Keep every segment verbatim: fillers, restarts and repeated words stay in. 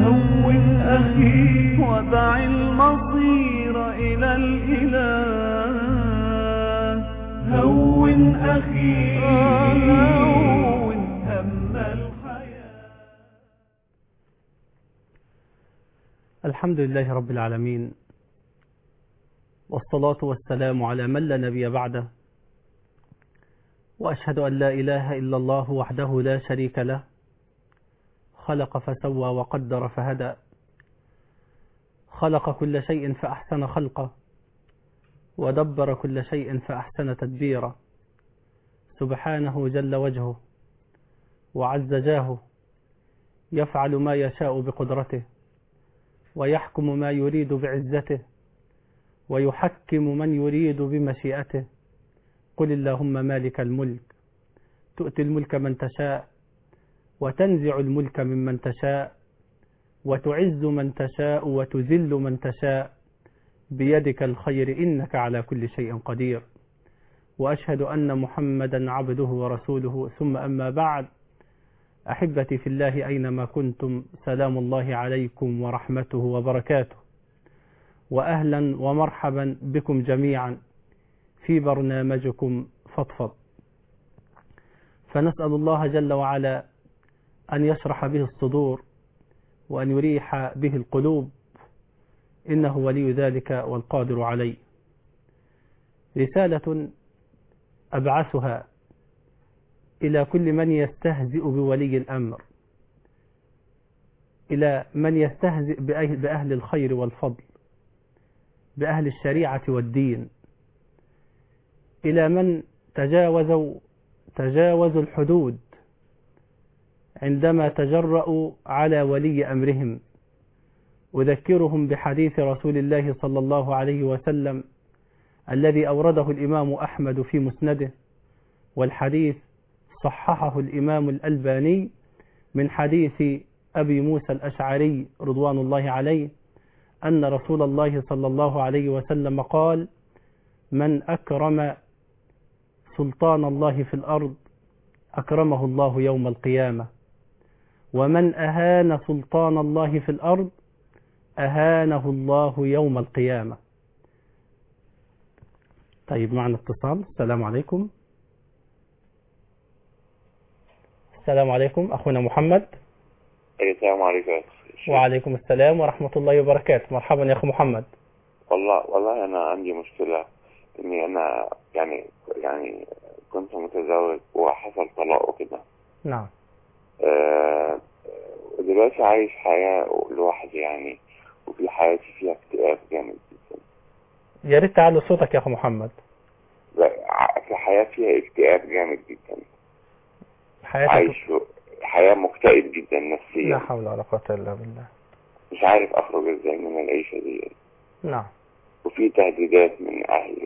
هون أخي ودع المصير إلى الإله. هون أخي هون هم الحياة. الحمد لله رب العالمين، والصلاة والسلام على من لا نبي بعده، وأشهد أن لا إله إلا الله وحده لا شريك له، خلق فسوى وقدر فهدى، خلق كل شيء فأحسن خلقه، ودبر كل شيء فأحسن تدبيره، سبحانه جل وجهه وعز جاهه، يفعل ما يشاء بقدرته، ويحكم ما يريد بعزته، ويحكم من يريد بمشيئته. قل اللهم مالك الملك تؤتي الملك من تشاء، وتنزع الملك ممن تشاء، وتعز من تشاء وتذل من تشاء، بيدك الخير إنك على كل شيء قدير. وأشهد أن محمدا عبده ورسوله، ثم أما بعد. أحبتي في الله أينما كنتم، سلام الله عليكم ورحمته وبركاته، وأهلا ومرحبا بكم جميعا في برنامجكم فضفض. فنسأل الله جل وعلا أن يشرح به الصدور، وأن يريح به القلوب، إنه ولي ذلك والقادر عليه. رسالة أبعثها إلى كل من يستهزئ بولي الأمر، إلى من يستهزئ بأهل الخير والفضل، بأهل الشريعة والدين، إلى من تجاوزوا تجاوزوا الحدود عندما تجرؤوا على ولي أمرهم. أذكرهم بحديث رسول الله صلى الله عليه وسلم الذي أورده الإمام أحمد في مسنده، والحديث صححه الإمام الألباني من حديث أبي موسى الأشعري رضوان الله عليه، أن رسول الله صلى الله عليه وسلم قال: من أكرم سلطان الله في الأرض أكرمه الله يوم القيامة، ومن أهان سلطان الله في الأرض أهانه الله يوم القيامة. طيب، معنا اتصال. السلام عليكم. السلام عليكم أخونا محمد. السلام عليكم. وعليكم السلام ورحمة الله وبركاته. مرحبا يا أخو محمد. والله والله أنا عندي مشكلة، إني أنا يعني يعني كنت متزوج وحصل طلاق وكده. نعم. آه ودلوقتي عايش حياة لوحدي يعني، وفي حياتي فيها اكتئاب جامد جدا. يا ريت تعلو صوتك يا أخو محمد. في حياة فيها اكتئاب جامد جدا. حياتك عايش حياة مكتئب جدا نفسيا. لا حول ولا قوة إلا بالله. مش عارف أخرج إزاي من العيشة دي. نعم. وفي تهديدات من أهل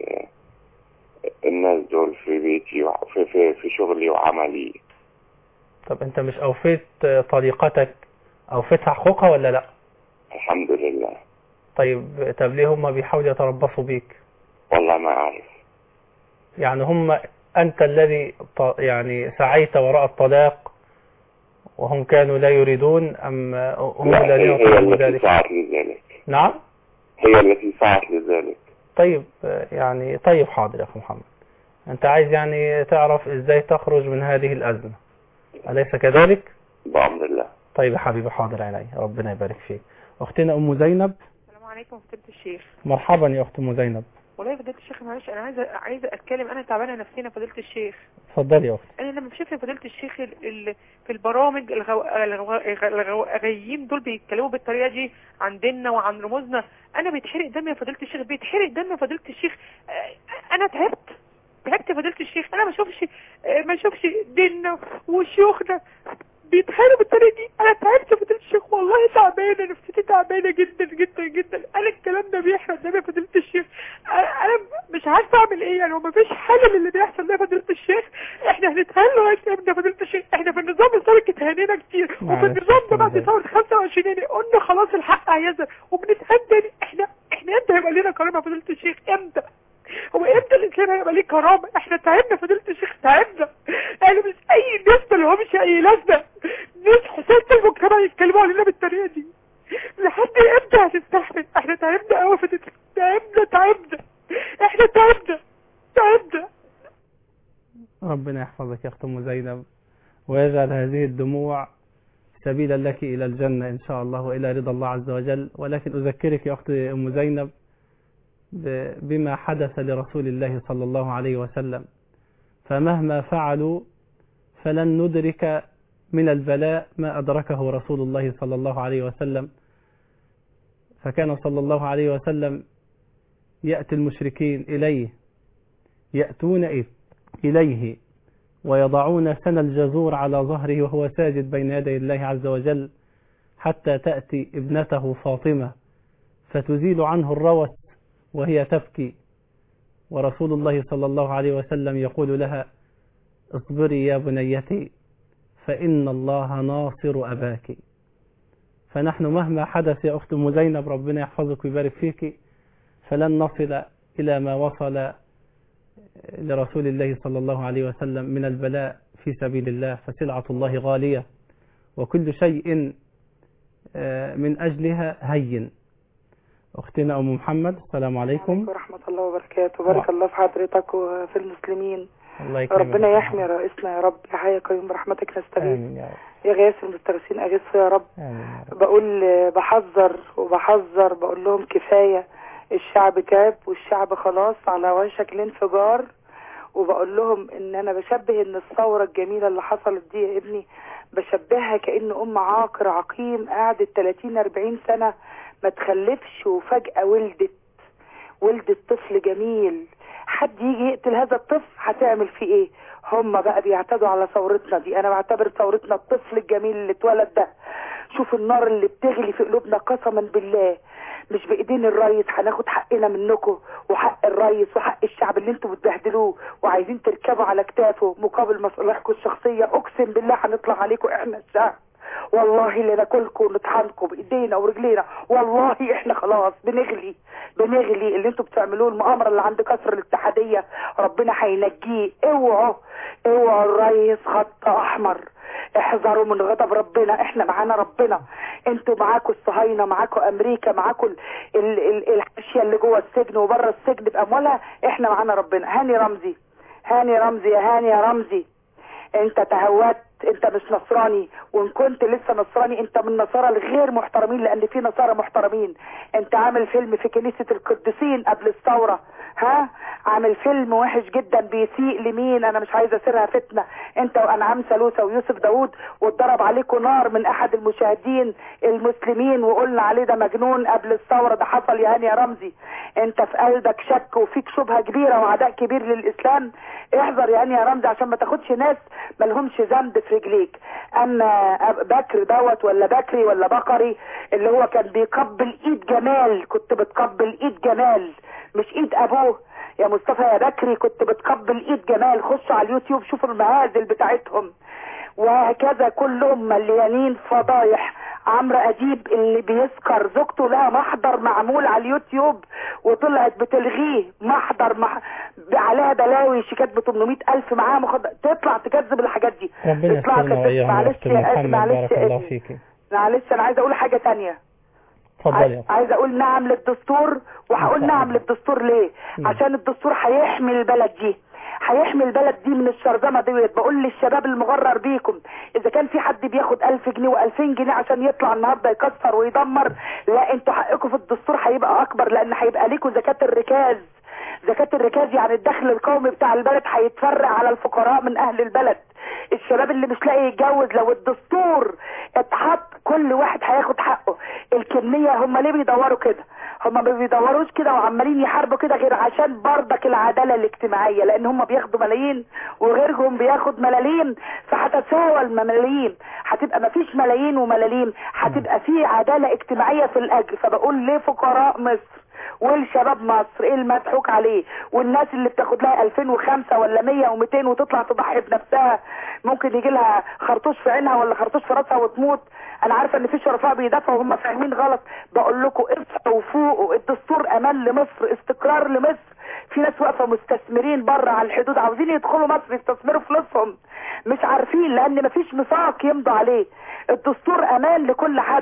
الناس دول في بيتي وفي في, في شغلي وعملي. طب أنت مش أوفيت طريقتك، أوفيتها حقوقها ولا لا؟ الحمد لله. طيب طب ليه هم بيحاولوا يتربصوا بيك؟ والله ما أعرف. يعني هم أنت الذي يعني سعيت وراء الطلاق وهم كانوا لا يريدون، أم هم الذين طلبوا ذلك؟ هي التي سعت لذلك. نعم، هي التي سعت لذلك. طيب يعني طيب حاضر يا أخي محمد، أنت عايز يعني تعرف إزاي تخرج من هذه الأزمة، أليس كذلك؟ بأمر الله. طيب يا حبيبي، حاضر عيني، ربنا يبارك فيك. أختنا أم زينب. السلام عليكم فضيلة الشيخ. مرحبا يا أخت أم زينب. والله فضيلة الشيخ معلش أنا عايزة عايزة أتكلم، أنا تعبانة نفسيا فضيلة الشيخ. اتفضلي يا أختي. أنا لما بشوف فضيلة الشيخ ال ال في البرامج الغو... الغو... الغوغائيين دول بيتكلموا بالطريقة دي عن ديننا وعن رموزنا، أنا بيتحرق دمي يا فضيلة الشيخ، بيتحرق دمي يا فضيلة الشيخ. أنا تعبت تعبت يا فضيلة الشيخ، أنا ما اشوفش ما اشوفش ديننا وشيوخنا بيتحاربوا بالطريقه دي. انا تعبت يا فضيلة الشيخ، والله تعبانه، نفسيتي تعبانه جدا جدا جدا. انا الكلام ده بيحرق دمي يا فضيلة الشيخ، انا مش عارفه اعمل ايه يعني، وما فيش حل للي بيحصل ده يا فضيلة الشيخ. احنا هنتهان لغايه امتى يا فضيلة الشيخ؟ احنا في النظام السابق اتهانينا كتير، وفي النظام ده بعد ثوره خمسة وعشرين يناير قلنا خلاص الحق هيظهر وبنتهان تاني. احنا احنا امتى هيبقى لنا كرامه يا فضيلة الشيخ؟ امتى؟ هو امتى الانسان هيبقى ليه كرامه؟ احنا تعبنا فضيلة الشيخ، تعبنا. انا مش اي ناس ما لهمش اي لازمه، ناس حساسه المجتمع يتكلموا علينا بالطريقه دي. لحد امتى هتستحمل؟ احنا تعبنا قوي، تعبنا تعبنا احنا تعبنا تعبنا. ربنا يحفظك يا اخت ام زينب، ويجعل هذه الدموع سبيلا لك الى الجنه ان شاء الله والى رضا الله عز وجل. ولكن اذكرك يا اخت ام زينب بما حدث لرسول الله صلى الله عليه وسلم، فمهما فعلوا فلن ندرك من البلاء ما أدركه رسول الله صلى الله عليه وسلم. فكان صلى الله عليه وسلم يأتي المشركين إليه، يأتون إليه ويضعون سن الجزور على ظهره وهو ساجد بين يدي الله عز وجل، حتى تأتي ابنته فاطمة فتزيل عنه الروس وهي تبكي، ورسول الله صلى الله عليه وسلم يقول لها: اصبري يا بنيتي فإن الله ناصر أباك. فنحن مهما حدث يا أخت أم زينب، ربنا يحفظك ويبارك فيك، فلن نصل إلى ما وصل لرسول الله صلى الله عليه وسلم من البلاء في سبيل الله، فسلعة الله غالية وكل شيء من أجلها هين. أختنا أم محمد، السلام عليكم ورحمة الله وبركاته. بارك الله في حضرتك وفي المسلمين. الله يكرمك. ربنا يحمي رئيسنا يا رب، يا حي يا قيوم برحمتك نستغيث. آمين يا رب. يا غياث المستغيثين أغيثوا يا رب. آمين يا رب. بقول بحذر وبحذر، بقول لهم كفاية، الشعب تعب والشعب خلاص على وشك الانفجار. وبقول لهم ان انا بشبه ان الثورة الجميلة اللي حصلت دي يا ابني، بشبهها كأن ام عاقر عقيم قعدت ثلاثين أربعين سنة ما تخلفش، وفجأة ولدت ولدت طفل جميل. حد يجي يقتل هذا الطفل هتعمل فيه ايه؟ هم بقى بيعتدوا على ثورتنا دي. انا بعتبر ثورتنا الطفل الجميل اللي اتولد ده. شوف النار اللي بتغلي في قلوبنا، قسما بالله مش بايدين الرئيس هناخد حقنا منكم، وحق الرئيس وحق الشعب اللي انتوا بتبهدلوه وعايزين تركبوا على كتافه مقابل مصالحكم الشخصيه. اقسم بالله هنطلع عليكم احنا الشعب، والله اللي ناكلكم ونطحنكم بايدينا ورجلينا. والله احنا خلاص بنغلي بنغلي. اللي انتوا بتعملوه المؤامره اللي عند كسر الاتحاديه ربنا هينجيه. اوعوا اوعوا الرئيس خط احمر، احذروا من غضب ربنا. احنا معانا ربنا، انتوا معاكم الصهاينه، معاكم امريكا، معاكم الحاشيه اللي جوه السجن وبره السجن باموالها. احنا معانا ربنا. هاني رمزي، هاني رمزي يا هاني يا رمزي، انت تهوت، انت مش نصراني، وان كنت لسه نصراني انت من النصارى الغير محترمين، لان في نصارى محترمين. انت عامل فيلم في كنيسة القديسين قبل الثورة، ها، عامل فيلم وحش جدا بيسيء لمين؟ انا مش عايزه اسيرها فتنه. انت وانعام سلوسه ويوسف داوود، واتضرب عليكم نار من احد المشاهدين المسلمين وقلنا عليه ده مجنون قبل الثوره. ده حصل يا هاني يا رمزي. انت في قلبك شك وفيك شبهه كبيره وعداء كبير للاسلام. احذر يا هاني يا رمزي عشان ما تاخدش ناس مالهمش ذنب في رجليك. اما بكر دوت ولا بكري ولا بقري اللي هو كان بيقبل ايد جمال، كنت بتقبل ايد جمال مش ايد ابوه يا مصطفى يا بكري، كنت بتقبل ايد جمال. خشوا على اليوتيوب شوفوا المهازل بتاعتهم. وهكذا كلهم مليانين فضايح. عمرو اديب اللي بيسكر زوجته لها محضر معمول على اليوتيوب وطلعت بتلغيه، محضر مح... عليها بلاوي شيكات ب ثمانمائة ألف معاها مخد... تطلع تكذب الحاجات دي. ربنا يسترنا وإياهم. معلش يا معلش بارك الله فيكي. معلش انا عايزه اقول حاجه ثانيه. اتفضلي. عايزه اقول نعم للدستور، وهقول نعم للدستور ليه؟ نعم. عشان الدستور هيحمي البلد دي، هيحمي البلد دي من الشرذمه ديت. بقول للشباب المغرر بيكم، اذا كان في حد بياخد ألف جنيه وألفين جنيه عشان يطلع النهارده يكسر ويدمر، لا انتوا حقكم في الدستور هيبقى اكبر، لان هيبقى ليكم زكاه الركاز. زكاه الركاز يعني الدخل القومي بتاع البلد هيتفرع على الفقراء من اهل البلد. الشباب اللي مش لاقي يتجوز، لو الدستور اتحط كل واحد هياخد حقه. الكميه هم ليه بيدوروا كده؟ هم ما بيدوروش كده وعمالين يحاربوا كده غير عشان برضك العداله الاجتماعيه، لان هم بياخدوا ملايين وغيرهم بياخد ملاليم، فهتتساوى الملايين، هتبقى ما فيش ملايين وملاليم، هتبقى في عداله اجتماعيه في الاجر. فبقول ليه فقراء مصر والشباب مصر ايه المضحوك عليه؟ والناس اللي بتاخد لها ألفين وخمسة ولا مية ومئتين وتطلع تضحي بنفسها، ممكن يجي لها خرطوش في عينها ولا خرطوش في راسها وتموت. انا عارفه ان في شرفاء بيدافعوا وهم فاهمين غلط. بقول لكم اصحوا وفوقوا، الدستور امان لمصر، استقرار لمصر. في ناس واقفه مستثمرين بره على الحدود عاوزين يدخلوا مصر يستثمروا فلوسهم، مش عارفين لان مفيش ميثاق يمضوا عليه. الدستور امان لكل حد،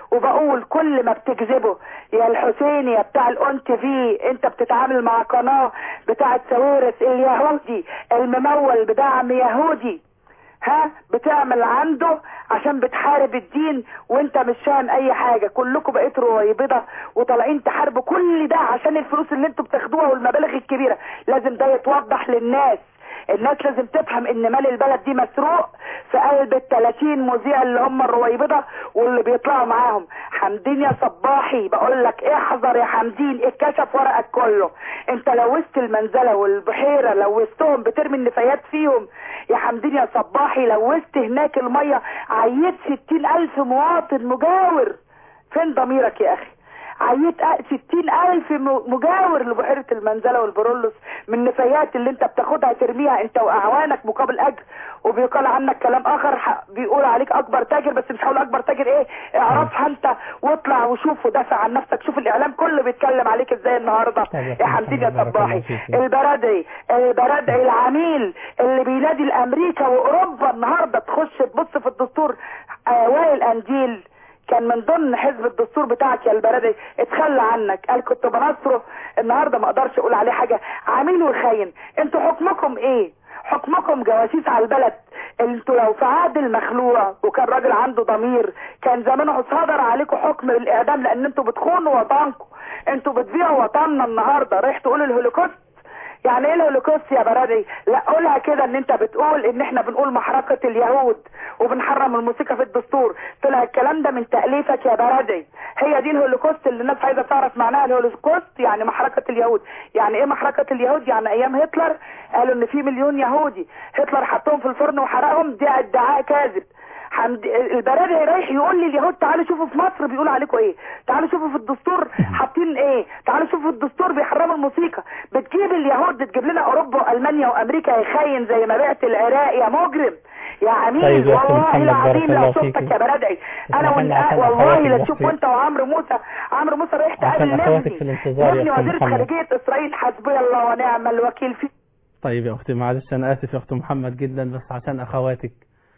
وبقول كل ما بتكذبه يا الحسيني يا بتاع الاون تي في، انت بتتعامل مع قناه بتاعه ساويرس اليهودي الممول بدعم يهودي، ها بتعمل عنده عشان بتحارب الدين وانت مش فاهم اي حاجه. كلكم بقيتوا رويبضه وطالعين تحاربوا كل ده عشان الفلوس اللي انتوا بتاخدوها والمبالغ الكبيره. لازم ده يتوضح للناس، الناس لازم تفهم ان مال البلد دي مسروق في قلب التلاتين مذيع اللي هم الرويبضه واللي بيطلعوا معاهم. حمدين يا صباحي بقول لك احذر يا حمدين، اتكشف ورقك كله. انت لوثت المنزله والبحيره، لوثتهم بترمي النفايات فيهم يا حمدين يا صباحي. لوثت هناك الميه، عيت ستين الف مواطن مجاور. فين ضميرك يا اخي؟ عيت ستين الف مجاور لبحيرة المنزلة والبرولوس من النفايات اللي انت بتاخدها ترميها انت واعوانك مقابل اجر، وبيقال عنك كلام اخر، بيقول عليك اكبر تاجر، بس مش هقول اكبر تاجر ايه، اعرفها انت واطلع وشوف ودافع عن نفسك. شوف الاعلام كله بيتكلم عليك ازاي النهارده يا حمدين يا صباحي. البرادعي البرادعي العميل اللي بينادي لامريكا واوروبا النهارده تخش تبص في الدستور. آه وائل قنديل كان من ضمن حزب الدستور بتاعك يا البلدي، اتخلى عنك، قال كنت بنصره، النهارده ما اقدرش اقول عليه حاجه. عميل وخاين، انتوا حكمكم ايه؟ حكمكم جواسيس على البلد. انتوا لو في عهد المخلوع وكان راجل عنده ضمير كان زمانه صدر عليكم حكم الاعدام، لان انتوا بتخونوا وطنكم، انتوا بتبيعوا وطننا. النهارده رايح تقول الهولوكوست؟ يعني ايه الهولوكوست يا برادي؟ لا قولها كده ان انت بتقول ان احنا بنقول محرقة اليهود وبنحرم الموسيقى في الدستور. طلع الكلام ده من تأليفك يا برادي. هي دي الهولوكوست اللي الناس عايزة تعرف معناها. الهولوكوست يعني محرقة اليهود. يعني ايه محرقة اليهود؟ يعني ايام هتلر قالوا ان في مليون يهودي، هتلر حطهم في الفرن وحرقهم، دي ادعاء كاذب. حمد البرادعي رايح يقول لي اليهود تعالوا شوفوا في مصر بيقولوا عليكم ايه، تعالوا شوفوا في الدستور حاطين ايه، تعالوا شوفوا في الدستور بيحرموا الموسيقى. بتجيب اليهود بتجيب لنا اوروبا والمانيا وامريكا يخاين زي ما بعت العراق يا مجرم يا عميل. طيب والله العظيم لو شفتك يا برادعي انا والله لا تشوف وانت وعمرو موسى. عمرو موسى رايح تقابل نبني نبني وزير خارجيه اسرائيل، حسبي الله ونعم الوكيل فيه. طيب يا اختي معلش انا اسف يا اخت محمد جدا، بس عشان اخواتك.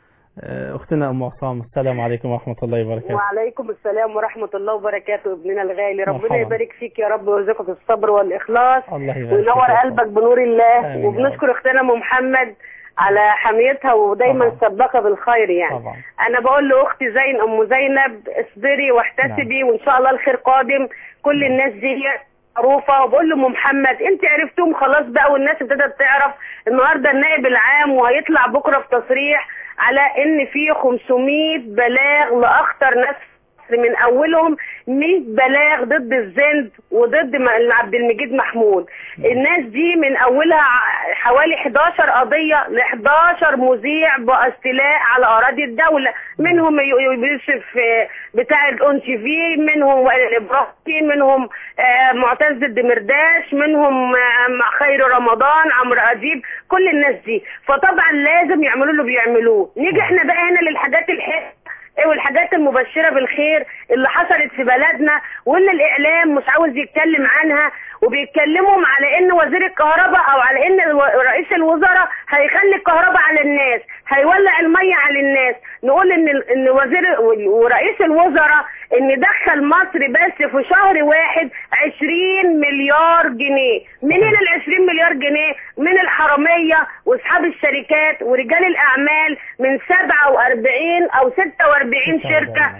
اختنا ام عصام، السلام عليكم ورحمه الله وبركاته. وعليكم السلام ورحمه الله وبركاته. ابننا الغالي ربنا يبارك فيك يا رب ويرزقك في الصبر والاخلاص وينور قلبك بنور الله. وبنشكر اختنا ام محمد على حميتها ودايما سباقه بالخير. يعني طبعا. انا بقول لاختي زين ام زينب اصبري واحتسبي، نعم. وان شاء الله الخير قادم. كل نعم. الناس دي معروفه. وبقول لام محمد انت عرفتهم خلاص بقى، والناس ابتدت تعرف. النهارده النائب العام وهيطلع بكره في تصريح على ان في خمسمائة بلاغ لاخطر ناس من اولهم مئة بلاغ ضد الزند وضد عبد المجيد محمود. الناس دي من اولها حوالي حداشر قضيه ل حداشر مذيع باستيلاء على اراضي الدوله، منهم يوسف بتاع الاون تي في، منهم وائل الابراهيمي، منهم معتز الدمرداش، منهم خير رمضان، عمرو اديب، كل الناس دي. فطبعا لازم يعملوا اللي بيعملوه. نيجي احنا بقى هنا للحاجات الحلوه والحاجات المبشرة بالخير اللي حصلت في بلدنا واللي الإعلام مش عاوز يتكلم عنها، وبيتكلموا على إن وزير الكهرباء أو على إن رئيس الوزراء هيخلي الكهرباء على الناس، هيولع المية على الناس. نقول إن إن وزير ورئيس الوزراء إن دخل مصر بس في شهر واحد عشرين مليار جنيه. منين ال عشرين مليار جنيه؟ من الحرامية وأصحاب الشركات ورجال الأعمال من سبعة وأربعين أو ستة وأربعين شركة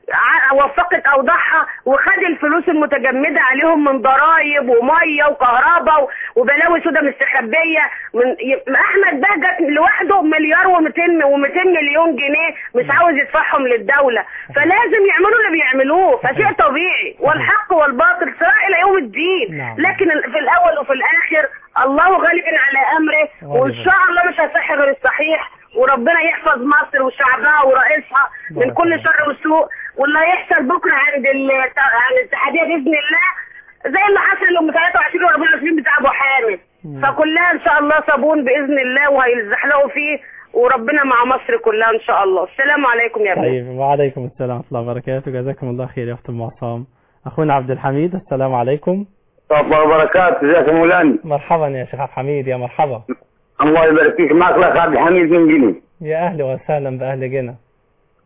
وفقت اوضاعها وخد الفلوس المتجمده عليهم من ضرائب وميه وكهرباء وبلاوي سودا مستخبيه. من احمد بهجت لوحده مليار ومئتين ومئتين مليون جنيه مش عاوز يدفعهم للدوله. فلازم يعملوا اللي بيعملوه، فشيء طبيعي. والحق والباطل صراع الى يوم الدين، لكن في الاول وفي الاخر الله غالب على امره، وان شاء الله مش هيصح غير الصحيح. وربنا يحفظ مصر وشعبها ورئيسها من كل شر وسوء. واللي هيحصل بكره عند عند الاتحاديه باذن الله زي اللي حصل يوم ثلاثة وعشرين واربعة وعشرين بتاع ابو حامد، فكلها ان شاء الله صابون باذن الله وهيزحلقوا فيه، وربنا مع مصر كلها ان شاء الله. السلام عليكم يا ابني. طيب وعليكم السلام ورحمه الله وبركاته. جزاكم الله خير يا اخت ام عصام. اخونا عبد الحميد، السلام عليكم. ورحمه الله وبركاته. ازيك يا مولانا؟ مرحبا يا شيخ عبد الحميد، يا مرحبا. الله يبارك فيك. معك الاخ عبد الحميد من جني. يا اهلا وسهلا باهل جنة.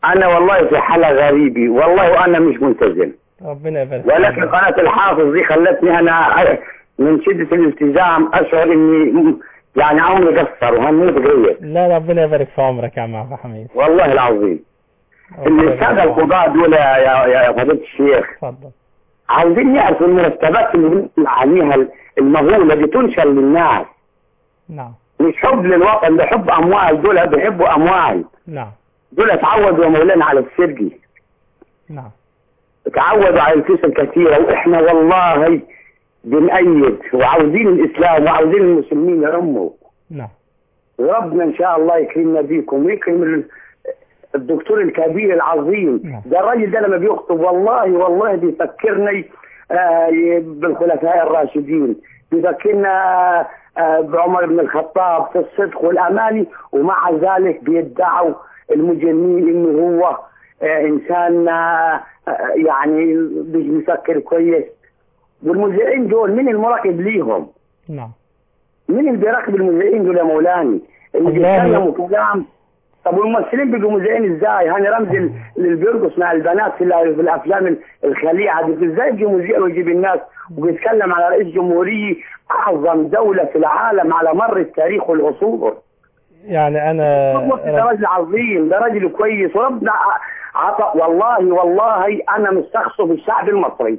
انا والله في حالة غريبة والله، وانا مش ملتزم ربنا يبارك. ولكن قناة الحافظ دي خلتني انا من شدة الالتزام اشعر اني يعني عمري قصر وهنموت غير. لا ربنا يبارك في عمرك يا عم عبد الحميد والله العظيم. اللي السادة القضاة دول يا يا فضيلة الشيخ اتفضل عاوزين يعرفوا المرتبات اللي بنسمع عليها المهولة دي تنشر للناس. نعم. مش حب للوطن، ده حب اموال، دول بيحبوا اموال. نعم. دول اتعودوا يا مولانا على السرقة. نعم. اتعودوا على الفلوس الكثيرة، واحنا والله بنأيد وعاوزين الاسلام وعاوزين المسلمين يرموا. نعم. وربنا ان شاء الله يكرمنا بيكم ويكرم الدكتور الكبير العظيم. نعم. ده الراجل ده لما بيخطب والله والله بيفكرني آه بالخلفاء الراشدين، بيفكرنا آه بعمر بن الخطاب في الصدق والاماني، ومع ذلك بيدعوا المجرمين انه هو آه انسان آه يعني مش بيفكر كويس. والمذيعين دول مين المراقب ليهم؟ نعم. مين اللي بيراقب المذيعين دول يا مولاني؟ اللي بيتكلموا كلام. طب والممثلين بيجوا مذيعين ازاي؟ هاني رمزي اللي بيرقص مع البنات في الافلام الخليعه دي ازاي يجي مذيع ويجيب الناس وبيتكلم على رئيس جمهوريه اعظم دوله في العالم على مر التاريخ والعصور؟ يعني انا ده راجل عظيم، ده راجل كويس، وربنا عطى والله والله انا مستخصه بالشعب المصري.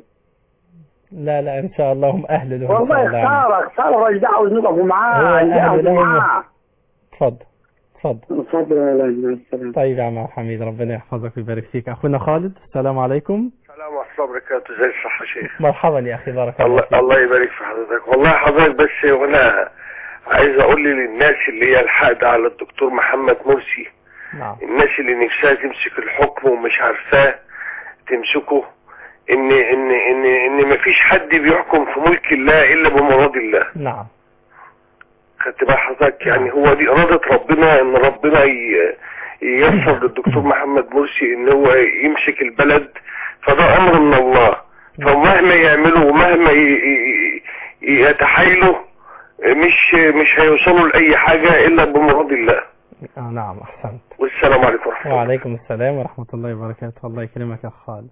لا لا ان شاء الله هم اهل له والله خساره خساره رجع عاوز نقفوا معاه نقفوا معاه. اتفضل اتفضل. اتفضل يا السلام. طيب يا عم حميد ربنا يحفظك ويبارك فيك. اخونا خالد السلام عليكم. السلام ورحمه الله وبركاته. ازي الصحه يا شيخ؟ مرحبا يا اخي بارك الله الله فيك. الله يبارك في حضرتك. والله حضرتك بس وانا عايز اقول للناس اللي هي الحقد على الدكتور محمد مرسي. نعم. الناس اللي نفسها تمسك الحكم ومش عارفاه تمسكه، ان ان ان ان مفيش حد بيحكم في ملك الله الا بمراد الله. نعم. خدت بقى حضرتك؟ يعني هو دي اراده ربنا، ان ربنا ييسر للدكتور محمد مرسي ان هو يمسك البلد، فده امر من الله. فمهما يعملوا ومهما يتحايلوا مش مش هيوصلوا لاي حاجه الا بمراد الله. آه نعم احسنت. والسلام عليكم ورحمه الله. وعليكم السلام ورحمه الله وبركاته. الله يكرمك يا خالد.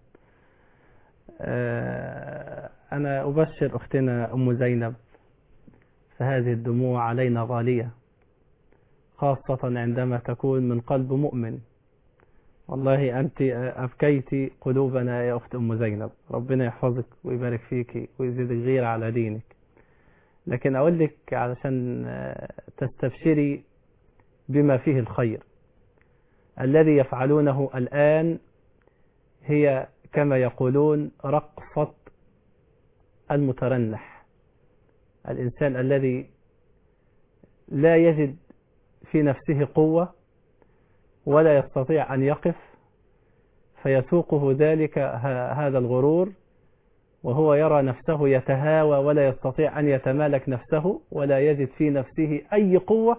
آه انا ابشر اختنا ام زينب، فهذه الدموع علينا غالية، خاصة عندما تكون من قلب مؤمن. والله أنت أبكيت قلوبنا يا أخت أم زينب، ربنا يحفظك ويبارك فيك ويزيدك غير على دينك. لكن أقول لك علشان تستبشري بما فيه الخير، الذي يفعلونه الآن هي كما يقولون رقصة المترنح. الإنسان الذي لا يجد في نفسه قوة ولا يستطيع أن يقف، فيسوقه ذلك هذا الغرور، وهو يرى نفسه يتهاوى ولا يستطيع أن يتمالك نفسه ولا يجد في نفسه أي قوة،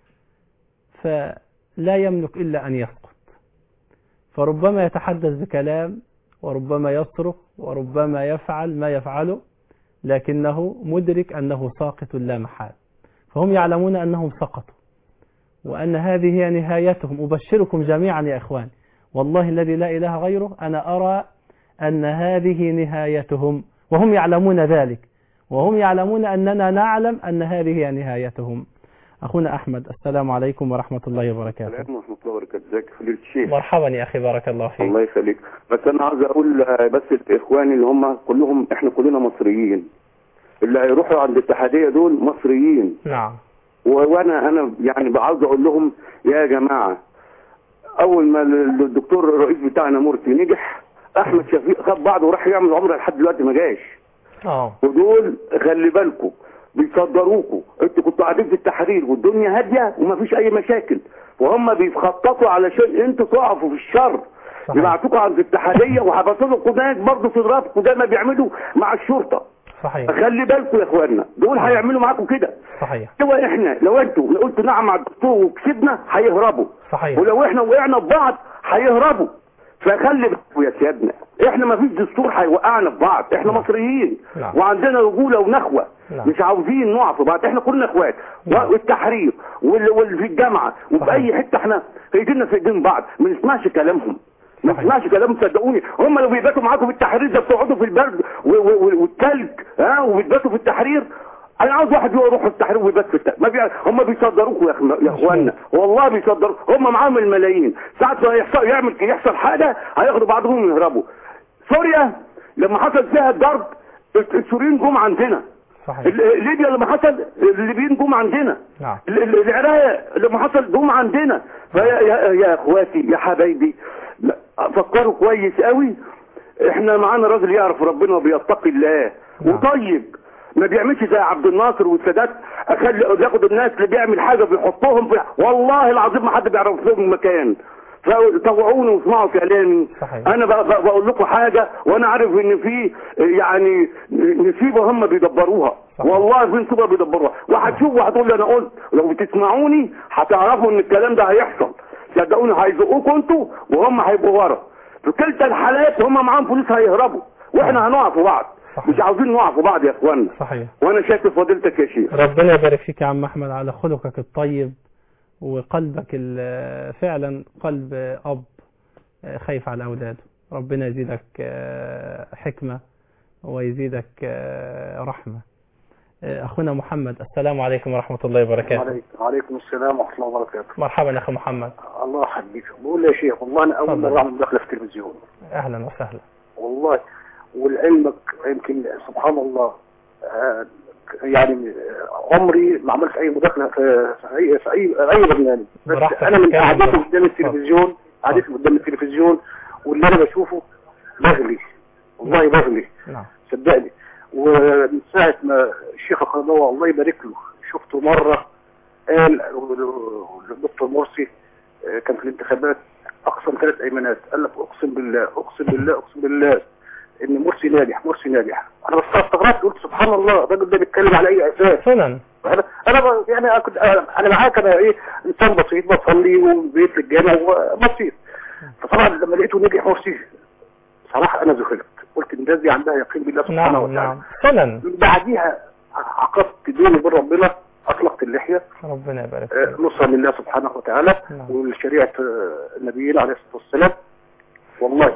فلا يملك إلا أن يسقط. فربما يتحدث بكلام وربما يصرخ وربما يفعل ما يفعله، لكنه مدرك أنه ساقط لا محال. فهم يعلمون أنهم سقطوا وأن هذه هي نهايتهم. أبشركم جميعا يا إخوان، والله الذي لا إله غيره، أنا أرى أن هذه نهايتهم وهم يعلمون ذلك، وهم يعلمون أننا نعلم أن هذه هي نهايتهم. أخونا أحمد السلام عليكم ورحمة الله وبركاته. السلام ورحمة الله وبركاته. ازيك يا فضيلة الشيخ؟ مرحبا يا أخي بارك الله فيك. الله يخليك. بس أنا عاوز أقول بس إخواني اللي هم كلهم إحنا كلنا مصريين، اللي هيروحوا عند الاتحادية دول مصريين. نعم. وأنا أنا يعني عاوز أقول لهم يا جماعة، أول ما الدكتور الرئيس بتاعنا مرسي نجح، أحمد شفيق خد بعضه وراح يعمل عمره لحد دلوقتي ما جاش. اه. ودول خلي بالكم بيصدروكوا، انتوا كنتوا قاعدين في التحرير والدنيا هاديه ومفيش اي مشاكل، وهم بيخططوا علشان انتوا تقفوا في الشر. يبعتوكوا عند الاتحاديه وحبسوا لكم ناس برضه في ضربكم زي ما بيعملوا مع الشرطه. صحيح. خلي بالكم يا اخوانا، دول هيعملوا معاكم كده. صحيح. هو احنا لو انتوا قلتوا نعم مع الدكتور وكسبنا هيهربوا. صحيح. ولو احنا وقعنا في بعض هيهربوا. فخلي بالكم يا سيادنا، احنا ما فيش دستور هيوقعنا في بعض، احنا مصريين وعندنا رجوله ونخوه، مش عاوزين نقع في بعض، احنا كلنا اخوات، والتحرير واللي في الجامعه وفي اي حته احنا في ايدينا في ايدين بعض، ما نسمعش كلامهم، ما تسمعش كلامهم صدقوني. هم لو بيباتوا معاكم في التحرير ده بتقعدوا في البرد والثلج ها وبتباتوا في التحرير. انا عاوز واحد يروح التحرير ويبات في التحرير. ما بي... هم بيصدروكوا يا, أخ... يا اخوانا، والله بيصدروا، هم معاهم الملايين، ساعه ما يحصل يعمل يحصل حاجه هياخدوا بعضهم ويهربوا. سوريا لما حصل فيها الضرب السوريين جم عندنا. صحيح. ليبيا لما حصل الليبيين جم عندنا. نعم. العراق لما حصل جم عندنا. فيا يا, يا اخواتي يا حبايبي فكروا كويس قوي. احنا معانا راجل يعرف ربنا وبيتقي الله. نعم. وطيب ما بيعملش زي عبد الناصر والسادات، اخلي ياخد الناس اللي بيعمل حاجه بيحطهم في، والله العظيم ما حد بيعرف لهم المكان. فطوعوني واسمعوا كلامي. صحيح. انا بقول لكم حاجه وانا عارف ان في يعني نسيبه هم بيدبروها. صحيح. والله في نسيبه بيدبروها، وهتشوفوا وهتقول لي انا قلت، لو بتسمعوني هتعرفوا ان الكلام ده هيحصل. صدقوني هيزقوكوا انتوا وهم هيبقوا ورا. في كلتا الحالات هم معاهم فلوس هيهربوا واحنا هنقع في بعض. صحيح. مش عاوزين نقع في بعض يا اخوانا. صحيح. وانا شاكر فضيلتك يا شيخ. ربنا يبارك فيك يا عم احمد على خلقك الطيب وقلبك فعلا قلب اب خايف على اولاده. ربنا يزيدك حكمه ويزيدك رحمه. اخونا محمد، السلام عليكم ورحمه الله وبركاته. وعليكم السلام ورحمه الله وبركاته. مرحبا اخي محمد. الله يحييك. بقول يا شيخ والله انا اول مره اعمل مداخله في التلفزيون. اهلا وسهلا. والله ولعلمك يمكن سبحان الله آه يعني عمري ما عملت اي مداخله في اي في اي اي برنامج، بس انا من قعدتي قدام التلفزيون قعدتي قدام التلفزيون واللي انا بشوفه بغلي والله بغلي. نعم صدقني. ومن ساعه ما الشيخ القرضاوي الله يبارك له شفته مره قال الدكتور مرسي كان في الانتخابات اقسم ثلاث ايمانات، قال لك اقسم بالله اقسم بالله اقسم بالله ان مرسي ناجح مرسي ناجح. انا بس استغربت قلت سبحان الله الراجل ده بيتكلم على اي اساس؟ فعلا انا انا يعني كنت انا معاك انا ايه انسان بسيط بصلي وبيت الجامع وبسيط. فطبعا لما لقيته نجح مرسي صراحه انا ذهلت، قلت الناس دي عندها يقين بالله سبحانه وتعالى. نعم فعلا. بعديها عقدت ديني بربنا، اطلقت اللحيه ربنا يبارك فيك نصرا لله سبحانه وتعالى. نعم. ولشريعه نبينا عليه الصلاه والسلام. والله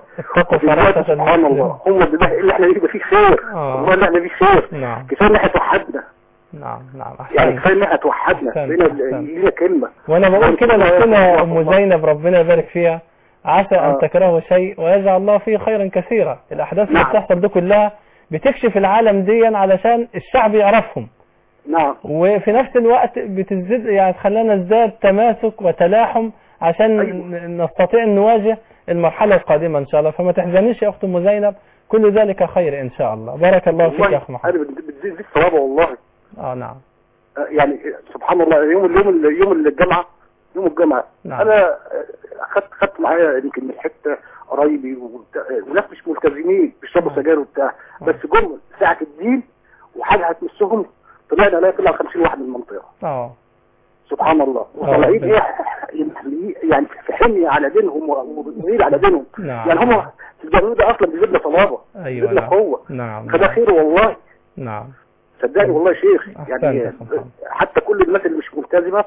سبحان الله هم ده اللي احنا نبقى فيه خير. والله اللي احنا فيه خير. نعم. كفايه ان احنا توحدنا. نعم نعم أحسن. يعني كفايه ان احنا توحدنا لينا كلمه. وانا بقول كده نفسنا ام زينب ربنا يبارك فيها عسى ان آه. تكرهوا شيء ويجعل الله فيه خيرا كثيرا. الاحداث اللي بتحصل دي كلها بتكشف العالم دي علشان الشعب يعرفهم. نعم. وفي نفس الوقت بتزيد يعني تخلينا نزداد تماسك وتلاحم عشان أيوة. نستطيع ان نواجه المرحلة القادمة ان شاء الله. فما تحزنيش يا اخت ام زينب، كل ذلك خير ان شاء الله. بارك الله فيك يا اخ محمد. انا بتزيد الصوابه والله. اه نعم. يعني سبحان الله يوم اليوم يوم الجمعه يوم الجمعه. نعم. انا اخذت خدت معايا يمكن من حته قرايبي وناس مش ملتزمين بيشربوا سجاير وبتاع، بس جم ساعه الدين وحاجه هتمسهم طلعنا لا طلع خمسين واحد من المنطقه. اه سبحان الله. وطالعين ايه يعني في حمية على دينهم وغير على دينهم. نعم. يعني هم الجنوب ده اصلا بيجيب لنا صلابه. ايوه بيجيب لنا قوه. نعم. فده خير والله. نعم صدقني والله يا شيخ. يعني حتى كل الناس اللي مش ملتزمه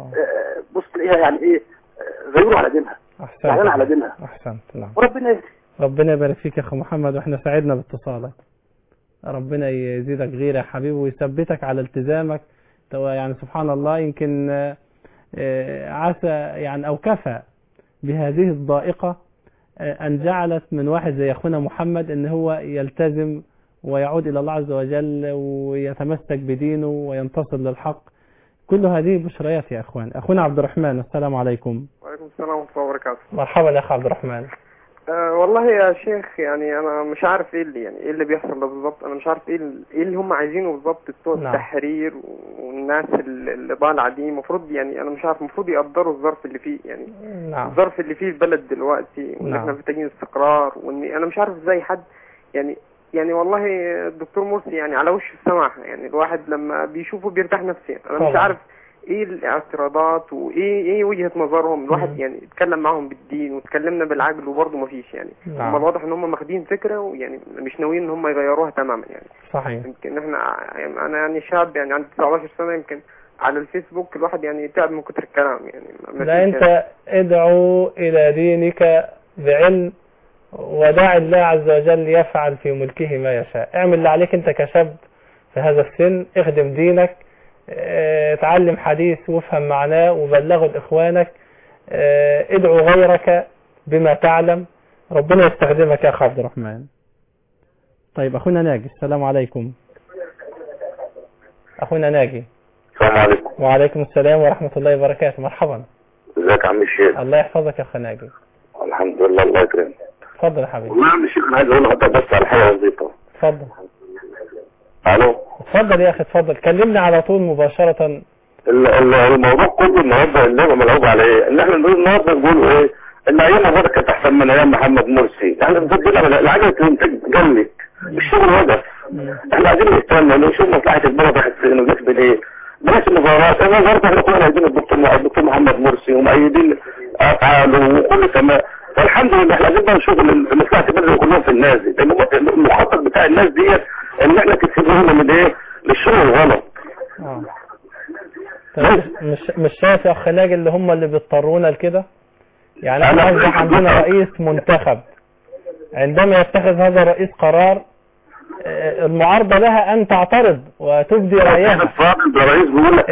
بص تلاقيها يعني ايه غيروا على دينها. احسنت على دينها. احسنت. نعم. وربنا يهدي. ربنا يبارك فيك يا اخو محمد واحنا سعدنا باتصالك. ربنا يزيدك غير يا حبيبي ويثبتك على التزامك. يعني سبحان الله يمكن عسى يعني او كفى بهذه الضائقة ان جعلت من واحد زي اخونا محمد ان هو يلتزم ويعود الى الله عز وجل ويتمسك بدينه وينتصر للحق. كل هذه بشريات يا اخوان. اخونا عبد الرحمن، السلام عليكم. وعليكم السلام ورحمة الله وبركاته. مرحبا يا اخ عبد الرحمن. أه والله يا شيخ يعني انا مش عارف ايه اللي يعني ايه اللي بيحصل بالظبط. انا مش عارف ايه ايه اللي هم عايزينه بالظبط بتوع نعم. التحرير والناس اللي ضالعه دي. المفروض يعني انا مش عارف المفروض يقدروا الظرف اللي فيه يعني نعم. الظرف اللي فيه البلد دلوقتي وان نعم. احنا محتاجين استقرار وان انا مش عارف ازاي حد يعني يعني والله الدكتور مرسي يعني على وش السماح. يعني الواحد لما بيشوفه بيرتاح نفسيا. انا طبعا. مش عارف ايه الاعتراضات وايه ايه وجهة نظرهم. الواحد مم. يعني اتكلم معهم بالدين واتكلمنا بالعقل وبرضه ما فيش يعني. نعم. هم الواضح ان هم ماخدين فكرة ويعني مش ناويين ان هم يغيروها تماما يعني. صحيح. يمكن احنا يعني انا يعني شاب يعني عندي تسعة عشر سنة، يمكن على الفيسبوك الواحد يعني تعب من كتر الكلام يعني. ما لا انت ادعو الى دينك بعلم ودع الله عز وجل يفعل في ملكه ما يشاء. اعمل اللي عليك انت كشاب في هذا السن، اخدم دينك، اه تعلم حديث وافهم معناه وبلغه لاخوانك، اه ادعو غيرك بما تعلم، ربنا يستخدمك يا اخ عبد الرحمن. طيب اخونا ناجي، السلام عليكم. اخونا ناجي. السلام عليكم. وعليكم السلام ورحمة الله وبركاته. مرحبا. ازيك يا عم الشيخ؟ الله يحفظك يا اخ ناجي. الحمد لله، الله يكرمك. اتفضل يا حبيبي. والله يا عم الشيخ انا عايز اقول لحضرتك بس على حاجه بسيطه. اتفضل. الو. اتفضل يا اخي اتفضل، كلمنا على طول مباشرة. الموضوع كله النهارده اللعبه ملعوب على ايه؟ ان احنا النهارده نقول ايه؟ ان ايام حضرتك كانت احسن من ايام محمد مرسي. احنا بنسجل العجله الانتاج جلت، الشغل وقف. احنا عايزين نستنى نشوف مصلحه البلد راحت فين والناس بالايه. بلاش المظاهرات. انا النهارده احنا كنا عايزين الدكتور الدكتور محمد مرسي ومؤيدين افعاله وكل تمام. فالحمد لله احنا عايزين بقى نشوف مصلحه البلد كلهم في الناس دي، لان المخطط بتاع الناس ديت ان احنا تسيبوهم من ايه؟ للشغل الغلط. اه طيب مش مش شايف يا اخ ناجي اللي هم اللي بيضطرونا لكده؟ يعني احنا اصبح عندنا رئيس منتخب، عندما يتخذ هذا الرئيس قرار المعارضة لها ان تعترض وتبدي رأيها. الرئيس بيقول لك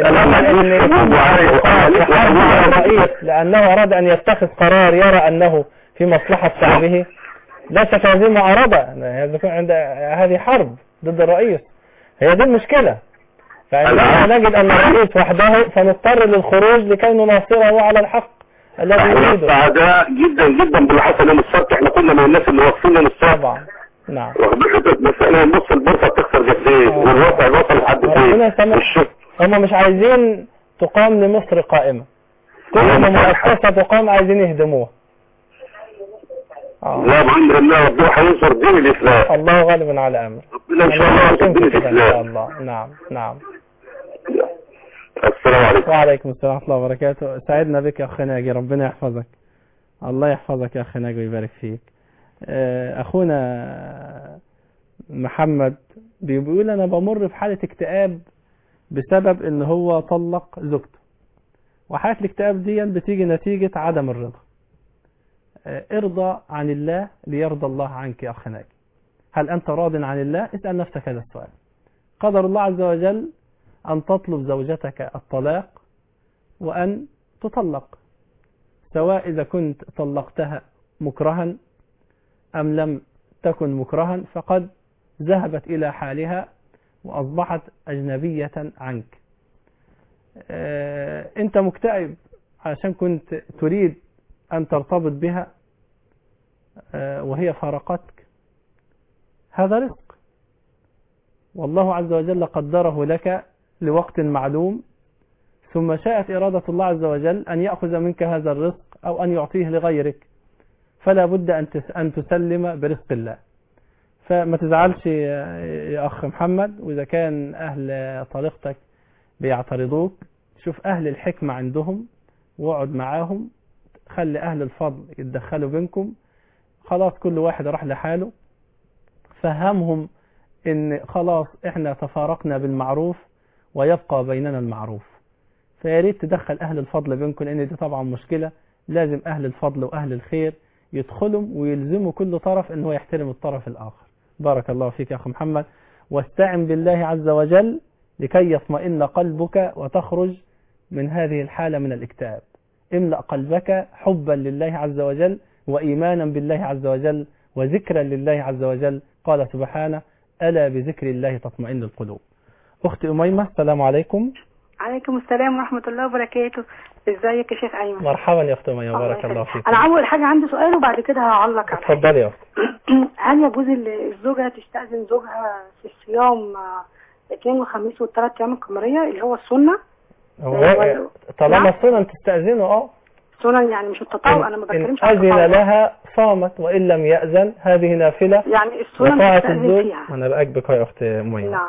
الرئيس لانه اراد ان يتخذ قرار يرى انه في مصلحة شعبه، لا شك هذه معارضة، عند هذه حرب ضد الرئيس. هي دي المشكلة. فعندما نجد ان الرئيس وحده فنضطر للخروج لكي نناصره على الحق الذي يريده. سعداء جدا جدا باللي حصل يوم السبت. احنا كنا من الناس اللي واقفين يوم السبت. طبعا. نعم. بس انا نص البورصه بتخسر قد ايه والوضع وصل لحد فين؟ هم مش عايزين تقام لمصر قائمه، كل مؤسسه تقام عايزين يهدموها. لا بأمر الله ربنا هينصر دين الاسلام. الله غالب على امره. ربنا ان شاء الله ينصر دين الاسلام ان شاء الله. نعم نعم. السلام عليكم. وعليكم السلام ورحمه الله وبركاته. سعدنا بك يا اخ ناجي، ربنا يحفظك. الله يحفظك يا اخ ناجي ويبارك فيك. اخونا محمد بيقول انا بمر بحالة اكتئاب بسبب ان هو طلق زوجته، وحالة الاكتئاب دي بتيجي نتيجة عدم الرضا. ارضى عن الله ليرضى الله عنك يا اخ ناجي. هل انت راض عن الله؟ اسأل نفسك هذا السؤال. قدر الله عز وجل ان تطلب زوجتك الطلاق وان تطلق، سواء اذا كنت طلقتها مكرها أم لم تكن مكرها، فقد ذهبت إلى حالها وأصبحت أجنبية عنك. اه أنت مكتئب عشان كنت تريد أن ترتبط بها اه وهي فارقتك. هذا رزق والله عز وجل قدره لك لوقت معلوم، ثم شاءت إرادة الله عز وجل أن يأخذ منك هذا الرزق أو أن يعطيه لغيرك، فلا بد أن تسلم برزق الله. فما تزعلش يا أخ محمد، وإذا كان أهل طريقتك بيعترضوك شوف أهل الحكمة عندهم واقعد معاهم، خلي أهل الفضل يتدخلوا بينكم. خلاص كل واحد راح لحاله، فهمهم إن خلاص إحنا تفارقنا بالمعروف ويبقى بيننا المعروف. فياريت تدخل أهل الفضل بينكم، لأن دي طبعا مشكلة. لازم أهل الفضل وأهل الخير يدخلوا ويلزموا كل طرف أنه يحترم الطرف الآخر. بارك الله فيك يا أخي محمد، واستعن بالله عز وجل لكي يطمئن قلبك وتخرج من هذه الحالة من الاكتئاب. املأ قلبك حبا لله عز وجل وإيمانا بالله عز وجل وذكرا لله عز وجل. قال سبحانه ألا بذكر الله تطمئن القلوب. أختي أميمة، السلام عليكم. عليكم السلام ورحمة الله وبركاته. ازيك يا شيخ أيمن؟ مرحبا يا أختي أميمة، بارك الله فيك. أنا أول حاجة عندي سؤال وبعد كده هعلق عليه. اتفضلي يا أختي. هل يجوز الزوجة تستأذن زوجها في الصيام الاثنين والخميس والثلاث أيام القمرية اللي هو السنة؟ هو طالما السنة تستأذنه اه سنن يعني مش التطوع. أنا ما بتكلمش عن التطوع. أذن لها صامت وإن لم يأذن هذه نافلة يعني السنة وطاعة الزوج. أنا بأجبك يا أختي أميمة. نعم.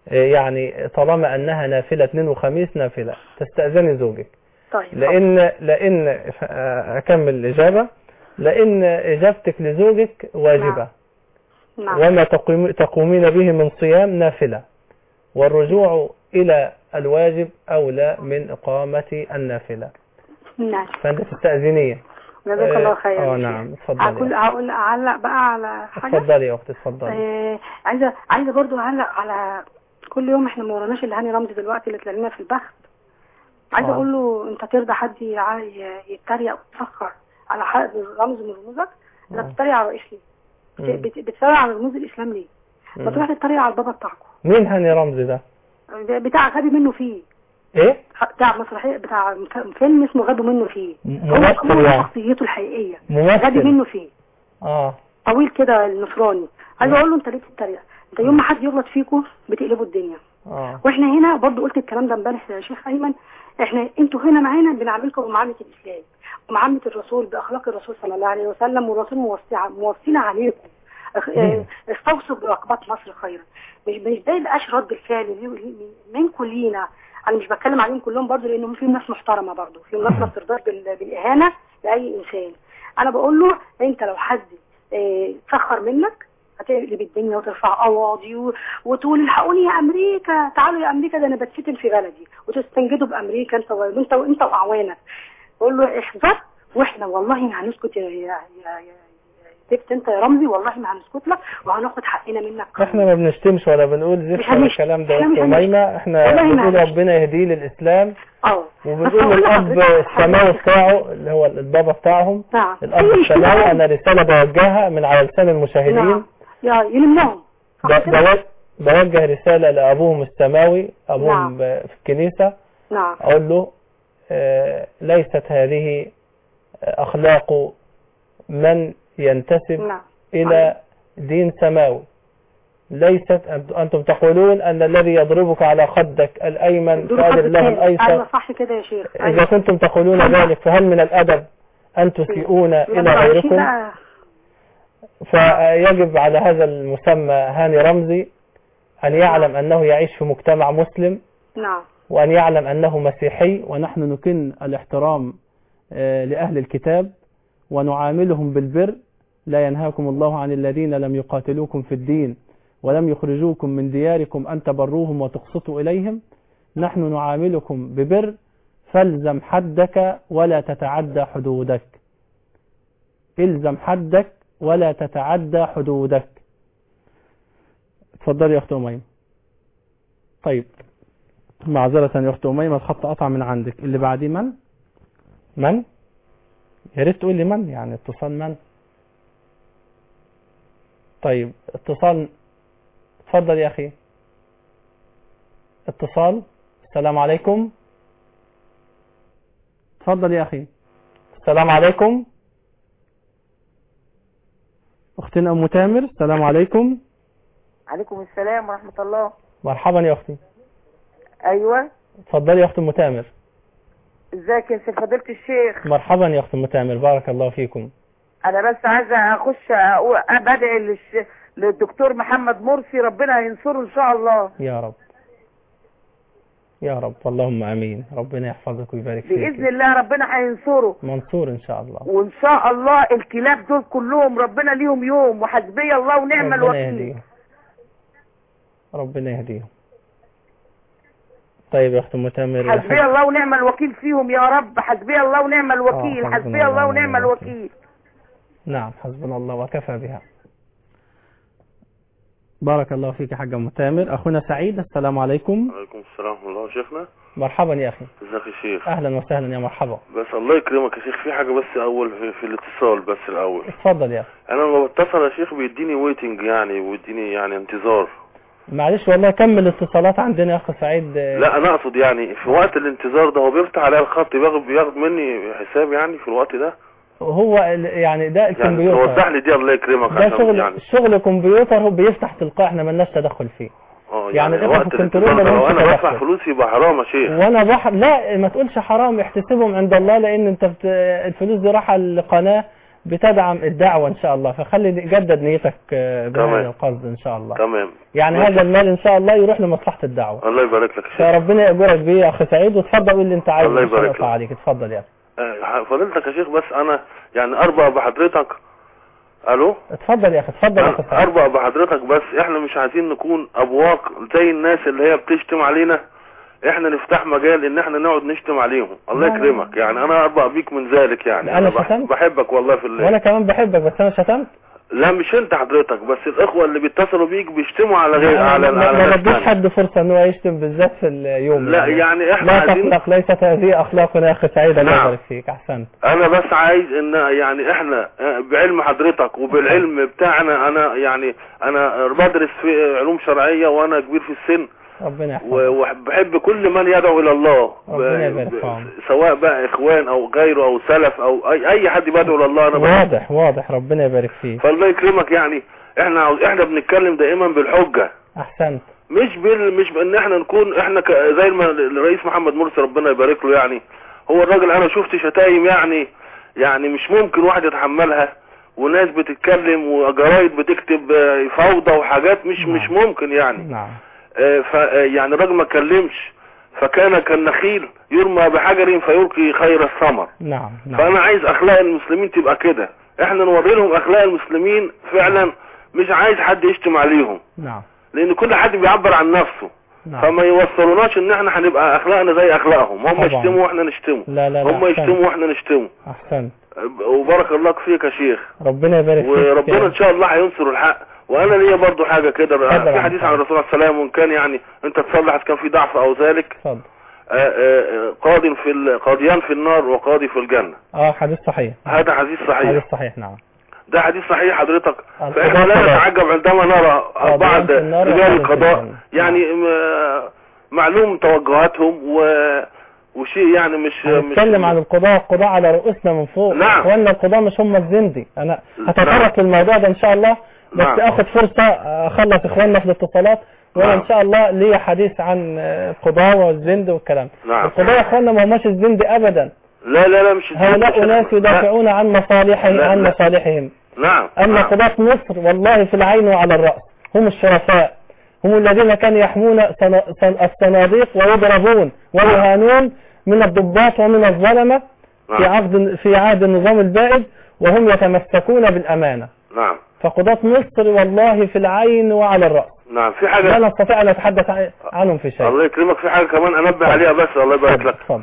يعني طالما أنها نافلة اثنين وخميس نافلة تستأذني زوجك. طيب. لأن لأن أكمل الإجابة. لأن إجابتك لزوجك واجبة. نعم. وما تقومين به من صيام نافلة، والرجوع إلى الواجب أولى من إقامة النافلة. نعم. فأنت تستأذنية. جزاك الله خير. اه نعم اتفضلي. هقول هقول اعلق بقى على حاجه. اتفضلي يا اختي اتفضلي. آه عايزه عايزه برضو اعلق على كل يوم احنا ما وراناش اللي هاني رمزي دلوقتي اللي طلع لنا في البخت. عايزه اقول له انت ترضى حد يتريق ويتفخر على حق رمز من رموزك؟ انت بتتريق على الرئيس ليه؟ بتتريق على رموز الاسلام ليه؟ ما تروح تتريق على البابا بتاعكم. مين هاني رمزي ده؟ بتاع غبي منه فيه. ايه؟ بتاع مسرحيه بتاع فيلم اسمه غبي منه فيه. ممثل يعني شخصيته الحقيقيه. ممثل. غبي منه فيه. اه طويل كده النصراني. عايز اقول له انت ليه بتتريق؟ انت يوم ما حد يغلط فيكم بتقلبوا الدنيا. اه واحنا هنا برضو قلت الكلام ده امبارح يا شيخ ايمن، احنا انتوا هنا معانا بنعاملكم بمعامله الاسلام ومعامله الرسول باخلاق الرسول صلى الله عليه وسلم، والرسول موصينا عليكم استوصوا برقبات مصر خيرا. مش مش ده يبقاش رد الفعل منكم لينا. انا مش بتكلم عليهم كلهم برضو لانهم في ناس محترمه برضو، في ناس ما بترضاش بالاهانه لاي انسان. انا بقول له انت لو حد تسخر منك هتقلب الدنيا وترفع قواضي وتقول الحقوني يا امريكا، تعالوا يا امريكا ده انا بتفتن في بلدي، وتستنجدوا بامريكا انت وانت وانت واعوانك. بقول له احذر، واحنا والله ما هنسكت يا يا سبت انت يا رمزي، والله ما هنسكت لك وهناخد حقنا منك. احنا ما بنشتمش ولا بنقول زفت ولا الكلام ده يا أميمة. احنا بنقول ربنا يهديه للاسلام. اه وبنقول الاب السماوي بتاعه اللي هو البابا بتاعهم. نعم. الاب السماوي انا رساله بوجهها من على لسان المشاهدين. نعم. يا يلمهم. بوجه رساله لابوهم السماوي ابوهم. نعم. في الكنيسه. نعم. اقول له آه ليست هذه اخلاق من ينتسب. نعم. إلى دين سماوي. ليست أنتم تقولون أن الذي يضربك على خدك الأيمن فعل الله الأيسر. أيوة صح كده يا شيخ. أيوة. إذا كنتم تقولون ذلك فهل من الأدب أن تسيئون إلى غيركم؟ فيجب على هذا المسمى هاني رمزي أن يعلم أنه يعيش في مجتمع مسلم. نعم. وأن يعلم أنه مسيحي، ونحن نكن الاحترام لأهل الكتاب ونعاملهم بالبر. لا ينهاكم الله عن الذين لم يقاتلوكم في الدين ولم يخرجوكم من دياركم أن تبروهم وتقسطوا إليهم. نحن نعاملكم ببر، فالزم حدك ولا تتعدى حدودك. الزم حدك ولا تتعدى حدودك. اتفضلي يا أخت أميمة. طيب معذرة يا أخت أميمة الخط قطع من عندك. اللي بعديه من؟ من؟ يا ريت تقول لي من، يعني اتصال من؟ طيب اتصال. اتفضل يا أخي. اتصال. السلام عليكم. اتفضل يا أخي. السلام عليكم. أختنا أم تامر. السلام عليكم. عليكم السلام ورحمة الله. مرحبا يا أختي. أيوة. اتفضلي يا أخت أم تامر. ازيك يا سيد فضيلة الشيخ؟ مرحبا يا أخت أم تامر، بارك الله فيكم. أنا بس عايزة أخش أبدعي للش... للدكتور محمد مرسي، ربنا ينصره إن شاء الله. يا رب يا رب، اللهم امين. ربنا يحفظك ويبارك فيك باذن الله. ربنا هينصره، منصور ان شاء الله. وان شاء الله الكلاب دول كلهم ربنا ليهم يوم، وحسبي الله ونعم الوكيل. يهديهم. ربنا يهديهم. طيب يا اخت ام تامر، حسبي الله ونعم الوكيل فيهم يا رب. حسبي الله ونعم الوكيل. آه حسبي الله ونعم الوكيل. نعم حسبنا الله وكفى بها. بارك الله فيك يا حاج ام تامر. اخونا سعيد. السلام عليكم. وعليكم السلام ورحمه الله. شيخنا مرحبا يا اخي. ازيك يا شيخ؟ اهلا وسهلا يا مرحبا. بس الله يكرمك يا شيخ، في حاجه بس اول في, في الاتصال بس الاول. اتفضل يا اخي. انا لما بتصل يا شيخ بيديني ويتنج يعني، ويديني يعني انتظار. معلش والله كمل الاتصالات عندنا يا اخ سعيد. لا انا اقصد يعني في وقت الانتظار ده هو بيفتح عليا الخط، بياخد بياخد مني حساب يعني في الوقت ده. هو يعني ده الكمبيوتر. يعني توضح لي دي الله يكرمك. ده شغل يعني شغل كمبيوتر، هو بيفتح تلقائي، احنا مالناش تدخل فيه. اه يعني, يعني وقت الكنترول لو انا بدفع فلوس يبقى حرام يا شيخ. وانا بح... لا ما تقولش حرام، احتسبهم عند الله، لان انت بت... الفلوس دي رايحه لقناه بتدعم الدعوة ان شاء الله، فخلي جدد نيتك بهذا القصد ان شاء الله. تمام. يعني هذا المال ان شاء الله يروح لمصلحة الدعوة. الله يبارك لك يا شيخ. فربنا يأجرك بيه يا اخي سعيد، وتفضل قول اللي انت عايزه. الله يبارك لك. عليك اتفضل يا اخي. فضيلتك يا شيخ، بس انا يعني اربع بحضرتك. الو اتفضل يا اخي اتفضل يا اخي سعيد. اربع بحضرتك، بس احنا مش عايزين نكون ابواق زي الناس اللي هي بتشتم علينا، احنا نفتح مجال ان احنا نقعد نشتم عليهم. الله يكرمك، يعني انا اربع بيك من ذلك. يعني انا, أنا شتمت؟ بحبك والله في الله. وانا كمان بحبك، بس انا شتمت؟ لا مش انت حضرتك، بس الاخوه اللي بيتصلوا بيك بيشتموا على غير على على ما بديش حد فرصه ان هو يشتم بالذات في اليوم. لا يعني احنا لا عايزين تخلق، ليست هذه اخلاقنا يا اخي سعيد. الله يبارك فيك. احسنت. انا بس عايز ان يعني احنا بعلم حضرتك وبالعلم بتاعنا، انا يعني انا بدرس في علوم شرعيه وانا كبير في السن، ربنا يحفظك، وبحب كل من يدعو الى الله، ربنا يبارك فيك، سواء بقى اخوان او غيره او سلف او اي اي حد بيدعو الى الله. انا واضح واضح ربنا يبارك فيك. فالله يكرمك. يعني احنا عاوز احنا بنتكلم دائما بالحجه. احسنت. مش بال مش بان احنا نكون احنا ك... زي ما الرئيس محمد مرسي ربنا يبارك له، يعني هو الراجل انا شفت شتايم يعني يعني مش ممكن واحد يتحملها، وناس بتتكلم وجرايد بتكتب فوضى وحاجات مش نعم. مش ممكن يعني. نعم. ف يعني الراجل ما اتكلمش، فكان كالنخيل يرمى بحجر فيلقي خير الثمر. نعم. نعم. فانا عايز اخلاق المسلمين تبقى كده، احنا نوري لهم اخلاق المسلمين فعلا، مش عايز حد يشتم عليهم. نعم. لان كل حد بيعبر عن نفسه. نعم. فما يوصلوناش ان احنا هنبقى اخلاقنا زي اخلاقهم، هم يشتموا واحنا نشتموا. لا لا لا هم يشتموا واحنا نشتموا. احسنت. وبارك الله فيك يا شيخ. ربنا يبارك فيك. وربنا ان شاء الله هينصر الحق. وانا ليا برضو حاجة كده، في حديث عن الرسول عليه السلام، وان كان يعني انت تصلح كان في ضعف او ذلك، اتفضل. قاض في ال... قاضيان في النار وقاضي في الجنة. اه حديث صحيح. هذا حديث صحيح. حديث صحيح نعم. ده حديث صحيح حضرتك. فاحنا لا نتعجب عندما نرى بعض رجال القضاء يعني معلوم توجهاتهم و وشيء يعني مش نتكلم عن القضاء، القضاء على رؤوسنا من فوق. نعم. اخواننا القضاء مش هم الزندي. انا هتطرق نعم. الموضوع ده ان شاء الله، بس نعم. اخد فرصة اخلص اخواننا في الاتصالات، وانا نعم. ان شاء الله ليا حديث عن القضاء والزند والكلام. نعم. القضاء يا اخواننا ما هماش الزند ابدا. لا لا لا مش هؤلاء ناس يدافعون عن مصالحهم عن مصالحهم. نعم. اما نعم. قضاة مصر والله في العين وعلى الرأس هم الشرفاء، هم الذين كانوا يحمون الصناديق ويضربون ويهانون من الضباط ومن الظلمة في عهد في عهد النظام البائد، وهم يتمسكون بالأمانة. نعم. فقضاة مصر والله في العين وعلى الرأس. نعم. في حاجة لا نستطيع أن نتحدث عنهم في شيء. الله يكرمك. في حاجة كمان أنبه عليها بس، الله يبارك لك. اتفضل.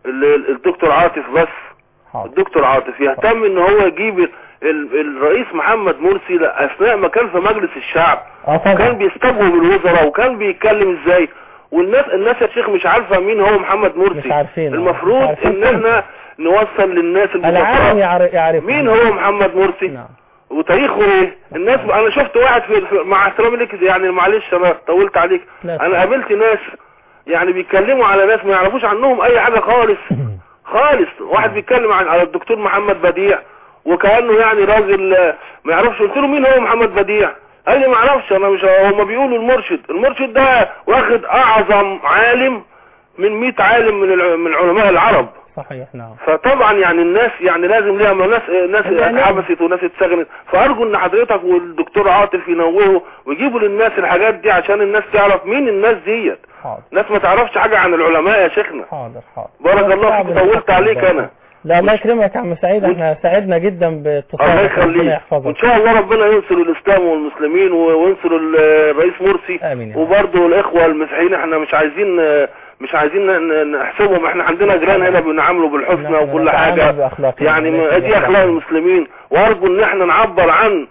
الدكتور عاطف بس حاضر. الدكتور عاطف يهتم ان هو يجيب الرئيس محمد مرسي اثناء ما كان في مجلس الشعب، كان بيستجوب بالوزراء وكان بيتكلم ازاي، والناس الناس يا شيخ مش عارفه مين هو محمد مرسي. مش عارفين. المفروض مش عارفين. ان احنا نوصل للناس العالم يعرف مين هو محمد مرسي. نعم. وتاريخه ايه. الناس انا شفت واحد في, في مع احترامي لك يعني معلش انا طولت عليك، انا قابلت ناس يعني بيتكلموا على ناس ما يعرفوش عنهم اي حاجه خالص خالص. واحد بيتكلم عن على الدكتور محمد بديع وكانه يعني راجل ما يعرفش. قلت له مين هو محمد بديع؟ قال لي ما اعرفش. انا مش هم بيقولوا المرشد المرشد ده واخد اعظم عالم من مئة عالم من من علماء العرب. صحيح. نعم. فطبعا يعني الناس يعني لازم ليها ناس ناس اتحبست وناس اتسجنت، فارجو ان حضرتك والدكتور عاطف ينوهوا ويجيبوا للناس الحاجات دي عشان الناس تعرف مين الناس ديت. حاضر. ناس ما تعرفش حاجة عن العلماء يا شيخنا. حاضر حاضر. بارك الله فيك. طولت عليك انا. لا الله يكرمك يا عم سعيد، احنا سعدنا جدا باتصالك. الله يخليك. وان شاء الله ربنا ينصر الاسلام والمسلمين وينصر الرئيس مرسي. امين. وبرضه الاخوة المسيحيين احنا مش عايزين مش عايزين نحسبهم، احنا عندنا جيران هنا بنعاملوا بالحسنى وكل حاجة يعني دي اخلاق المسلمين. وارجو ان احنا نعبر عن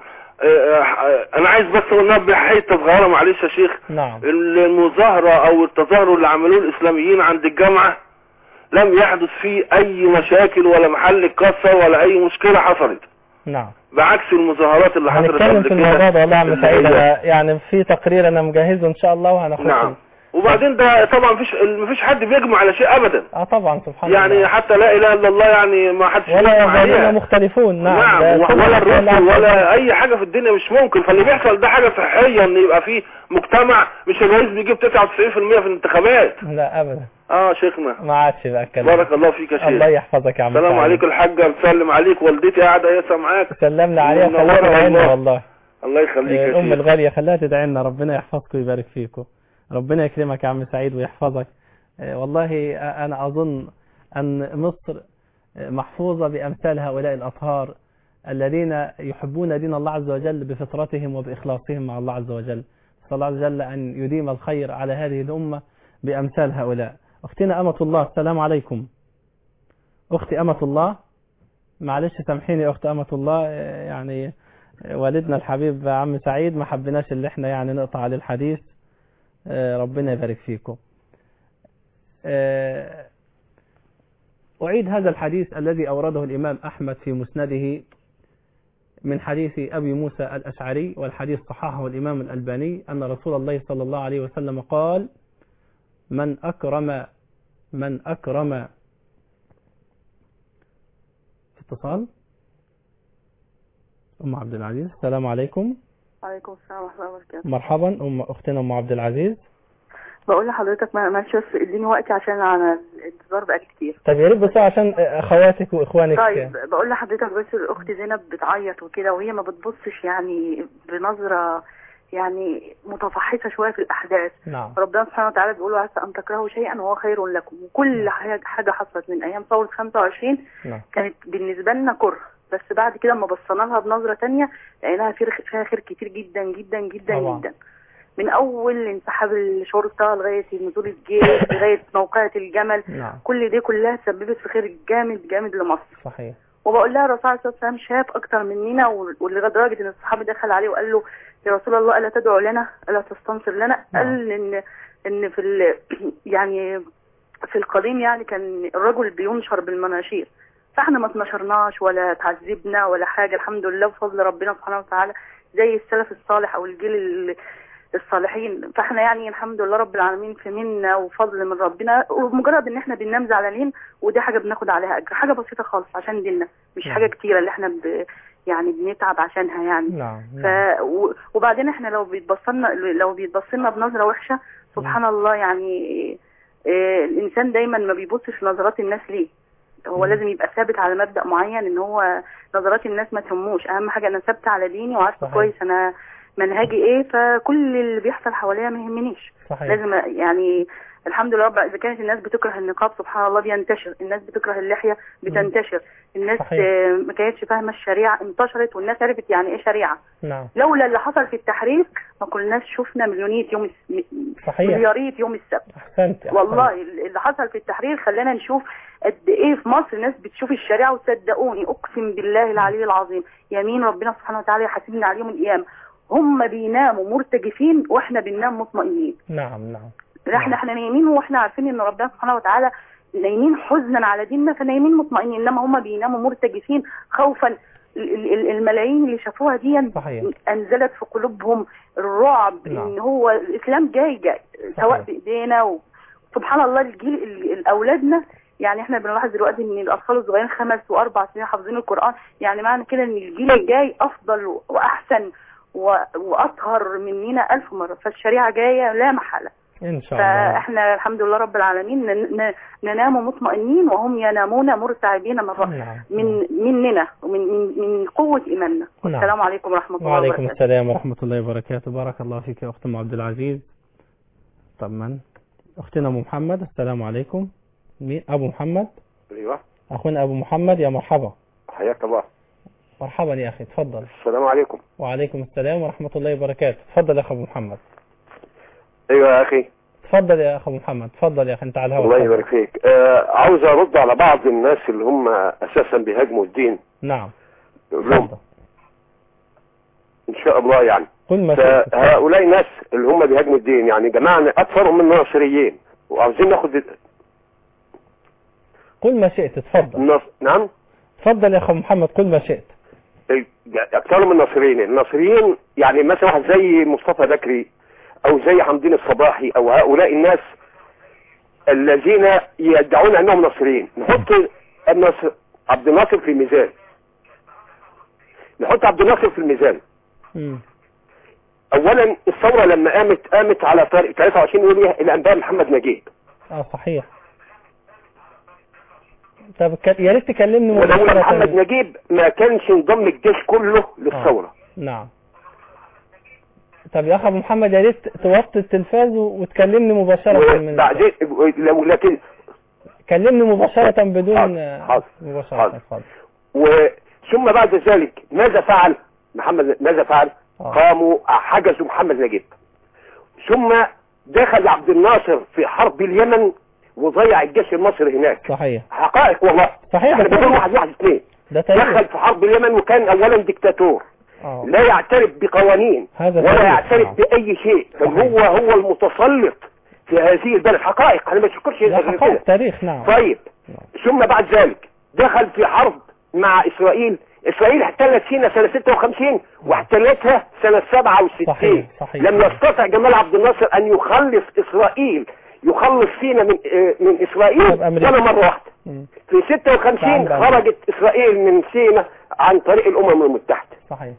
انا عايز بس انبه حته صغيره معلش يا شيخ. نعم. المظاهره او التظاهر اللي عملوه الاسلاميين عند الجامعه لم يحدث فيه اي مشاكل ولا محل كسر ولا اي مشكله حصلت. نعم. بعكس المظاهرات اللي حصلت قبل كده. هنتكلم في الموضوع ده والله يا عم سعيد، يعني في تقرير انا مجهزه ان شاء الله وهناخده. نعم. وبعدين ده طبعا مفيش مفيش حد بيجمع على شيء ابدا. اه طبعا سبحان يعني الله. يعني حتى لا اله الا الله يعني ما حدش ولا يزالون مختلفون. نعم, نعم ولا الرسل ولا اي حاجه في الدنيا مش ممكن. فاللي بيحصل ده حاجه صحيه ان يبقى فيه مجتمع مش الرئيس بيجيب تسعة وتسعين في المية في الانتخابات. لا ابدا. اه شيخنا ما عادش بقى الكلام. بارك الله فيك يا شيخ. الله يحفظك يا عم. السلام عليكم الحاجه، بتسلم عليك، والدتي قاعده هي سامعاك. سلمنا عليها خليها تدعي لنا والله. الله يخليك يا شيخ. الام الغاليه خليها تدعي لنا، ربنا يحفظكم ويبارك فيكم. ربنا يكرمك يا عم سعيد ويحفظك. والله أنا أظن أن مصر محفوظة بأمثال هؤلاء الأطهار الذين يحبون دين الله عز وجل بفطرتهم وبإخلاصهم مع الله عز وجل. صلى الله عز وجل أن يديم الخير على هذه الأمة بأمثال هؤلاء. أختنا أمة الله، السلام عليكم. أختي أمة الله، معلش سامحيني أخت أمة الله، يعني والدنا الحبيب عم سعيد ما حبناش اللي احنا يعني نقطع عليه الحديث، ربنا يبارك فيكم. أعيد هذا الحديث الذي أورده الإمام أحمد في مسنده من حديث أبي موسى الأشعري، والحديث صححه الإمام الألباني، أن رسول الله صلى الله عليه وسلم قال: من أكرم من أكرم اتصال. أم عبد العزيز، السلام عليكم. وعليكم السلام ورحمة الله وبركاته. مرحبا أم أختنا أم عبد العزيز. بقول لحضرتك معلش بس اديني وقتي عشان انا الانتظار بقى كتير. طب يا ريت بس عشان اخواتك واخوانك. طيب بقول لحضرتك بس الاخت زينب بتعيط وكده، وهي ما بتبصش يعني بنظره يعني متفحصه شويه في الاحداث. نعم. ربنا سبحانه وتعالى بيقول: عسى ان تكرهوا شيئا وهو خير لكم. وكل حاجه حصلت من ايام ثوره خمسة وعشرين نعم. كانت بالنسبه لنا كره، بس بعد كده لما بصينا لها بنظره ثانيه لقيناها فيها خير كتير جدا جدا جدا طبعا. جدا. من اول انسحاب الشرطه لغايه نزول الجيش لغايه موقعة الجمل. نعم. كل دي كلها سببت في خير جامد جامد لمصر. صحيح. وبقول لها الرسول عليه الصلاه والسلام شاف اكتر مننا، ولدرجه ان الصحابي دخل عليه وقال له: يا رسول الله الا تدعو لنا الا تستنصر لنا. نعم. قال ان ان في ال... يعني في القديم يعني كان الرجل بينشر بالمناشير، فاحنا ما اتنشرناش ولا تعذبنا ولا حاجه، الحمد لله بفضل ربنا سبحانه وتعالى زي السلف الصالح او الجيل ال... الصالحين. فاحنا يعني الحمد لله رب العالمين في منا وفضل من ربنا، ومجرد ان احنا بننام زعلانين ودي حاجه بناخد عليها اجر، حاجه بسيطه خالص عشان ديننا، مش نعم. حاجه كتيره اللي احنا ب... يعني بنتعب عشانها يعني. نعم. ف... و... وبعدين احنا لو بيتبصلنا لو بيتبصلنا بنظره وحشه سبحان نعم. الله يعني اه الانسان دايما ما بيبصش نظرات الناس ليه، هو لازم يبقى ثابت على مبدأ معين ان هو نظرات الناس ما تهموش، اهم حاجه انا ثابته على ديني وعارفه كويس انا منهجي ايه، فكل اللي بيحصل حواليا ما يهمنيش. صحيح. لازم يعني الحمد لله رب، اذا كانت الناس بتكره النقاب سبحان الله بينتشر، الناس بتكره اللحيه بتنتشر، الناس صحيح. ما كانتش فاهمه الشريعه انتشرت والناس عرفت يعني ايه شريعه. نعم. لولا اللي حصل في التحرير ما كناش شفنا مليونيه يوم الس... ملياريه يوم السبت. احسنت. والله اللي حصل في التحرير خلانا نشوف قد ايه في مصر ناس بتشوف الشريعه، وصدقوني اقسم بالله العلي العظيم يمين ربنا سبحانه وتعالى يحاسبنا عليهم القيامه، هم بيناموا مرتجفين واحنا بننام مطمئنين. نعم نعم. احنا احنا نايمين واحنا عارفين ان ربنا سبحانه وتعالى نايمين حزنا على ديننا، فنايمين مطمئنين، انما هم بيناموا مرتجفين خوفا. الملايين اللي شافوها دي صحيح. انزلت في قلوبهم الرعب. نعم. ان هو الاسلام جاي جاي سواء بايدينا و... سبحان الله الجيل اولادنا يعني احنا بنلاحظ دلوقتي ان الاطفال الصغيرين خمس واربع سنين حافظين القران، يعني معنى كده ان الجيل الجاي افضل واحسن واطهر مننا الف مره، فالشريعه جايه لا محاله ان شاء الله. فاحنا الحمد لله رب العالمين ننام مطمئنين وهم ينامون مرتعبين من نعم. من مننا ومن من, من قوه ايماننا. نعم. والسلام عليكم ورحمه الله وبركاته. وعليكم السلام ورحمه الله وبركاته. بارك الله فيك يا اخت ام عبد العزيز. طب من اختنا ام محمد، السلام عليكم. مين ابو محمد؟ ايوه اخونا ابو محمد، يا مرحبا. حياك الله. مرحبا يا اخي، اتفضل. السلام عليكم. وعليكم السلام ورحمه الله وبركاته. اتفضل يا اخو ابو محمد. ايوه يا اخي. اتفضل يا اخو محمد، اتفضل يا اخي انت على الهواء. الله يبارك فيك. آه عاوز ارد على بعض الناس اللي هم اساسا بيهاجموا الدين. نعم. اتفضل. ان شاء الله يعني. قل ما هؤلاء الناس اللي هم بيهاجموا الدين يعني جماعه اكثرهم من الناصريين، وعاوزين ناخد. قل ما شئت، اتفضل. النص... نعم. اتفضل يا اخو محمد، قل ما شئت. اكثرهم من الناصريين، الناصريين يعني مثلا واحد زي مصطفى بكري او زي حمدين الصباحي او هؤلاء الناس الذين يدعون انهم ناصرين. نحط الناصر عبد الناصر في الميزان، نحط عبد الناصر في الميزان. م. اولا الثوره لما قامت قامت على طريق ثلاثة وعشرين يوليو الى انباء محمد نجيب. اه صحيح. طب يا ريت تكلمني ولو محمد نجيب ما كانش انضم الجيش كله للثوره. آه. نعم. طب يا اخ ابو محمد يا ريت توطي التلفاز وتكلمني مباشره من بعدين لو لكن كلمني مباشره بدون حاضر مباشره. اتفضل. وثم بعد ذلك ماذا فعل محمد؟ ماذا فعل؟ آه. قاموا حجزوا محمد نجيب، ثم دخل عبد الناصر في حرب اليمن وضيع الجيش المصري هناك. صحيح. حقائق والله. صحيح. انا بقول واحد واحد اثنين. دخل في حرب اليمن وكان اولا ديكتاتور. أوه. لا يعترف بقوانين ولا يعترف آه. بأي شيء، فهو هو المتسلط في هذه البلد. حقائق انا ما بشكرش كده. تاريخ. نعم. طيب نعم. ثم بعد ذلك دخل في حرب مع اسرائيل. اسرائيل احتلت سيناء سنة ستة وخمسين واحتلتها سنة سبعة وستين. صحيح. صحيح. لم يستطع جمال عبد الناصر ان يخلص اسرائيل يخلص سيناء من من اسرائيل ولا مرة واحدة. م. في ستة وخمسين خرجت اسرائيل من سيناء عن طريق الامم المتحدة. صحيح.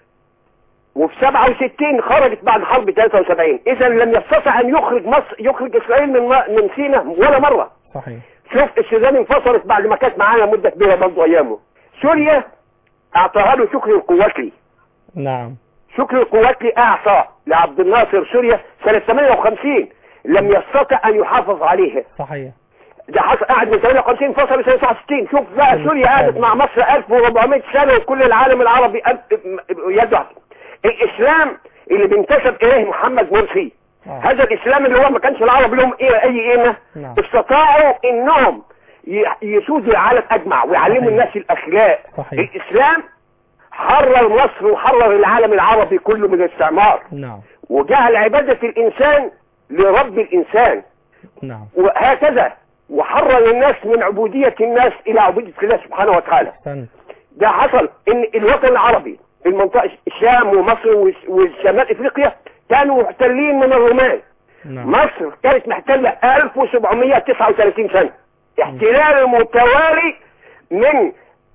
وفي سبعة وستين خرجت بعد حرب ثلاثة وسبعين. اذا لم يستطع ان يخرج مصر يخرج اسرائيل من من سيناء ولا مرة. صحيح. شوف السودان انفصلت بعد ما كانت معانا مدة كبيرة برضه ايامه. سوريا اعطاها له شكري القواتلي. نعم. شكري القواتلي اعطى لعبد الناصر سوريا سنة ثمانية وخمسين، لم يستطع ان يحافظ عليها. صحيح. ده حصل قاعد من ثمانية وخمسين فصل سنة تسعة وستين. شوف بقى سوريا قعدت مع مصر ألف وأربعمائة سنة وكل العالم العربي يدعم. الاسلام اللي بينتسب اليه محمد مرسي آه. هذا الاسلام اللي هو ما كانش العرب لهم ايه اي قيمه. نعم. استطاعوا انهم يسودوا العالم اجمع ويعلموا الناس الاخلاق. صحيح. الاسلام حرر مصر وحرر العالم العربي كله من الاستعمار. نعم. وجعل عبادة الانسان لرب الانسان. نعم. وهكذا وحرر الناس من عبودية الناس الى عبودية الله سبحانه وتعالى. سن. ده حصل ان الوطن العربي المنطقة الشام ومصر وشمال افريقيا كانوا محتلين من الرومان. نعم. مصر كانت محتلة ألف وسبعمائة وتسعة وثلاثين سنة. احتلال متوالي من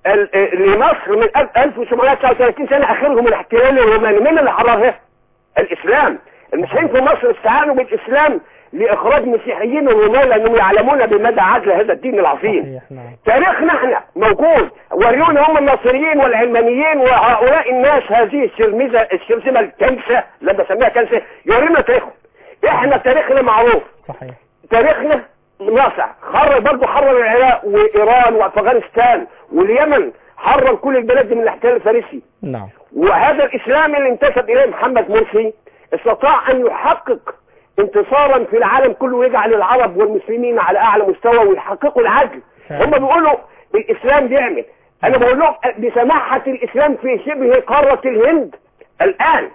لمصر من ألف وسبعمائة وتسعة وثلاثين سنة، اخرهم الاحتلال الروماني. من اللي حررها؟ الاسلام. المسيحيين في مصر استعانوا بالاسلام لاخراج مسيحيين الرومان لانهم يعلمون بمدى عدل هذا الدين العظيم. تاريخنا احنا موجود. وريونا هم الناصريين والعلمانيين وهؤلاء الناس هذه الشرمزه الشرذمه الكنسه اللي بسميها كنسه يورينا تاريخهم. احنا تاريخنا معروف. صحيح. تاريخنا ناصع. حرر برضه حرر العراق وايران وافغانستان واليمن، حرر كل البلاد دي من الاحتلال الفارسي. نعم. وهذا الاسلام اللي انتسب اليه محمد مرسي استطاع ان يحقق انتصارا في العالم كله ويجعل العرب والمسلمين على اعلى مستوى ويحققوا العدل. هم بيقولوا الاسلام بيعمل. انا بقول لهم بسماحة الاسلام في شبه قارة الهند الان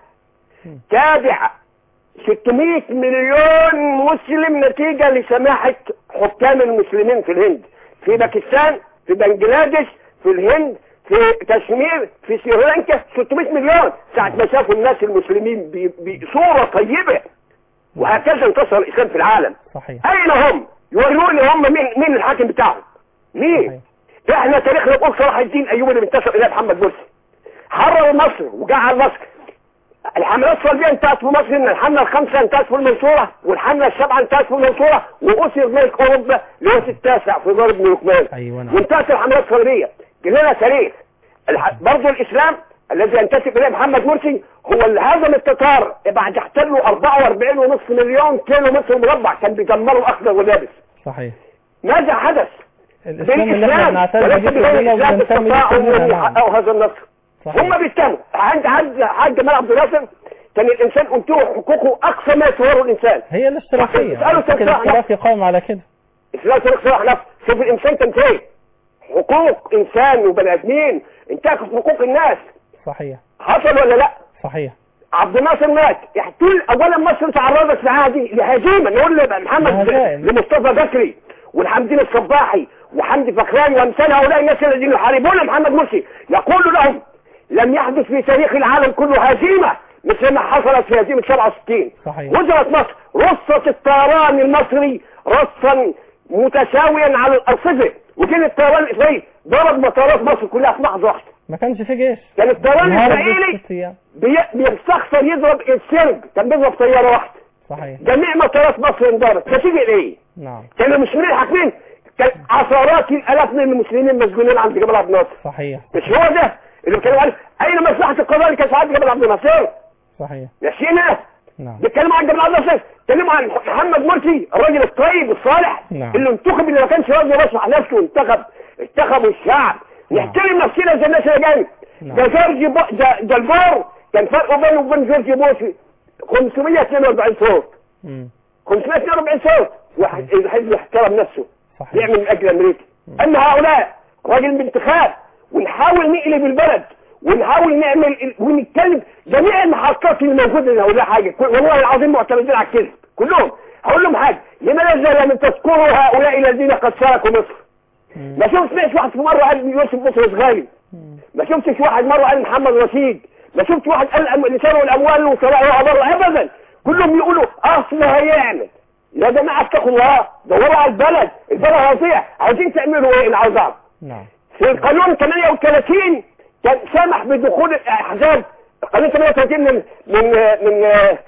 تابع ستمائة مليون مسلم نتيجة لسماحة حكام المسلمين في الهند، في باكستان، في بنجلاديش، في الهند، في كشمير، في سريلانكا. ستمائة مليون ساعة ما شافوا الناس المسلمين بصورة طيبة. وهكذا انتصر الاسلام في العالم. صحيح. اين هم؟ يوروني هم مين مين الحاكم بتاعهم؟ مين؟ صحيح. احنا تاريخنا بيقول صلاح الدين ايوبي اللي انتصر اليه محمد مرسي حرر مصر وجعل مصر. الحملات الصليبيه انتهت في مصر، ان الحمله الخامسه انتهت في المنصوره والحمله السابعه انتهت في المنصوره واسر ملك اوروبا لويس التاسع في دار ابن لقمان. ايوه نعم. وانتهت الحملات الصليبيه. لنا تاريخ. برضه الاسلام الذي ينتسب اليه محمد مرسي هو اللي هزم التتار بعد احتلوا أربعة وأربعين ونصف مليون كيلو متر مربع، كان بيدمروا اخضر ولابس. صحيح. ماذا حدث؟ الاسلام اللي احنا بنعترف بيه كلنا وبننتمي ليه يحققوا هذا النصر. هم بيتهموا عند عند حاج جمال عبد الناصر كان الانسان انتهوا حقوقه اقصى ما يتوره الانسان. هي الاشتراكيه. الاشتراكي قائم على كده. اسلام تاريخ صلاح نفسه. شوف الانسان تنتهي حقوق انسان وبني ادمين، انتهكوا حقوق الناس. صحيح. حصل ولا لا؟ صحيح. عبد الناصر مات. يحتل اولا مصر تعرضت في عهدي لهزيمه. نقول محمد لمصطفى بكري والحمدين الصباحي وحمدي فخراني وامثال هؤلاء الناس الذين يحاربون محمد مرسي، يقول لهم لم يحدث في تاريخ العالم كله هزيمه مثل ما حصلت في هزيمة سبعة وستين. صحيح. وزرت مصر رصت الطيران المصري رصا متساويا على الارصفه، وكان الطيران الاسرائيلي ضرب مطارات مصر كلها في لحظه واحده. ما كانش في جيش. كان الطيران الاسرائيلي بيستخسر يضرب السرج، كان بيضرب طياره واحده. صحيح. جميع مطارات مصر انضربت. نتيجه ايه؟ نعم. كان المسلمين حاكمين، كان عشرات الالاف من المسلمين مسجونين عند جبل عبد الناصر. صحيح. مش هو ده اللي بيتكلموا عليه؟ اين مصلحه القضاء اللي كانت عند جبل عبد الناصر؟ صحيح. نسينا؟ نعم. بيتكلموا عن جبل عبد الناصر، بيتكلموا عن محمد مرسي الراجل الطيب الصالح. نعم. اللي انتخب، اللي ما كانش راضي يرشح نفسه وانتخب انتخبوا الشعب. نعم. نحترم نفسنا زي الناس اللي جايه. نعم. ده جورج بو... ده, ده الجور كان فرقه بينه وبين جورج بوش خمسمية واثنين وأربعين صوت. امم خمسمية واثنين وأربعين صوت. واحد الحزب يحترم نفسه. صحيح. يعمل من اجل امريكا. اما هؤلاء راجل بانتخاب، ونحاول نقلب البلد ونحاول نعمل ونتكلم جميع المحطات اللي موجوده لهؤلاء حاجه، والله العظيم معتمدين على الكذب كلهم. هقول لهم حاجه، لماذا لم تذكروا هؤلاء الذين قد سرقوا مصر؟ ما شفتش واحد في مره قال يوسف بطرس غالي، ما شفتش واحد مره قال محمد رشيد، ما شفتش واحد قال لسانه الاموال وسرقوا بره ابدا. كلهم يقولوا اصل هيعمل. يا جماعه اتقوا الله، دوروا على البلد، البلد هتضيع. عايزين تعملوا ايه العذاب؟ نعم. في القانون ثمانية وثلاثين كان سمح بدخول الاحزاب. القانون ثمانية وثلاثين من من من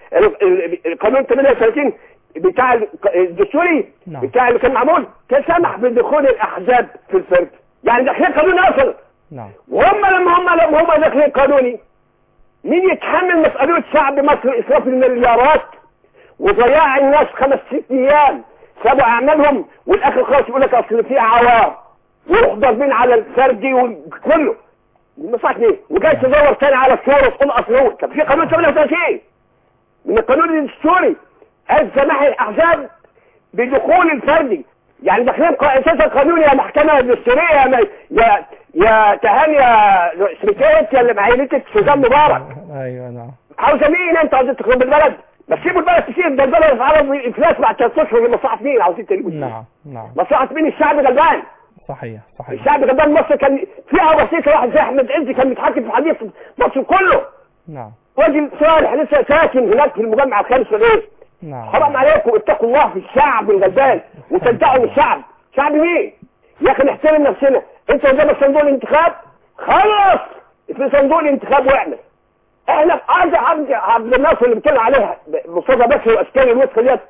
القانون ثمانية وثلاثين بتاع الدستوري. نعم. بتاع اللي كان معمول كان سمح بدخول الاحزاب في الفرد، يعني داخلين قانوني اصلا. نعم. وهم لما هم لما هم داخلين قانوني، مين يتحمل مسؤوليه شعب مصر اسراف المليارات وضياع الناس خمس ست ايام سابوا اعمالهم، والاخر خلاص يقول لك اصل في عوار ويروح ضاربين على الفردي وكله المصلحه ايه، وجاي تدور تاني على الصوره وتقول اصل هو طب في قانون ثمانية وثلاثين من القانون الدستوري قال سماح الاحزاب بدخول الفردي، يعني داخلين اساسا قانون يا محكمه دستوريه يا يا يا تهاني يا سمكيت يا اللي معينتك سوزان مبارك. ايوه نعم. عاوزه مين انت عاوزين تخرب البلد؟ ما تسيبوا البلد تسير، ده البلد اتعرض للافلاس بعد ثلاث اشهر. لمصلحه مين عاوزين تجيبوا؟ نعم نعم. مصلحه مين؟ الشعب غلبان. صحيح صحيح. الشعب غلبان. مصر كان فيها بسيطه، واحد زي احمد عز كان متحكم في حديث مصر كله. نعم. راجل صالح لسه ساكن هناك في المجمع الخامس والايه؟ نعم. حرام عليكم، اتقوا الله في الشعب الغلبان وتنتقوا من الشعب. شعب مين؟ يا اخي نحترم نفسنا. انت قدامك صندوق الانتخاب، خلص في صندوق الانتخاب واعمل. احنا في ارض عبد عبد الناصر اللي بيتكلم عليها مصطفى بكري واشكال الوسخه ديت.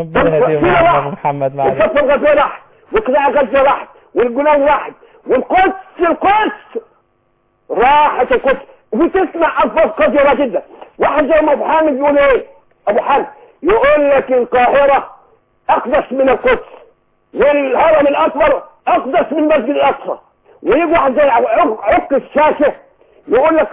محمد معلش. الصف الغزوه راح، وقلاع غزه راح، والجولان راحت، والقدس القدس راحت القدس. وبتسمع الفاظ قذره جدا. واحد زي ابو حامد يقول ايه؟ ابو حامد يقول لك القاهره اقدس من القدس، والهرم الاكبر اقدس من المسجد الاقصى. ويجي واحد زي عق الشاشه يقول لك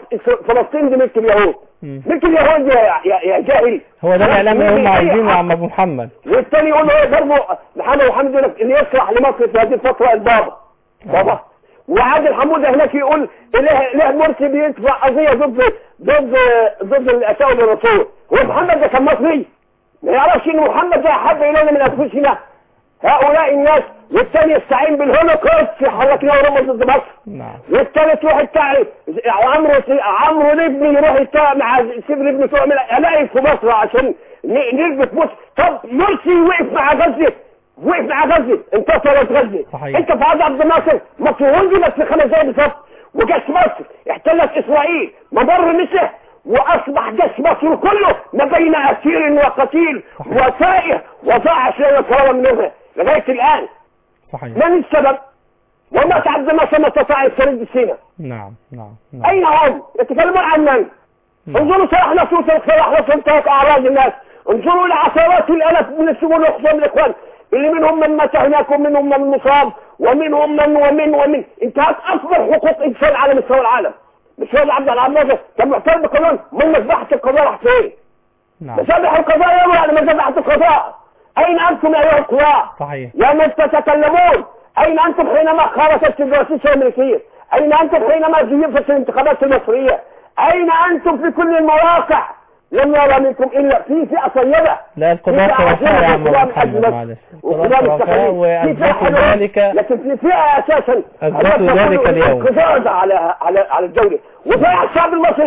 فلسطين دي ملك اليهود. ملك اليهود يا يا, يا جاهل. هو ده الاعلام اللي هم عايزينه يا عم ابو محمد. والثاني يقول له برضه محمد محمد يقول لك اللي يشرح لمصر في هذه الفتره البابا بابا. وعادل حموده هناك يقول اله اله مرسي بيدفع قضيه ضد ضد ضد الاساءه للرسول. هو محمد ده كان مصري؟ ما يعرفش ان محمد ده احب الينا من انفسنا. هؤلاء الناس. والثاني يستعين بالهولوكوست في حركنا ورمز ضد مصر. نعم. والثالث يروح يتعب عمرو عمرو ابني يروح يتعب مع سيبر ابني تعمل الاقي في مصر عشان نربط مصر. طب مرسي وقف مع غزه، وقف مع غزه، انتصرت غزه. انت في عهد عبد الناصر مصر وجدت في خمس دقايق بالظبط، وجيش مصر احتلت اسرائيل ممر مسح، واصبح جيش مصر كله ما بين اسير وقتيل وسائر وضاع شيء وكرم منها لغايه الان. صحيح. من السبب؟ ومات عبد الناصر ما استطاع يسترد سيناء. نعم نعم نعم. اين هم؟ يتكلمون عن من؟ انظروا صلاح نصوص صلاح نصوص انتهك اعراض الناس. انظروا لعشرات الالاف من السجون وخصوم الاخوان اللي منهم من مات هناك ومنهم من مصاب ومنهم من ومن ومن انتهت اكبر حقوق انسان على مستوى العالم. مش هو عبد العزيز كان معترف بالقانون؟ من مذبحه القضاء راح فين؟ نعم. مذبح القضاء يا يعني مذبحه القضاء. اين انتم ايها القضاة؟ صحيح. يا من تتكلمون، اين انتم حينما خرجت الجواسيس الامريكيه؟ اين انتم حينما زيفت الانتخابات المصريه؟ اين انتم في كل المواقع؟ لم يرى منكم الا في فئه طيبه. لا القضاء شرفاء يا عم محمد معلش. القضاء شرفاء واثبتوا ذلك، لكن في فئه اساسا اثبتوا ذلك اليوم قضاء على على على الدوله وضيع الشعب المصري.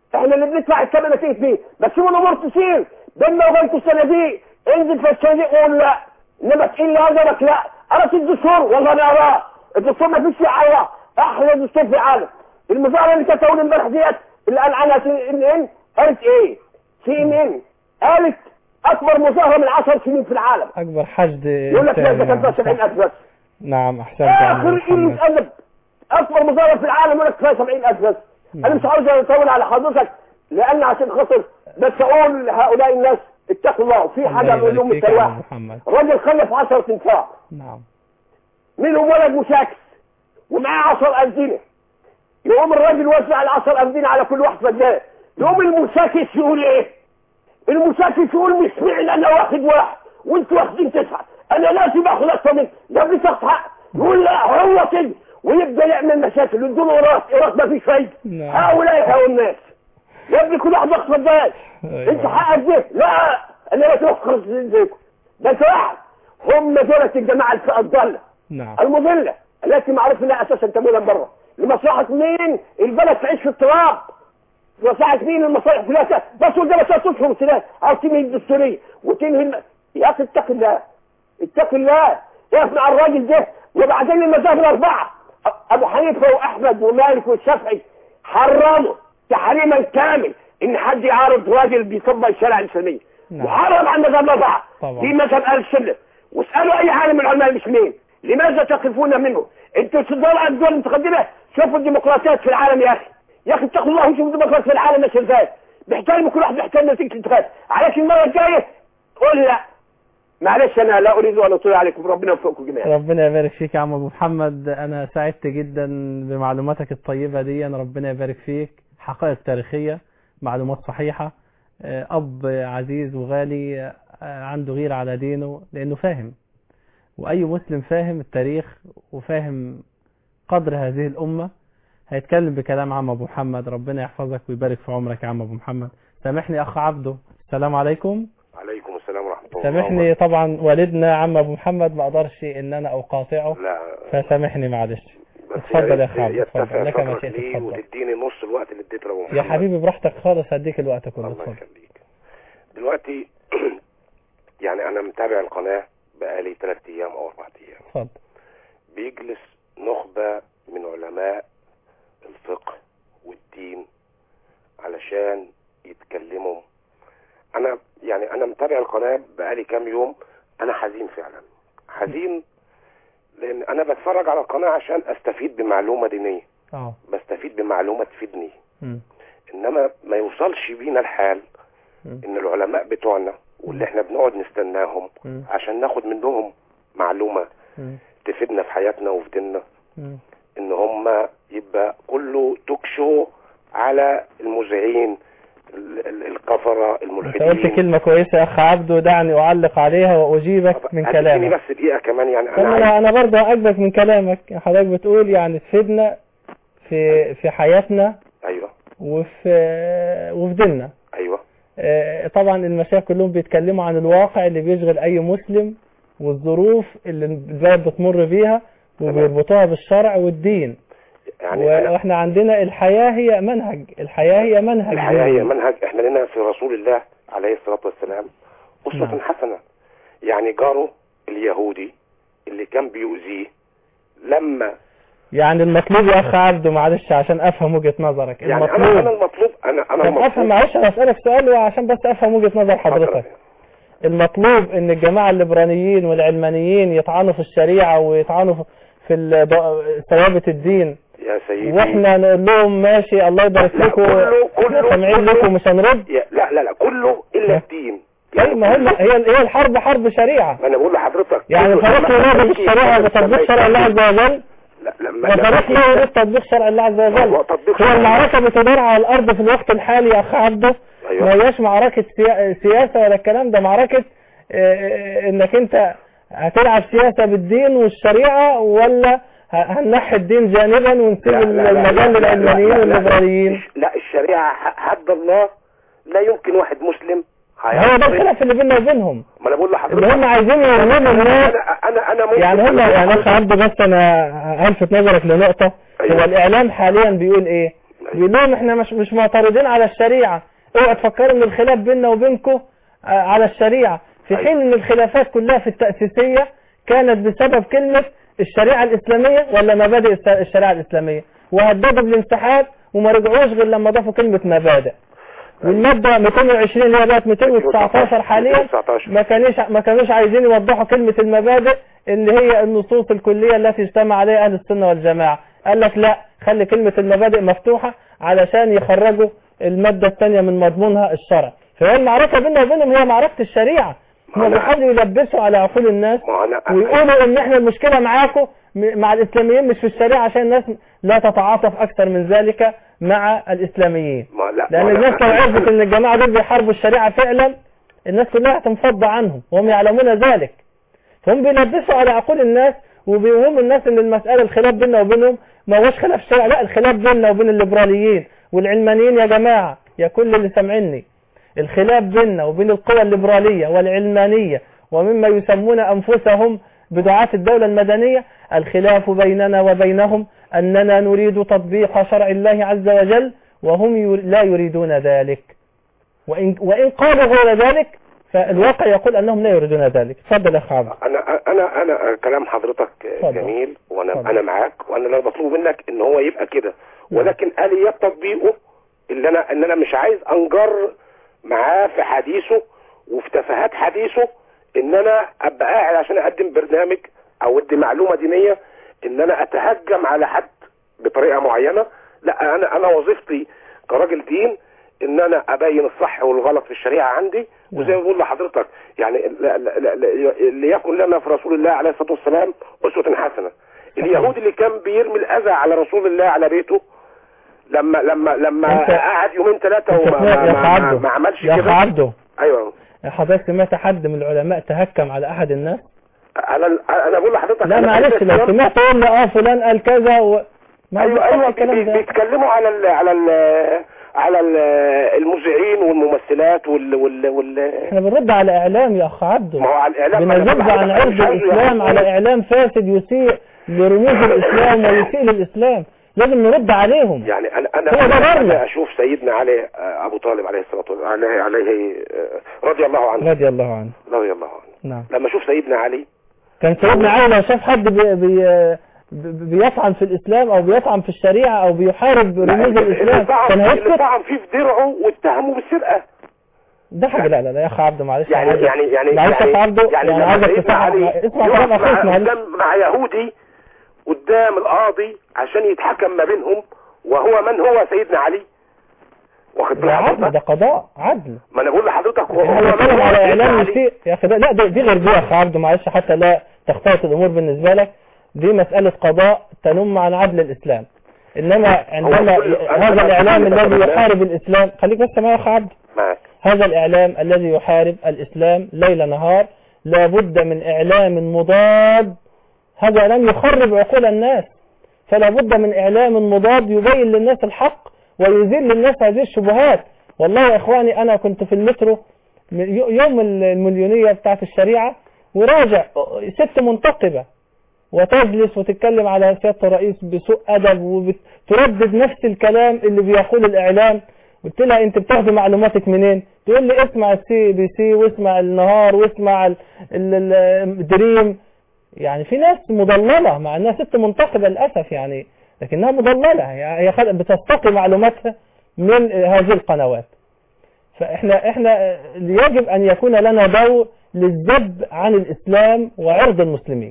احنا اللي بندفع الثمن نتيجه فيه، بس سيبوا الامور تسير. لما لغايه الصناديق انزل في الصناديق قول لا، انما تقول لي هذا لا. قرأت الدستور والله انا قراه، الدستور ما فيش فيه حياه، احلى دستور في العالم. المظاهره اللي كانت اول امبارح ديت اللي قال عنها سي ان ان قالت ايه؟ سي ان ان قالت اكبر مظاهره من عشر سنين في العالم. اكبر حشد يقول لك لا ده كان فيها سبعين ألف بس. نعم احسنت. اخر اللي يتقلب اكبر مظاهره في العالم يقول لك فيها سبعين ألف بس. انا مش عاوز اطول على حضرتك لان عشان خاطر بس اقول لهؤلاء الناس اتقوا الله. وفي حاجه بقول لهم مثال واحد، راجل خلف عشرة انفاق. نعم. منهم ولد مشاكس ومعاه عشر ألف. يقوم الراجل وزع العشر ألف على كل واحد فدان. يقوم المشاكس يقول ايه؟ المشاكس يقول مش فعلا انا واخد واحد وانتوا واخدين تسعه، انا لازم اخد اكثر من ده بتاخد حق. يقول لا هو كده ويبدا يعمل مشاكل ويدون وراث وراث ما فيش فايده. هؤلاء هؤلاء الناس يا ابني كل واحد ياخد فدان. انت حقك ده لا انا لا تفخر زيكم ده انت واحد. هم دولة الجماعه الفئه الضاله المضله التي معروف انها اساسا تمويلا بره لمصلحه مين؟ البلد تعيش في اضطراب. لمصلحه مين؟ المصالح كلها. بس ده بس تشهر سلاح او تنهي الدستوريه وتنهي الم... يا اخي اتق الله اتق الله. اقف مع الراجل ده. وبعدين المذاهب الاربعه ابو حنيفه واحمد ومالك والشافعي حرموا تحريما كامل ان حد يعارض راجل بيطبق الشريعه الاسلاميه. وحرم على المذاهب الاربعه في مذهب اهل السنه. واسالوا اي عالم من علماء المسلمين لماذا تقفون منه؟ انتوا تدوروا على الدول المتقدمه. شوفوا الديمقراطيات في العالم يا اخي. يا اخي اتقوا الله وشوفوا الديمقراطيات في العالم ماشيه ازاي. بيحترموا كل واحد بيحترم نتيجه الانتخابات. عليك المره الجايه قول لا معلش انا لا اريد ان اطيل عليكم. ربنا يوفقكم جميعا. ربنا يبارك فيك يا عم ابو محمد. انا سعدت جدا بمعلوماتك الطيبه دي. أنا ربنا يبارك فيك. حقائق تاريخيه، معلومات صحيحه. اب عزيز وغالي عنده غيره على دينه لانه فاهم، واي مسلم فاهم التاريخ وفاهم قدر هذه الامه هيتكلم بكلام عم ابو محمد. ربنا يحفظك ويبارك في عمرك يا عم ابو محمد. سامحني اخ عبده. السلام عليكم. عليكم السلام ورحمه الله. سامحني طبعا والدنا عم ابو محمد ما اقدرش ان انا اقاطعه. لا فسامحني معلش. اتفضل يا اخ عبده اتفضل. لك ما شئت اتفضل. وتديني نص الوقت اللي اديته لابو محمد. يا حبيبي براحتك خالص هديك الوقت كله. الله يخليك. دلوقتي يعني انا متابع القناه بقالي ثلاث ايام او اربع ايام. اتفضل. بيجلس نخبه من علماء الفقه والدين علشان يتكلموا. انا يعني انا متابع القناه بقالي كام يوم. انا حزين فعلا حزين لان انا بتفرج على القناه عشان استفيد بمعلومه دينيه. اه بستفيد بمعلومه تفيدني. م. انما ما يوصلش بينا الحال م. ان العلماء بتوعنا واللي احنا بنقعد نستناهم م. عشان ناخد منهم معلومه م. تفيدنا في حياتنا وفي ديننا ان هم يبقى كله توكشو على المذيعين الكفره الملحدين. انت قلت كلمه كويسه يا اخ عبده، دعني اعلق عليها واجيبك من كلامك. بس دقيقه كمان يعني انا انا, أنا برضه اعجبك من كلامك. حضرتك بتقول يعني تفيدنا في في حياتنا. ايوه. وفي وفي ديننا. ايوه. آه طبعا المشايخ كلهم بيتكلموا عن الواقع اللي بيشغل اي مسلم والظروف اللي البلد بتمر بيها وبيربطوها بالشرع والدين. يعني واحنا عندنا الحياة هي منهج. الحياة هي منهج الحياة هي منهج. احنا لنا في رسول الله عليه الصلاة والسلام أسوة نعم. حسنة. يعني جاره اليهودي اللي كان بيؤذيه لما يعني المطلوب يا اخ عبده معلش عشان افهم وجهة نظرك. يعني المطلوب انا انا المطلوب انا انا المطلوب افهم معلش انا اسالك سؤال عشان بس افهم وجهة نظر حضرتك. المطلوب ان الجماعة الليبرانيين والعلمانيين يطعنوا في الشريعة ويطعنوا في ثوابت الدين يا سيدي واحنا نقول لهم ماشي الله يبارك لكم سامعين لكم مش هنرد. لا لا لا كله الا الدين. يعني ما هم هي هي الحرب حرب شريعه. ما انا بقول لحضرتك يعني فريق ينادي بالشريعه بتطبيق شرع الله عز وجل. لا لا وفريق لا يريد تطبيق شرع الله عز وجل. هو المعركه بتدار على الارض في الوقت الحالي يا اخ عبده. ما هياش معركه سياسه ولا الكلام ده. معركه انك انت هتلعب سياسه بالدين والشريعه ولا هننحي الدين جانبا ونسيب المجال للعلمانيين والليبراليين. لا الشريعه حد الله لا يمكن واحد مسلم هو ده الخلاف اللي بيننا وبينهم. ما انا بقول لحضرتك اللي هم عايزين يعلموا الناس. انا انا يعني هم يعني اخ عبده بس انا الفت نظرك لنقطه. أيوة. هو الاعلام حاليا بيقول ايه؟ بيقول لهم احنا مش مش معترضين على الشريعة، اوعوا تفكروا ان الخلاف بيننا وبينكم على الشريعة، في حين ان الخلافات كلها في التأسيسية كانت بسبب كلمة الشريعة الإسلامية ولا مبادئ الشريعة الإسلامية، وهددوا بالانسحاب وما رجعوش غير لما ضافوا كلمة مبادئ. والمادة مئتين وعشرين اللي هي بقت مئتين وتسعتاشر حاليا ما كانوش ما كانوش عايزين يوضحوا كلمة المبادئ اللي هي النصوص الكلية التي اجتمع عليها أهل السنة والجماعة. قال لك لا، خلي كلمة المبادئ مفتوحة علشان يخرجوا المادة الثانية من مضمونها الشرع. فهي المعركة بيننا وبينهم هي معركة الشريعة. هم بيحاولوا يلبسوا على عقول الناس ويقولوا ان احنا المشكلة معاكم مع الاسلاميين مش في الشريعة، عشان الناس لا تتعاطف اكثر من ذلك مع الاسلاميين. لان الناس لو عرفت ان الجماعة دول بيحاربوا الشريعة فعلا الناس كلها هتنفض عنهم وهم يعلمون ذلك. فهم بيلبسوا على عقول الناس وبيوهموا الناس ان المسألة الخلاف بيننا وبينهم ما هوش خلاف الشريعة، لا، الخلاف بيننا وبين الليبراليين والعلمانيين. يا جماعة يا كل اللي سمعني، الخلاف بيننا وبين القوى الليبرالية والعلمانية ومما يسمون أنفسهم بدعاة الدولة المدنية، الخلاف بيننا وبينهم أننا نريد تطبيق شرع الله عز وجل وهم لا يريدون ذلك. وإن, وإن قالوا غير ذلك فالواقع يقول أنهم لا يريدون ذلك. تفضل يا أخ عبد. أنا أنا أنا كلام حضرتك فضل. جميل، وأنا فضل. أنا معاك، وأنا لا بطلب منك إن هو يبقى كده، ولكن آليات تطبيقه اللي أنا إن أنا مش عايز أنجر معاه في حديثه وفي تفاهات حديثه، ان انا ابقى قاعد عشان اقدم برنامج او ادي معلومه دينيه ان انا اتهجم على حد بطريقه معينه. لا، انا انا وظيفتي كراجل دين ان انا ابين الصح والغلط في الشريعه عندي، وزي ما بقول لحضرتك يعني ليكن لنا في رسول الله عليه الصلاه والسلام اسوه حسنه. اليهودي اللي كان بيرمي الاذى على رسول الله على بيته لما لما لما قعد يومين ثلاثه وما ما, ما, ما عملش كده. يا اخ عبده، ايوه حضرتك سمعت حد من العلماء تهكم على احد الناس؟ انا انا بقول لحضرتك لا معلش، لو سمعت يقول اه فلان قال كذا و... ما ايوه ايوه بي بيتكلموا على ال على ال على ال المذيعين والممثلات وال وال وال احنا بنرد على اعلام يا اخ عبده، ما هو على الاعلام بنرد عن عرض الاسلام على اعلام فاسد يسيء لرموز الاسلام ويسيء للاسلام، لازم نرد عليهم. يعني انا انا, أنا اشوف سيدنا علي ابو طالب عليه الصلاه والسلام عليه عليه رضي الله عنه رضي الله عنه رضي الله عنه نعم. لما اشوف سيدنا علي، كان سيدنا علي لو شاف حد بي بي بيطعن في الاسلام او بيطعن في الشريعه او بيحارب رموز الاسلام كان هيسكت. طعن فيه في درعه واتهمه بالسرقه، ده حاجه لا لا لا يا اخ عبده معلش يعني يعني يعني يعني يعني عبده يعني, يعني عايزك تسمع اسمع كلام اخوك معلش. مع يهودي قدام القاضي عشان يتحكم ما بينهم، وهو من هو سيدنا علي، واخد بالك؟ عدل، ده قضاء عدل. ما انا بقول لحضرتك هو من على اعلام يسيء يا اخي. لا دي غير دي يا اخ عبده معلش، حتى لا تختلط الامور بالنسبه لك، دي مساله قضاء تنم عن عدل الاسلام. انما عندما هذا الاعلام الذي يحارب الاسلام، خليك بس معايا يا اخ عبده، هذا الاعلام الذي يحارب الاسلام ليل نهار لابد من اعلام مضاد. هذا لم يخرب عقول الناس، فلا بد من اعلام مضاد يبين للناس الحق ويزيل للناس هذه الشبهات. والله يا اخواني انا كنت في المترو يوم المليونية بتاعت الشريعة وراجع ست منتقبة وتجلس وتتكلم على سيادة الرئيس بسوء ادب وتردد نفس الكلام اللي بيقول الاعلام. قلت لها انت بتاخدي معلوماتك منين؟ تقول لي اسمع السي بي سي واسمع النهار واسمع الدريم. يعني في ناس مضللة مع انها ست منتقبة للأسف يعني، لكنها مضللة، هي بتستقي معلوماتها من هذه القنوات. فاحنا احنا يجب ان يكون لنا دور للذب عن الاسلام وعرض المسلمين.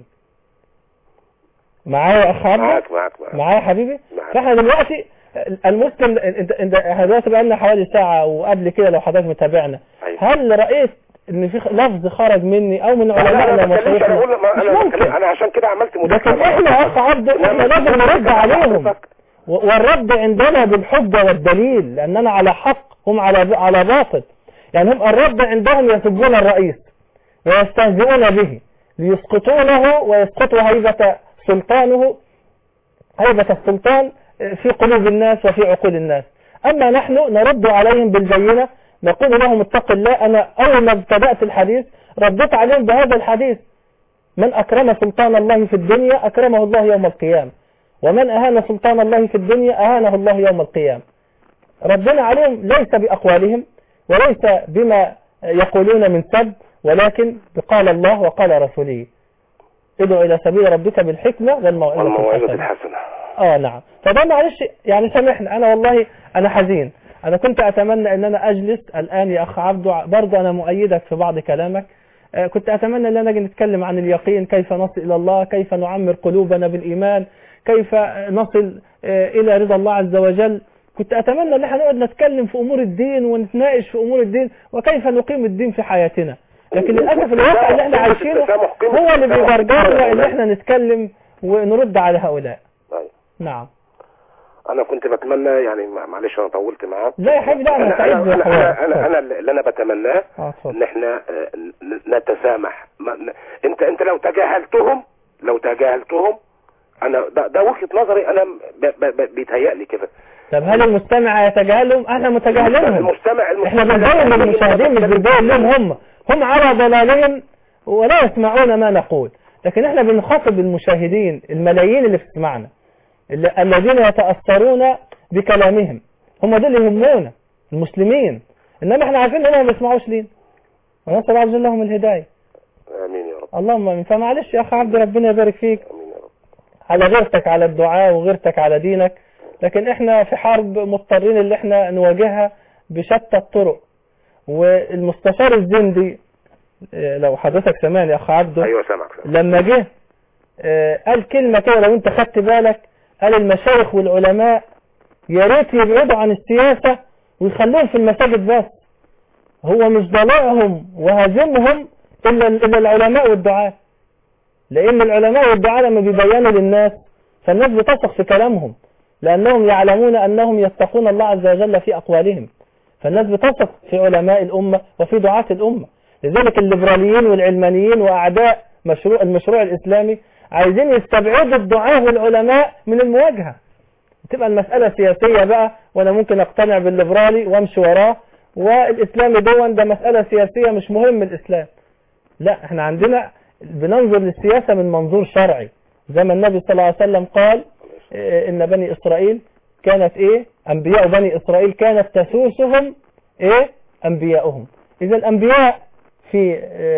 معايا يا اخ عبد؟ معاك معاك معايا حبيبي؟ معاك. فاحنا دلوقتي المسلم انت انت احنا دلوقتي بقى لنا حوالي ساعة وقبل كده لو حضرتك متابعنا، أيوة. هل رأيت ان في لفظ خرج مني او من علمائنا ومشايخنا؟ انا, أنا عشان كده عملت مداخله. لكن احنا يا اخ عبد احنا لازم نرد عليهم، والرد عندنا بالحجه والدليل، لاننا على حق هم على على باطل. يعني هم الرد عندهم يسبون الرئيس ويستهزئون به ليسقطونه ويسقطوا هيبه سلطانه، هيبه السلطان في قلوب الناس وفي عقول الناس. اما نحن نرد عليهم بالبينه، نقول لهم اتق الله. انا اول ما ابتدأت الحديث ردت عليهم بهذا الحديث: من اكرم سلطان الله في الدنيا اكرمه الله يوم القيامة. ومن أهان سلطان الله في الدنيا أهانه الله يوم القيامة. ربنا عليهم ليس بأقوالهم وليس بما يقولون من سب، ولكن بقال الله وقال رسوله ادعو إلى سبيل ربك بالحكمة والموعظة الحسنة. آه نعم. فده معلش يعني سامحني، أنا والله أنا حزين. أنا كنت أتمنى أن أنا أجلس الآن يا أخ عبده، برضه أنا مؤيدك في بعض كلامك. آه كنت أتمنى أن أنا نجي نتكلم عن اليقين، كيف نصل إلى الله، كيف نعمر قلوبنا بالإيمان، كيف نصل آه إلى رضا الله عز وجل. كنت أتمنى أن احنا نقعد نتكلم في أمور الدين ونتناقش في أمور الدين وكيف نقيم الدين في حياتنا. لكن للأسف الواقع اللي احنا عايشينه هو اللي بيجرجرنا ان احنا نتكلم ونرد على هؤلاء. نعم. انا كنت بتمنى يعني معلش انا طولت معاك. لا يا حبيبي، لا انا سعيد بالحوار. انا انا انا اللي انا بتمناه ان احنا نتسامح. انت انت لو تجاهلتهم لو تجاهلتهم انا ده, ده وجهة نظري، انا بيتهيألي كده. طب هل المستمع يتجاهلهم؟ احنا متجاهلينهم. المستمع المستمع احنا بنبين للمشاهدين مش بنبين لهم هم هم على ضلالهم ولا يسمعون ما نقول، لكن احنا بنخاطب المشاهدين الملايين اللي بتسمعنا الذين يتأثرون بكلامهم، هم دول اللي يهمونا المسلمين، انما احنا عارفين انهم ما بيسمعوش لينا، ونسأل الله عز وجل لهم الهداية. امين يا رب. اللهم امين. فمعلش يا اخ عبد، ربنا يبارك فيك. امين يا رب. على غيرتك على الدعاء وغيرتك على دينك، لكن احنا في حرب مضطرين اللي احنا نواجهها بشتى الطرق. والمستشار الزندي لو حضرتك سمعني يا اخ عبده، ايوه سامعك. لما جه قال كلمة كده لو انت خدت بالك، قال المشايخ والعلماء يا ريت يبعدوا عن السياسة ويخلوهم في المساجد بس. هو مش ضلائهم وهزمهم الا الا العلماء والدعاء، لان العلماء والدعاء لما بيبينوا للناس فالناس بتثق في كلامهم، لانهم يعلمون انهم يتقون الله عز وجل في اقوالهم، فالناس بتثق في علماء الامة وفي دعاة الامة. لذلك الليبراليين والعلمانيين واعداء مشروع المشروع الاسلامي عايزين يستبعدوا الدعاة والعلماء من المواجهة، تبقى المسألة سياسية بقى، وانا ممكن اقتنع بالليبرالي وامشي وراه، والاسلامي دون ده مسألة سياسية مش مهم الاسلام. لا، احنا عندنا بننظر للسياسة من منظور شرعي، زي ما النبي صلى الله عليه وسلم قال ان بني اسرائيل كانت ايه انبياء بني اسرائيل كانت تسوسهم ايه انبياؤهم. اذا الانبياء في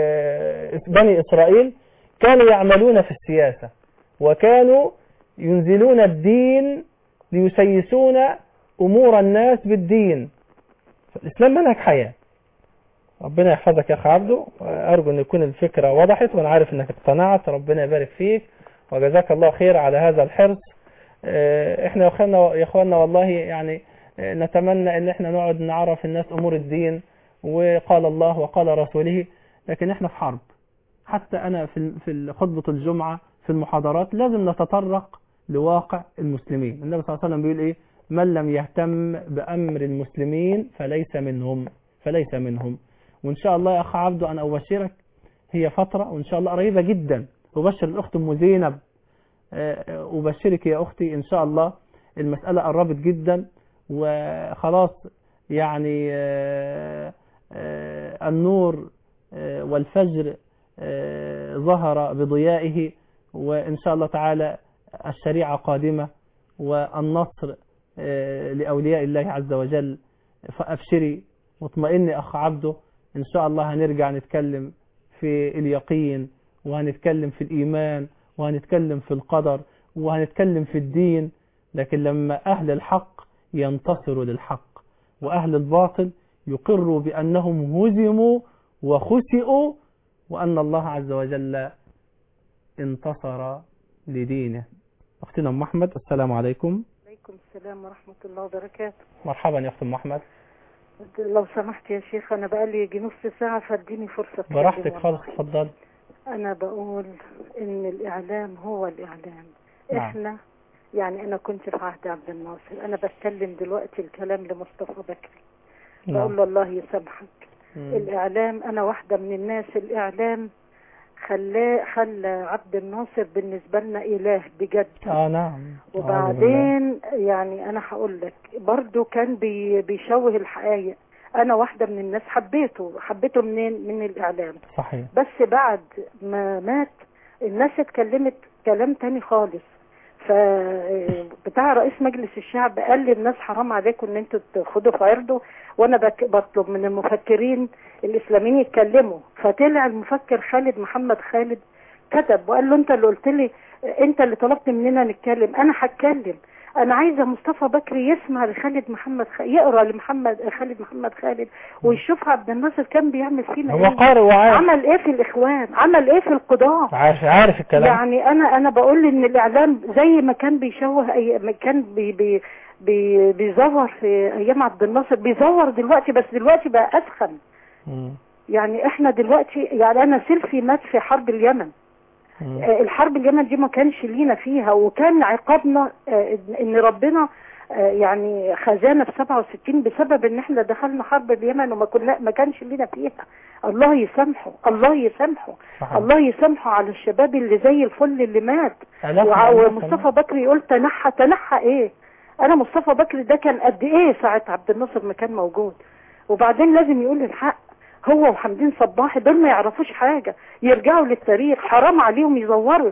بني اسرائيل كانوا يعملون في السياسة، وكانوا ينزلون الدين ليسيسون امور الناس بالدين. الاسلام منهج حياة. ربنا يحفظك يا اخ عبده، ارجو ان يكون الفكرة وضحت، وانا عارف انك اقتنعت. ربنا يبارك فيك وجزاك الله خير على هذا الحرص. احنا يا اخوانا يا اخوانا والله يعني نتمنى ان احنا نقعد نعرف الناس امور الدين وقال الله وقال رسوله، لكن احنا في حرب. حتى انا في في خطبة الجمعة في المحاضرات لازم نتطرق لواقع المسلمين. النبي صلى الله عليه وسلم بيقول ايه؟ من لم يهتم بامر المسلمين فليس منهم فليس منهم. وان شاء الله يا اخ عبده انا ابشرك، هي فترة وان شاء الله قريبة جدا. أبشر الأخت أم زينب، أبشرك يا أختي إن شاء الله المسألة قربت جدا وخلاص، يعني النور والفجر ظهر بضيائه، وإن شاء الله تعالى الشريعة قادمة والنصر لأولياء الله عز وجل. فأبشري واطمئني أخ عبده، إن شاء الله هنرجع نتكلم في اليقين، وهنتكلم في الإيمان، وهنتكلم في القدر، وهنتكلم في الدين. لكن لما أهل الحق ينتصروا للحق وأهل الباطل يقروا بأنهم هزموا وخسئوا، وأن الله عز وجل انتصر لدينه. أختنا أم أحمد، السلام عليكم. عليكم السلام ورحمة الله وبركاته. مرحبا يا أخت أم أحمد. لو سمحت يا شيخ، أنا بقالي يجي نص ساعة فاديني فرصة. براحتك خالص، اتفضل. أنا بقول إن الإعلام هو الإعلام. نعم. إحنا يعني أنا كنت في عهد عبد الناصر، أنا بتكلم دلوقتي الكلام لمصطفى بكري. نعم. بقول له الله يسامحك. مم. الإعلام أنا واحدة من الناس، الإعلام خلاه خلى عبد الناصر بالنسبة لنا إله بجد. آه نعم. وبعدين يعني أنا هقول لك برضو كان بي بيشوه الحقائق. أنا واحدة من الناس حبيته حبيته منين؟ من الإعلام. صحيح. بس بعد ما مات الناس اتكلمت كلام تاني خالص. ف بتاع رئيس مجلس الشعب قال للناس حرام عليكم ان انتوا تاخدوا في عرضه، وانا بك... بطلب من المفكرين الاسلاميين يتكلموا. فطلع المفكر خالد محمد خالد كتب وقال له انت اللي قلت لي، انت اللي طلبت مننا نتكلم، انا هتكلم. انا عايزه مصطفى بكري يسمع لخالد محمد خ... يقرا لمحمد خالد محمد خالد ويشوف عبد الناصر كان بيعمل فينا هو ايه، قارئ وعارف عمل ايه في الاخوان، عمل ايه في القضاء، عارف عارف الكلام. يعني انا انا بقول ان الاعلام زي ما كان بيشوه أي... ما كان بي... بي... بي... بيزور في ايام عبد الناصر بيزور دلوقتي، بس دلوقتي بقى اسخن. م. يعني احنا دلوقتي، يعني انا سيلفي مات في حرب اليمن. آه الحرب اليمن دي ما كانش لينا فيها، وكان عقابنا آه ان ربنا آه يعني خزانا في سبعة وستين بسبب ان احنا دخلنا حرب اليمن وما كنا ما كانش لينا فيها. الله يسامحه، الله يسامحه، الله يسامحه على الشباب اللي زي الفل اللي مات. ومصطفى بكري يقول تنحى، تنحى ايه؟ انا مصطفى بكري ده كان قد ايه ساعة عبد الناصر ما كان موجود. وبعدين لازم يقول الحق، هو وحمدين صباحي دول ما يعرفوش حاجة، يرجعوا للتاريخ. حرام عليهم يزوروا،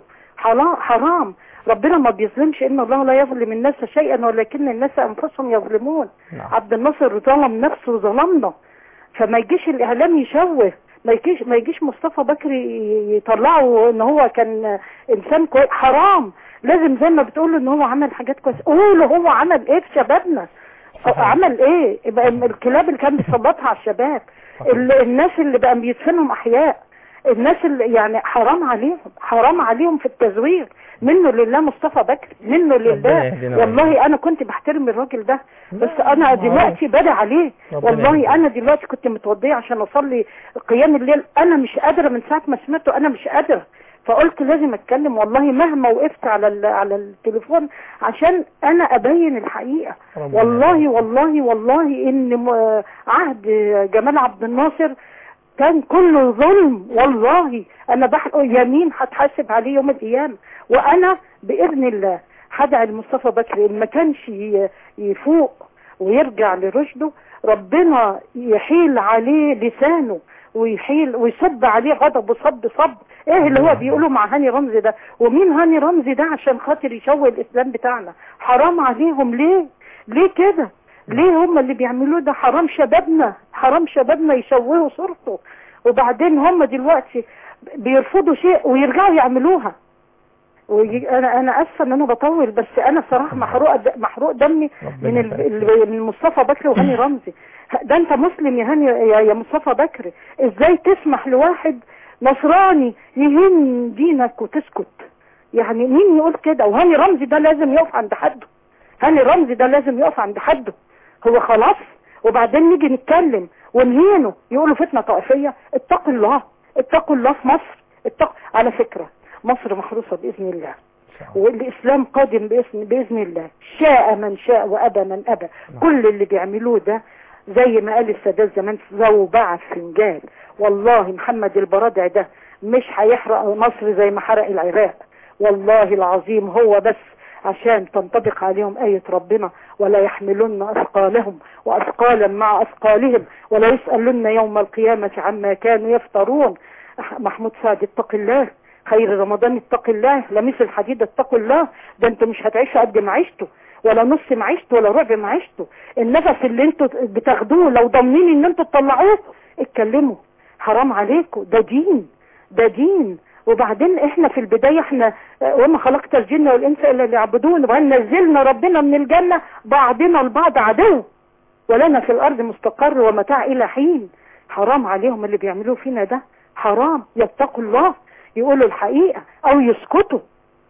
حرام. ربنا ما بيظلمش، ان الله لا يظلم الناس شيئا ولكن الناس انفسهم يظلمون. نعم. عبد الناصر ظلم نفسه وظلمنا، فما يجيش الاعلام يشوه، ما يجيش ما يجيش مصطفى بكري يطلعوا ان هو كان انسان كويس. حرام. لازم زي ما بتقولوا ان هو عمل حاجات كويسه، قولوا هو عمل ايه في شبابنا. عمل ايه؟ يبقى الكلاب اللي كان بيسلطها على الشباب، الناس اللي بقى بيدفنهم احياء، الناس اللي يعني حرام عليهم، حرام عليهم في التزوير. منه لله مصطفى بكري، منه لله. والله انا كنت بحترم الراجل ده، بس انا دلوقتي بدأ عليه. والله انا دلوقتي كنت متوضيه عشان اصلي قيام الليل، انا مش قادره من ساعه ما سمعته، انا مش قادره. فقلت لازم اتكلم، والله مهما وقفت على على التليفون عشان انا ابين الحقيقه. والله والله والله ان عهد جمال عبد الناصر كان كله ظلم. والله انا بحق يمين هتحاسب عليه يوم القيامه. وانا باذن الله هدعي لمصطفى بكري ان ما كانش يفوق ويرجع لرشده، ربنا يحيل عليه لسانه ويحيل ويصب عليه غضب وصب صب. ايه اللي هو بيقوله مع هاني رمزي ده؟ ومين هاني رمزي ده عشان خاطر يشوه الاسلام بتاعنا؟ حرام عليهم. ليه ليه كده؟ ليه هم اللي بيعملوه ده؟ حرام شبابنا، حرام شبابنا يشوهوا صورته. وبعدين هم دلوقتي بيرفضوا شيء ويرجعوا يعملوها. وانا انا اسفه ان انا بطول، بس انا صراحه محروق محروق دمي من من مصطفى بكري وهاني رمزي. ده انت مسلم يا هاني يا مصطفى بكري، ازاي تسمح لواحد نصراني يهين دينك وتسكت؟ يعني مين يقول كده؟ وهاني رمزي ده لازم يقف عند حده، هاني رمزي ده لازم يقف عند حده. هو خلاص وبعدين نيجي نتكلم ونهينه يقولوا فتنة طائفية. اتقوا الله، اتقوا الله في مصر. اتق... على فكرة مصر محروسة بإذن الله، والإسلام قادم بإذن, بإذن الله، شاء من شاء وأبى من أبى. كل اللي بيعملوه ده زي ما قال السادات زمان زوبعة فنجان. والله محمد البرادع ده مش هيحرق مصر زي ما حرق العراق، والله العظيم. هو بس عشان تنطبق عليهم آية ربنا ولا يحملن أثقالهم وأثقالا مع أثقالهم ولا يسألن يوم القيامة عما كانوا يفترون. محمود سعد اتق الله، خير رمضان اتق الله، لميس الحديد اتق الله. ده انتوا مش هتعيشوا قد ما عشتوا، ولا نص ما عشتوا ولا ربع ما عشتوا. النفس اللي انتوا بتاخدوه لو ضامنين ان انتوا تطلعوه اتكلموا. حرام عليكم، ده دين، ده دين. وبعدين احنا في البداية احنا وما خلقت الجن والانس الا ليعبدون، وان نزلنا ربنا من الجنة بعضنا البعض عدو ولنا في الارض مستقر ومتاع الى حين. حرام عليهم اللي بيعملوه فينا ده، حرام. يتقوا الله، يقولوا الحقيقة او يسكتوا.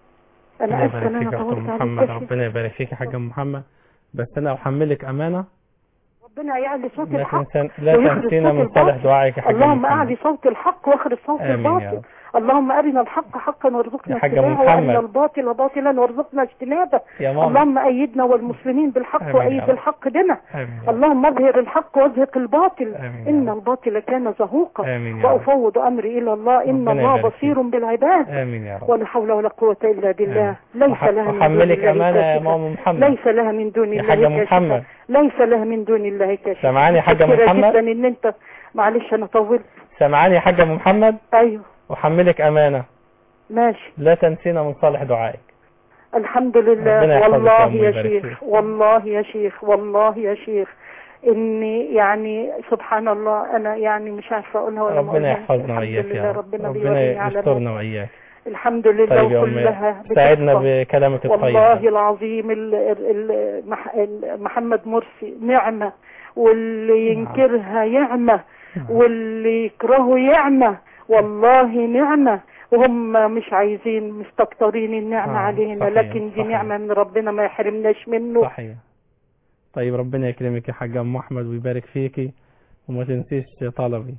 انا اسفه ان انا طولت عليك. ربنا يبارك فيك يا حاج محمد، بس انا احملك امانه. ربنا يعلي صوت الحق لا تنسينا من صالح دعائك يا حاج محمد. اللهم اعلي صوت الحق واخرج صوت الباطل. اللهم أرنا الحق حقا وارزقنا اتباعه، وأرنا الباطل باطلا وارزقنا اجتنابه. اللهم أيدنا والمسلمين بالحق وأيد الحق بنا. اللهم اظهر الحق وازهق الباطل. آمين. إن الباطل كان زهوقا. وأفوض أمري إلى الله، إن الله بصير بالعباد. آمين يا رب. ولا حول ولا قوة إلا بالله. ليس لها من دون الله أمانة يا ماما محمد. ليس لها من دون الله كاشفة. ليس لها من دون الله كاشفة. سمعاني يا حاج محمد جدا إن أنت معلش أنا طولت. سمعاني يا حاج محمد. أيوه. وحملك أمانة. ماشي. لا تنسينا من صالح دعائك. الحمد لله. والله يا شيخ، والله يا شيخ، والله يا شيخ اني يعني سبحان الله انا يعني مش عارفه اقولها ولا ربنا يحفظنا وإياك يا رب، ربنا, ربنا يسترنا وإياك. الحمد لله. طيب وكلها ساعدنا بكلامك الطيب. والله العظيم ال ال ال محمد مرسي نعمة، واللي ينكرها يعمة، واللي يكرهه يعمة، والله نعمة، وهم مش عايزين مستكترين النعمة آه علينا. صحيح. لكن دي صحيح. نعمة من ربنا ما يحرمناش منه. صحيح. طيب ربنا يكرمك يا حاجة أم أحمد ويبارك فيكي، وما تنسيش طلبي.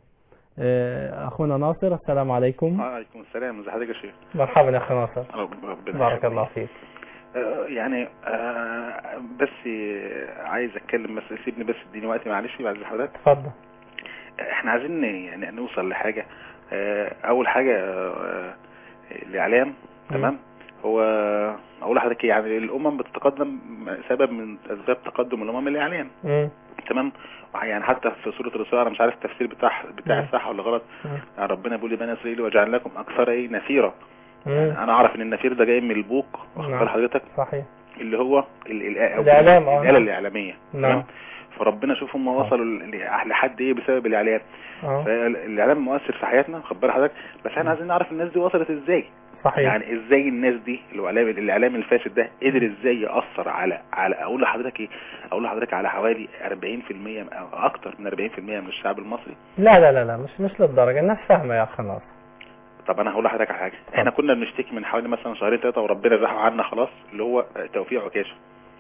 أخونا ناصر، السلام عليكم. وعليكم السلام، ازي حضرتك يا شيخ؟ مرحبا يا أخي ناصر، بارك الله فيك. يعني بس عايز اتكلم، بس سيبني بس اديني وقتي معلش بعد حضرتك. اتفضل. احنا عايزين يعني نوصل لحاجة. اول حاجة الاعلام، تمام؟ هو اقول لحضرتك يعني الامم بتتقدم سبب من اسباب تقدم الامم الاعلام، تمام؟ يعني حتى في سورة الرسول انا مش عارف التفسير بتاع بتاع صح ولا غلط. يعني ربنا بيقول لبني اسرائيل وجعل لكم اكثر ايه نفيرا. يعني انا اعرف ان النفير ده جاي من البوق، واخد بال حضرتك؟ صحيح. اللي هو الاعلام، الآلة الاعلاميه، تمام؟ فربنا شوف هم وصلوا لحد ايه بسبب الاعلام. فالاعلام مؤثر في حياتنا، واخد بال حضرتك؟ بس احنا عايزين نعرف الناس دي وصلت ازاي. صحيح. يعني ازاي الناس دي الاعلام الاعلام الفاسد ده قدر ازاي ياثر على على اقول لحضرتك ايه اقول لحضرتك على حوالي أربعين في المية او اكتر من أربعين في المية من الشعب المصري. لا لا لا لا مش مش للدرجه، الناس فاهمه يا اخي ناصر. طب انا هقول لحضرتك على حاجه. احنا كنا بنشتكي من حوالي مثلا شهرين ثلاثه وربنا رحم عنا خلاص، اللي هو توفيق عكاشه.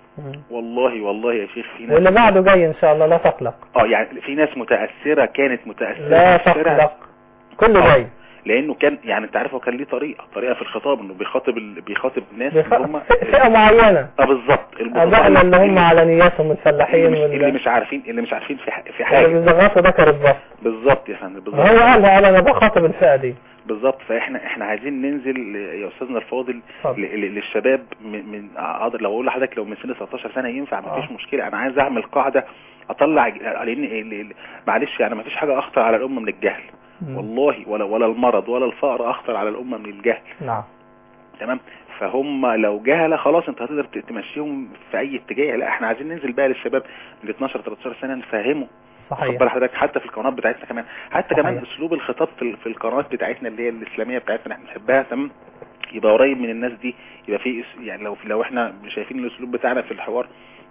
والله والله يا شيخ في ناس واللي بعده جاي ان شاء الله، لا تقلق. اه يعني في ناس متاثره كانت متاثره لا تقلق، كله جاي. لانه كان يعني انت عارف هو كان ليه طريقه طريقه في الخطاب، انه بيخاطب ال... بيخاطب الناس بيخ... اللي هم فئه معينه. اه بالظبط، ابائنا اللي هم على نياتهم الفلاحين اللي, مش... اللي مش عارفين اللي مش عارفين في, ح... في حاجه، اللي بيزغطوا ذكر الضبط. بالظبط يا فندم، بالظبط. هو قال قال انا بخاطب الفئه دي بالظبط. فاحنا احنا عايزين ننزل يا استاذنا الفاضل ل... للشباب من, من اقدر لو اقول لحضرتك لو من سن ستاشر سنه ينفع، مفيش مشكله. انا عايز اعمل قاعده اطلع، لان معلش يعني مفيش حاجه اخطر على الامه من الجهل. والله ولا ولا المرض ولا الفقر اخطر على الامه من الجهل. نعم تمام. فهم لو جهله خلاص انت هتقدر تمشيهم في اي اتجاه. لا احنا عايزين ننزل بقى للشباب من اتناشر تلتاشر سنه نفهمه. صحيح. خد بالك حضرتك حتى في القنوات بتاعتنا كمان، حتى صحيح. كمان اسلوب الخطاب في في القنوات بتاعتنا اللي هي الاسلاميه بتاعتنا احنا بنحبها، تمام؟ يبقى قريب من الناس دي، يبقى في يعني لو لو احنا شايفين الاسلوب بتاعنا في الحوار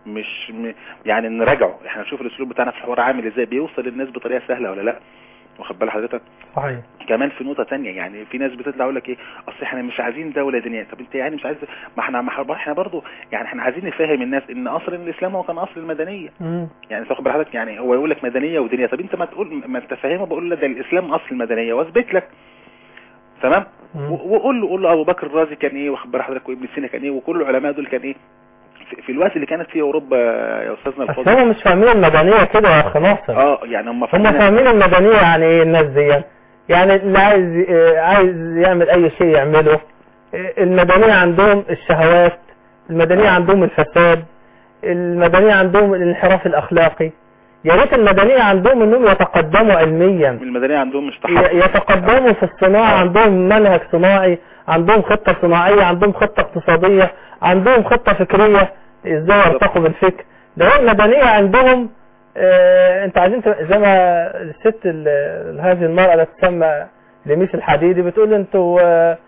مش م... يعني نراجعه، احنا نشوف الاسلوب بتاعنا في الحوار عامل ازاي، بيوصل للناس بطريقه سهله ولا لا. واخد بال حضرتك؟ صحيح. كمان في نقطه ثانيه، يعني في ناس بتطلع يقول لك ايه اصل احنا مش عايزين دوله دينيه. طب انت يعني مش عايز، ما احنا ما احنا برضه يعني احنا عايزين نفهم الناس ان اصل الاسلام هو كان اصل المدنيه. امم يعني تاخد بال حضرتك، يعني هو يقول لك مدنيه ودينيه، طب انت ما تقول ما انت فاهمه، بقول له ده الاسلام اصل المدنيه واثبت لك، تمام؟ وقول له قول له ابو بكر الرازي كان ايه، واخد بال حضرتك، وابن سينا كان ايه، وكل العلماء دول كان ايه في الوقت اللي كانت فيه اوروبا يا استاذنا الفاضل. هم مش فاهمين المدنيه كده يا اخي ناصر. اه يعني هم هم فاهمين المدنيه يعني ايه الناس دي، يعني اللي عايز عايز يعمل اي شيء يعمله. المدنيه عندهم الشهوات، المدنيه عندهم الفساد، المدنيه عندهم الانحراف الاخلاقي. يا ريت المدنيه عندهم انهم يتقدموا علميا، المدنيه عندهم مش تحضر، يتقدموا في الصناعه، عندهم منهج صناعي، عندهم خطه صناعيه، عندهم خطه اقتصاديه، عندهم خطه فكريه ازاي يرتقوا بالفكر. ده المدنيه عندهم. آه انت عايزين زي ما الست هذه المرأة اللي تسمى لميس الحديدي بتقول انتوا آه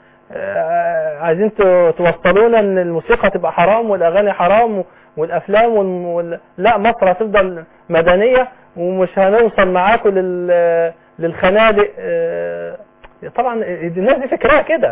آه عايزين توصلونا ان الموسيقى تبقى حرام والاغاني حرام والافلام وال... لا مصر هتفضل مدنية ومش هنوصل معاكم لل... للخنادق. آه طبعا الناس دي فكرها كده،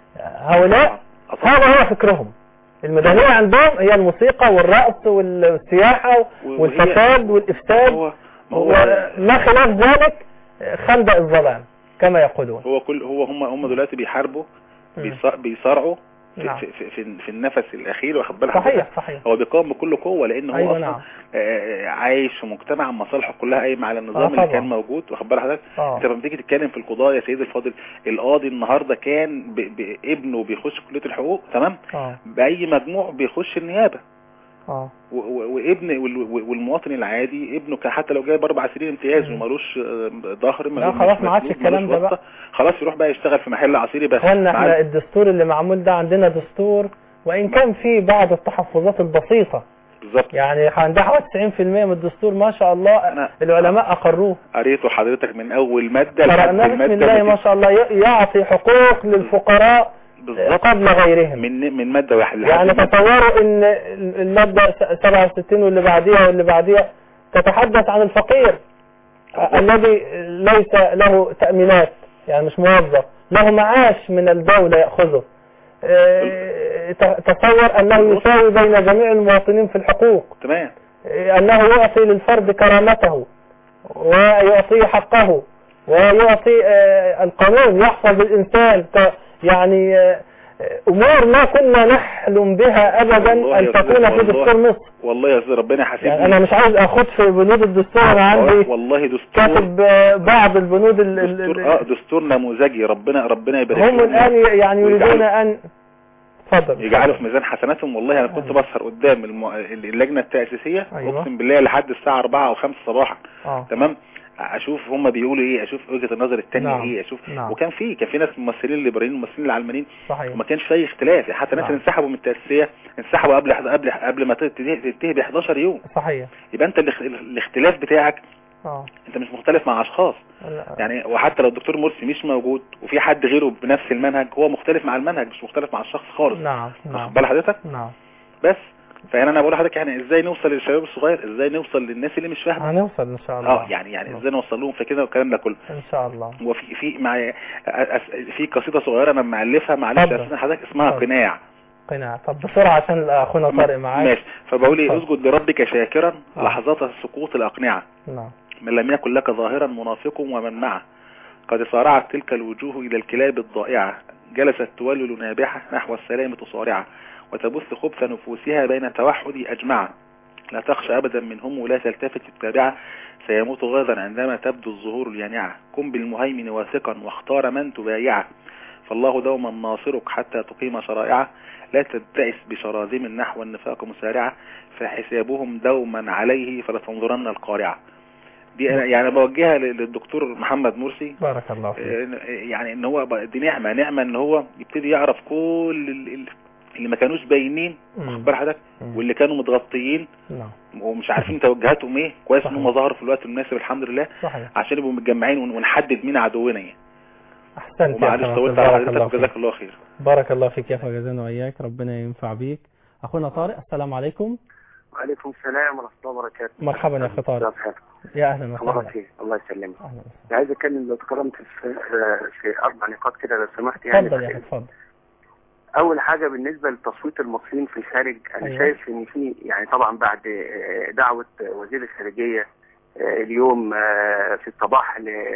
هؤلاء هذا هو فكرهم. المدنية عندهم هي الموسيقى والرقص والسياحة والفساد والإفساد وما خلاف ذلك خندق الظلام كما يقولون. هو كل هو هم هم دلوقتي بيحاربوا بيصارعوا في, نعم. في, في, في النفس الأخير، واخد بالك؟ صحيح صحيح. هو بيقاوم بكل قوة لأن هو أيوة أصلا نعم. عايش في مجتمع مصالحه كلها قايمة على النظام آه اللي كان موجود، واخد بالك حضرتك؟ انت لما بتيجي تتكلم في القضاء يا سيدي الفاضل، القاضي النهارده كان ابنه بيخش كلية الحقوق، تمام؟ آه. بأي مجموع بيخش النيابة. اه وابن والمواطن العادي ابنه حتى لو جايب اربع سنين امتياز ومالوش ظهر، لا خلاص ما عادش الكلام ده بقى، خلاص يروح بقى يشتغل في محل عصيري بس. احنا احنا الدستور اللي معمول ده عندنا دستور وان كان في بعض التحفظات البسيطة بالظبط، يعني عندها حوالي تسعين في المية من الدستور ما شاء الله العلماء اقروه. قريته حضرتك من اول مادة لحد قرأناه بسم المادة الله ما شاء الله، يعطي حقوق للفقراء بالظبط قبل غيرهم من من مادة واحدة. يعني تصوروا ان المادة سبعة وستين واللي بعديها واللي بعديها تتحدث عن الفقير الذي ليس له تأمينات، يعني مش موظف، له معاش من الدولة يأخذه. تصور أنه يساوي بين جميع المواطنين في الحقوق، تمام، أنه يعطي للفرد كرامته ويعطيه حقه ويعطي القانون يحفظ الإنسان، يعني أمور ما كنا نحلم بها أبدا أن تكون في دستور مصر. والله يا أستاذ ربنا حسيبني، يعني أنا مش عايز أخد في بنود الدستور، أنا عندي والله دستور كاتب بعض البنود دستور, آه دستور نموذجي، ربنا ربنا يبارك هم الآن يعني يريدون أن اتفضل يجعلوا في ميزان حسناتهم. والله أنا كنت بسهر قدام الم... اللجنة التأسيسية، أيوة. أقسم بالله لحد الساعة أربعة أو خمسة صباحا، آه. تمام، اشوف هم بيقولوا ايه، اشوف وجهه النظر الثانيه نعم. ايه، اشوف نعم. وكان في كان في ناس ممثلين الليبراليين وممثلين العلمانيين، صحيح، وما كانش في اي اختلاف، حتى الناس نعم. اللي انسحبوا من التاسيسيه انسحبوا قبل قبل قبل ما تنتهي ب احداشر يوم. صحيح، يبقى انت الاختلاف بتاعك اه انت مش مختلف مع اشخاص، لا. يعني وحتى لو الدكتور مرسي مش موجود وفي حد غيره بنفس المنهج، هو مختلف مع المنهج مش مختلف مع الشخص خالص. نعم نعم بال حضرتك. نعم. بس فانا انا بقول لحضرتك يعني ازاي نوصل للشباب الصغير، ازاي نوصل للناس اللي مش فاهمه، هنوصل ان شاء الله. اه يعني يعني ازاي نوصل لهم في كده والكلام ده كله ان شاء الله. وفي في مع في قصيده صغيره انا مالفها معلش يا حضرتك اسمها فضل. قناع قناع. طب بسرعه عشان اخونا طارق معاك. ماشي. فبقول ايه، اسجد لربك شاكرا آه. لحظات سقوط الاقنعه، نعم، من لم يكن لك ظاهرا منافق ومن معه، قد صارعت تلك الوجوه الى الكلاب الضائعه، جلست تولل نابحه نحو السلام تصارعه، وتبث خبث نفوسها بين توحد أجمع، لا تخشى أبدا منهم ولا تلتفت التابعة، سيموت غاضا عندما تبدو الظهور اليانعة، كن بالمهيمن واثقا واختار من تبايعه، فالله دوما ناصرك حتى تقيم شرائعه، لا تبتئس بشراذم نحو النفاق مسارعة، فحسابهم دوما عليه فلا تنظرن القارعة. دي يعني بوجهها للدكتور محمد مرسي، بارك الله فيك. يعني ان هو دي نعمة نعمة ان هو يبتدي يعرف كل اللي ما كانوش باينين، واخد بال حضرتك، واللي كانوا متغطيين نعم ومش عارفين توجهاتهم ايه، كويس ان هم ظهروا في الوقت المناسب الحمد لله. صحيح. عشان يبقوا متجمعين ونحدد مين عدونا ايه. احسنت ومعلش طولت على حضرتك وجزاك الله خير. بارك الله فيك يا اخي وجزانا واياك، ربنا ينفع بيك. اخونا طارق، السلام عليكم. وعليكم السلام ورحمه الله وبركاته. مرحبا يا اخي طارق. يا اهلا وسهلا. الله يسلمك. عايز اتكلم لو تكرمت في في اربع نقاط كده لو سمحت يعني. اتفضل يا اخي اتفضل. اول حاجه بالنسبه لتصويت المصريين في الخارج، انا أيوة. شايف ان في يعني طبعا بعد دعوه وزير الخارجيه اليوم في الصباح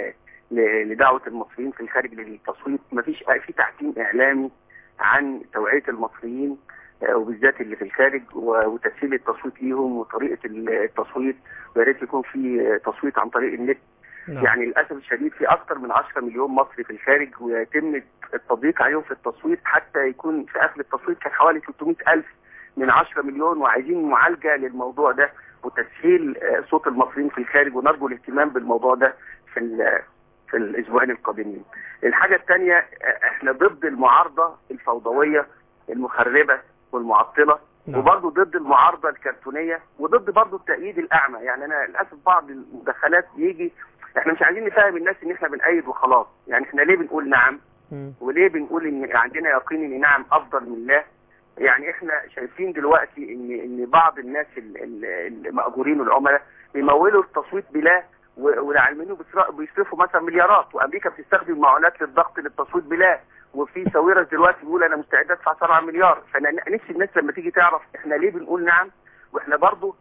لدعوه المصريين في الخارج للتصويت، مفيش في تعتيم اعلامي عن توعيه المصريين وبالذات اللي في الخارج وتسهيل التصويت ليهم وطريقه التصويت، ويا ريت يكون في تصويت عن طريق النت. نعم. يعني للاسف الشديد في اكثر من عشرة مليون مصري في الخارج، ويتم التضييق عليهم في التصويت حتى يكون في اخر التصويت كان حوالي ثلاثمائة ألف من عشرة مليون، وعايزين معالجه للموضوع ده وتسهيل صوت المصريين في الخارج، ونرجو الاهتمام بالموضوع ده في في الاسبوعين القادمين. الحاجه الثانيه، احنا ضد المعارضه الفوضويه المخربه والمعطله، نعم. وبرضه ضد المعارضه الكرتونيه، وضد برضه التأييد الاعمى. يعني انا للاسف بعض المداخلات بيجي احنا مش عايزين نفهم الناس ان احنا بنأيد وخلاص، يعني احنا ليه بنقول نعم م. وليه بنقول ان عندنا يقين ان نعم افضل من لا. يعني احنا شايفين دلوقتي ان ان بعض الناس المأجورين والعملاء بيمولوا التصويت بلا، والعلمانيين بيصرفوا مثلا مليارات، وامريكا بتستخدم معونات للضغط للتصويت بلا، وفي ساويرس دلوقتي بيقول انا مستعد ادفع سبعة مليار. فانا نفسي الناس لما تيجي تعرف احنا ليه بنقول نعم، واحنا برضو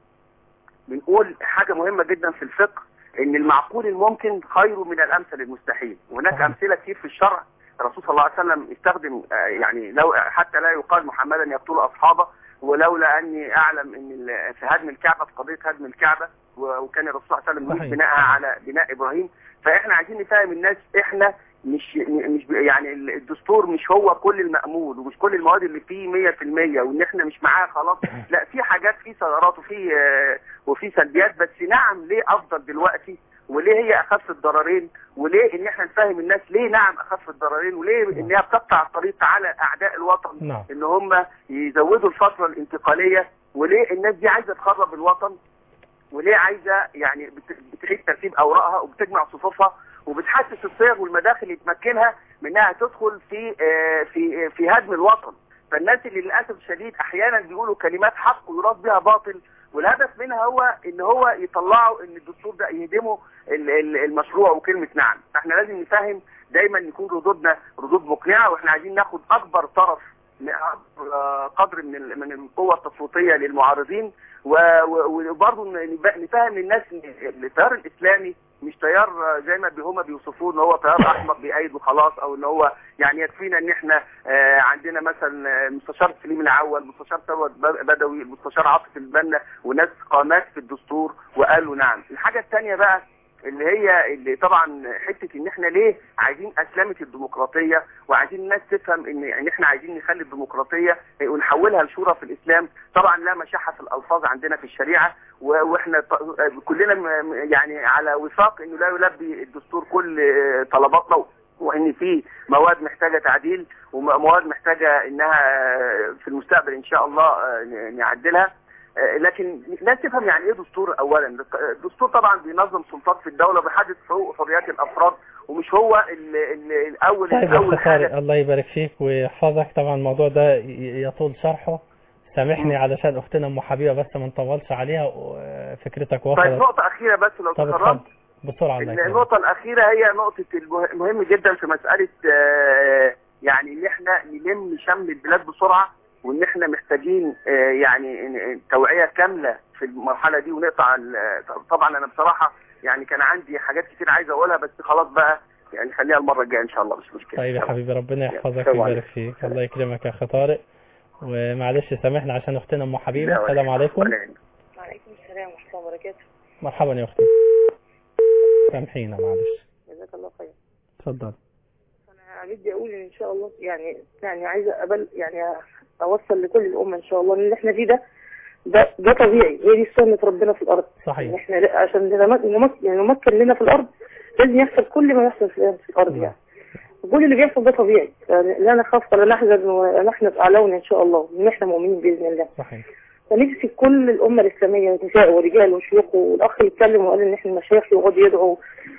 بنقول حاجه مهمه جدا في الفقه، ان المعقول الممكن خير من الامثل المستحيل، وهناك امثله كتير في الشرع. الرسول صلى الله عليه وسلم استخدم يعني لو حتى لا يقال محمدا يقتل اصحابه، ولولا اني اعلم ان في هدم الكعبه، في قضيه هدم الكعبه، وكان الرسول صلى الله عليه وسلم يريد بناءها على بناء ابراهيم. فاحنا عايزين نفهم الناس احنا مش مش يعني الدستور مش هو كل المأمول، ومش كل المواد اللي فيه مية في المية، وان احنا مش معاها خلاص، لا، في حاجات، في ثغرات وفي وفي سلبيات، بس نعم ليه افضل دلوقتي، وليه هي اخف الضررين، وليه ان احنا نفهم الناس ليه نعم اخف الضررين، وليه انها بتقطع الطريق على اعداء الوطن نعم. ان هم يزودوا الفتره الانتقاليه، وليه الناس دي عايزه تخرب الوطن، وليه عايزه يعني بتعيد ترتيب اوراقها وبتجمع صفوفها وبتحسس الصيغ والمداخل اللي تمكنها منها تدخل في في في هدم الوطن. فالناس اللي للاسف الشديد احيانا بيقولوا كلمات حق ويراد بها باطل، والهدف منها هو ان هو يطلعوا ان الدستور ده يهدموا المشروع وكلمه نعم. فاحنا لازم نفهم دايما يكون ردودنا ردود مقنعه، واحنا عايزين ناخد اكبر طرف قدر من من القوه التصويتيه للمعارضين، وبرضه نفهم للناس ان التيار الاسلامي مش تيار زي ما هم بيوصفوه ان هو تيار احمق بيأيد وخلاص، او ان هو يعني يكفينا ان احنا عندنا مثلا المستشار سليم العوة، المستشار ثروت بدوي، المستشار عاطف البنا، وناس قامات في الدستور وقالوا نعم. الحاجه الثانيه بقى اللي هي اللي طبعا حته ان احنا ليه عايزين اسلمه الديمقراطيه، وعايزين الناس تفهم ان يعني احنا عايزين نخلي الديمقراطيه ونحولها لشورى في الاسلام. طبعا لا مشاحه في الالفاظ عندنا في الشريعه، واحنا كلنا يعني على وفاق انه لا يلبي الدستور كل طلباتنا، وان في مواد محتاجه تعديل ومواد محتاجه انها في المستقبل ان شاء الله نعدلها. لكن الناس تفهم يعني ايه دستور. اولا الدستور طبعا بينظم سلطات في الدوله وبيحدد حقوق وحريات الافراد، ومش هو الاول طيب اول حاجه. الله يبارك فيك ويحفظك. طبعا الموضوع ده يطول شرحه، سامحني علشان اختنا ام حبيبه بس ما نطولش عليها وفكرتك وصلت. طيب نقطه اخيره بس لو تكرمت بسرعه. النقطه الاخيره هي نقطه المهم جدا في مساله يعني ان احنا نلم شمل البلاد بسرعه، وان احنا محتاجين يعني توعيه كامله في المرحله دي ونقطع. طبعا انا بصراحه يعني كان عندي حاجات كتير عايز اقولها، بس خلاص بقى يعني خليها المره الجايه ان شاء الله، مش مشكله. طيب يا حبيبي ربنا يحفظك ويبارك فيك. الله يكرمك يا اخي طارق، ومعلش سامحنا عشان اختنا ام حبيبه. السلام عليكم. وعليكم السلام ورحمه الله وبركاته. مرحبا يا اختي، سامحينا معلش. جزاك الله خير. اتفضل. انا بدي اقول ان شاء الله يعني يعني عايزه أبل يعني اوصل لكل الامه ان شاء الله ان اللي احنا فيه ده ده ده طبيعي، هي دي سنه ربنا في الارض. صحيح. احنا عشان نمكن يعني نمكن لنا في الارض لازم يحصل كل ما يحصل في الارض يعني. كل اللي بيحصل ده طبيعي، لا نخاف ولا نحزن ولا نحنط اعلاونا ان شاء الله، ان احنا مؤمنين باذن الله. صحيح. فنفسي كل الامه الاسلاميه نساء ورجال وشيوخ، والاخ يتكلم وقال ان احنا المشايخ يقعدوا يدعوا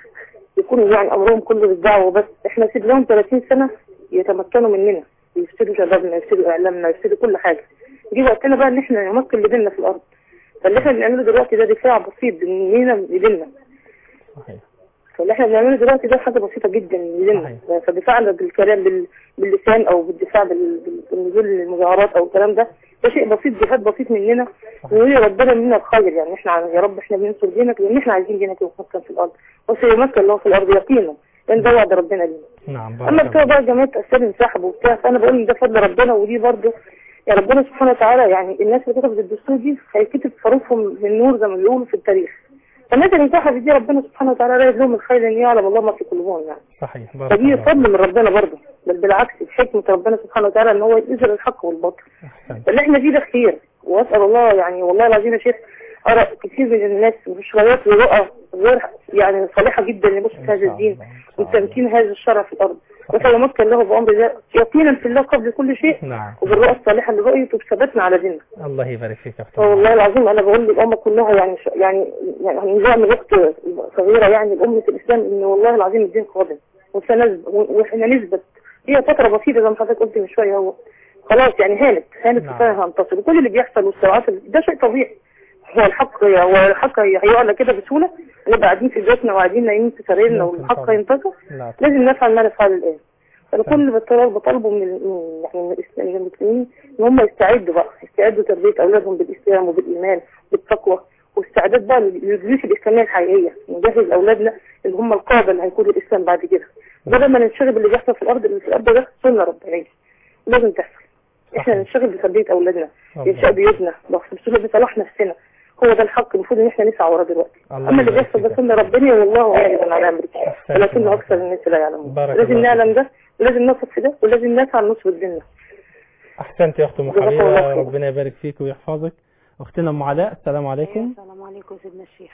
يكونوا يعني امرهم كله بالدعوه، بس احنا سيب لهم ثلاثين سنه يتمكنوا مننا، يفسدوا شبابنا، يفسدوا اعلامنا، يفسدوا كل حاجه. دي وقتنا بقى ان احنا نمكن لديننا في الارض. فاللي احنا بنعمله دلوقتي ده دفاع بسيط مننا لديننا. صحيح. فاللي احنا بنعمله دلوقتي ده حاجه بسيطه جدا لديننا. فدفاعنا بالكلام بال... باللسان او بالدفاع بال... بالنزول للمظاهرات او الكلام ده ده شيء بسيط، جهاد بسيط مننا، ونقول ربنا مننا الخير يعني. احنا يا رب احنا بننصر دينك لان احنا عايزين دينك يمكن في الارض، وسيمكن الله في الارض يقينا، لان ده وعد ربنا لينا. نعم. اما بتوع بقى جماعه اسلام انسحبوا وبتاع، فانا بقول ان ده فضل ربنا، ودي برضه يا ربنا سبحانه وتعالى يعني الناس اللي كتبت الدستور دي هيكتب حروفهم من نور زي ما بيقولوا في التاريخ. فالناس اللي انسحبت دي ربنا سبحانه وتعالى رايد لهم الخير ان يعلم الله ما في قلوبهم يعني. صحيح. فدي فضل من ربنا برضه، بل بالعكس حكمه ربنا سبحانه وتعالى ان هو يظهر الحق والباطل. اللي احنا فيه ده خير، واسال الله يعني والله العظيم يا شيخ ارى كثير من الناس بشويات ورؤى غير يعني صالحه جدا لنصره هذا الدين وتمكين هذا الشرع في الارض، وسيمكن له بامر الله يقينا في الله قبل كل شيء. نعم. وبالرؤى الصالحه اللي رؤيته بثباتنا على ديننا. الله يبارك فيك يا اختي. والله العظيم انا بقول للامه كلها يعني ش... يعني يعني نظام وقت صغيره يعني لامه الاسلام ان والله العظيم الدين قادم وسنثبت، واحنا نثبت. هي فتره بسيطه زي ما حضرتك قلت من شويه، هو خلاص يعني هانت هانت نعم. كفايه هنتصر. وكل اللي بيحصل والصراعات ده شيء طبيعي. هو الحق هو الحق هيقعنا كده بسهوله، نبقى قاعدين في بيوتنا وقاعدين نايمين في سريرنا والحق هينتصر. لازم نفعل ما نفعل الان. فانا كل اللي بطالبه من يعني من المسلمين ان هم يستعدوا بقى يستعدوا تربيه اولادهم بالاسلام وبالايمان بالتقوى، واستعداد بقى للجيوش الاسلاميه الحقيقيه، نجهز اولادنا اللي هم القاده اللي هيكونوا الاسلام بعد كده، بدل ما ننشغل باللي بيحصل في الارض. اللي في الارض ده سنه ربنا لازم تحصل. احنا ننشغل بتربيه اولادنا، انشاء بيوتنا، بصلاح نفسنا. هو ده الحق المفروض ان احنا نسعى وراه دلوقتي. اما اللي بيحصل ده سنه ربنا والله غالبا على امره، ولكن اكثر الناس لا يعلمون. لازم نعلم ده ولازم نثق في ده ولازم نسعى لنصر ديننا. احسنت يا اخت ام حبيبه، ربنا يبارك فيك ويحفظك. اختنا ام علاء، السلام عليكم. السلام عليكم سيدنا الشيخ.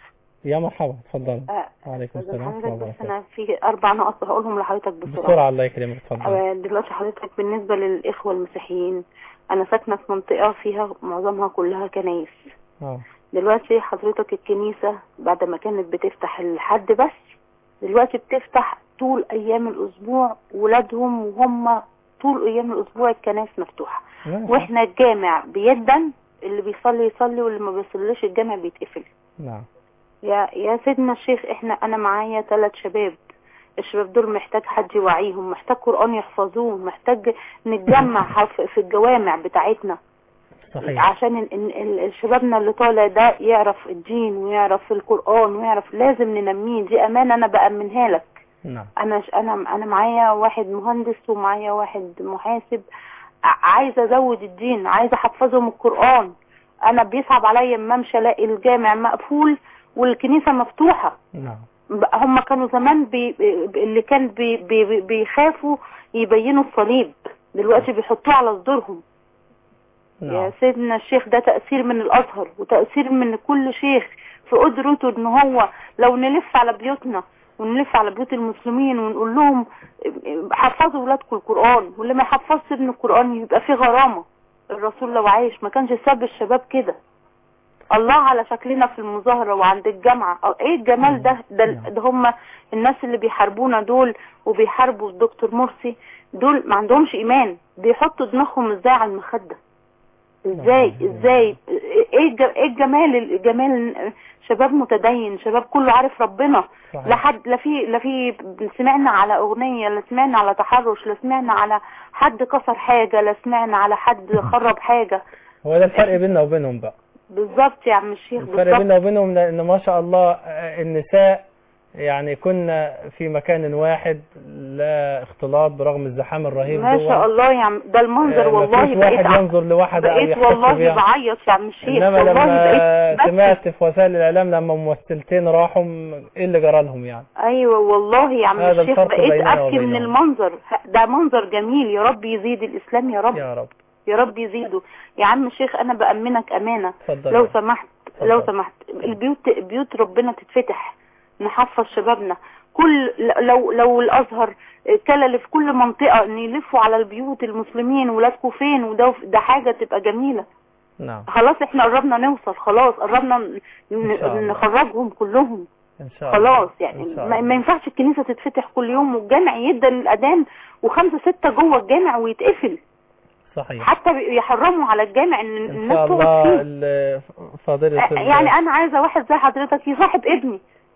يا مرحبا اتفضل. آه. وعليكم السلام ورحمه الله وبركاته. انا في اربع نقط هقولهم لحضرتك بسرعه. بسرعه الله يكرمك اتفضل. آه دلوقتي حضرتك بالنسبه للاخوه المسيحيين، انا ساكنه في منطقه فيها معظمها كلها كنايس. اه دلوقتي حضرتك الكنيسه بعد ما كانت بتفتح الحد بس، دلوقتي بتفتح طول ايام الاسبوع، ولادهم وهم طول ايام الاسبوع الكنائس مفتوحه. واحنا الجامع بيدن، اللي بيصلي يصلي واللي ما بيصليش الجامع بيتقفل. نعم. يا يا سيدنا الشيخ، احنا انا معايا ثلاث شباب، الشباب دول محتاج حد يوعيهم، محتاج قرآن يحفظوه، محتاج نتجمع في الجوامع بتاعتنا. صحيح. عشان ال ال ال شبابنا اللي طالع ده يعرف الدين ويعرف القرآن ويعرف، لازم ننميه، دي امانه انا بأمنها لك. نعم. انا انا انا معايا واحد مهندس ومعايا واحد محاسب، عايزه ازود الدين، عايزه احفظهم القرآن. انا بيصعب عليا اما امشي الاقي الجامع مقفول والكنيسه مفتوحه. نعم. هم كانوا زمان بي اللي كان بي بي بيخافوا يبينوا الصليب، دلوقتي بيحطوه على صدورهم. نعم. يا سيدنا الشيخ، ده تأثير من الازهر وتأثير من كل شيخ في قدرته ان هو لو نلف على بيوتنا ونلف على بيوت المسلمين ونقول لهم حفظوا ولادكم القرآن، واللي ما يحفظش ابن القرآن يبقى فيه غرامة. الرسول لو عايش ما كانش ساب الشباب كده. الله على شكلنا في المظاهرة وعند الجامعة، ايه الجمال ده ده, ده هم الناس اللي بيحاربونا دول وبيحاربوا الدكتور مرسي دول ما عندهمش ايمان، بيحطوا دماغهم ازاي على المخدة، ازاي ازاي ايه ايه الجمال الجمال شباب متدين، شباب كله عارف ربنا. لا حد لا في لا في سمعنا على اغنية، لا سمعنا على تحرش، لا سمعنا على حد كسر حاجة، لا سمعنا على حد خرب حاجة. هو ده الفرق بيننا وبينهم بقى. بالظبط يا عم الشيخ، الفرق بيننا وبينهم لان ما شاء الله النساء يعني كنا في مكان واحد، لا اختلاط برغم الزحام الرهيب. ما شاء الله يا عم، ده المنظر والله بقيت واحد ينظر لواحدة او بقيت والله بعيط يا عم الشيخ. انما لما سمعت في وسائل الاعلام لما ممثلتين راحوا ايه اللي جرى لهم يعني. ايوه والله يا عم الشيخ بقيت ابكي من المنظر ده. منظر جميل، يا رب يزيد الاسلام يا رب يا رب يا رب يزيده. يا عم الشيخ انا بأمنك امانه، فضل. لو سمحت فضل. لو سمحت البيوت بيوت ربنا تتفتح، نحفظ شبابنا. كل لو لو الازهر كلل في كل منطقه ان يلفوا على البيوت المسلمين ولادكم فين، وده ده حاجه تبقى جميله. نعم. خلاص احنا قربنا نوصل، خلاص قربنا نخرجهم كلهم ان شاء الله. خلاص يعني ما, ما ينفعش الكنيسه تتفتح كل يوم والجامع يدن الاذان وخمسه سته جوه الجامع ويتقفل. صحيح. حتى يحرموا على الجامع ان الناس تقعد فيه. فاضله يعني انا عايزه واحد زي حضرتك يصاحب ابني،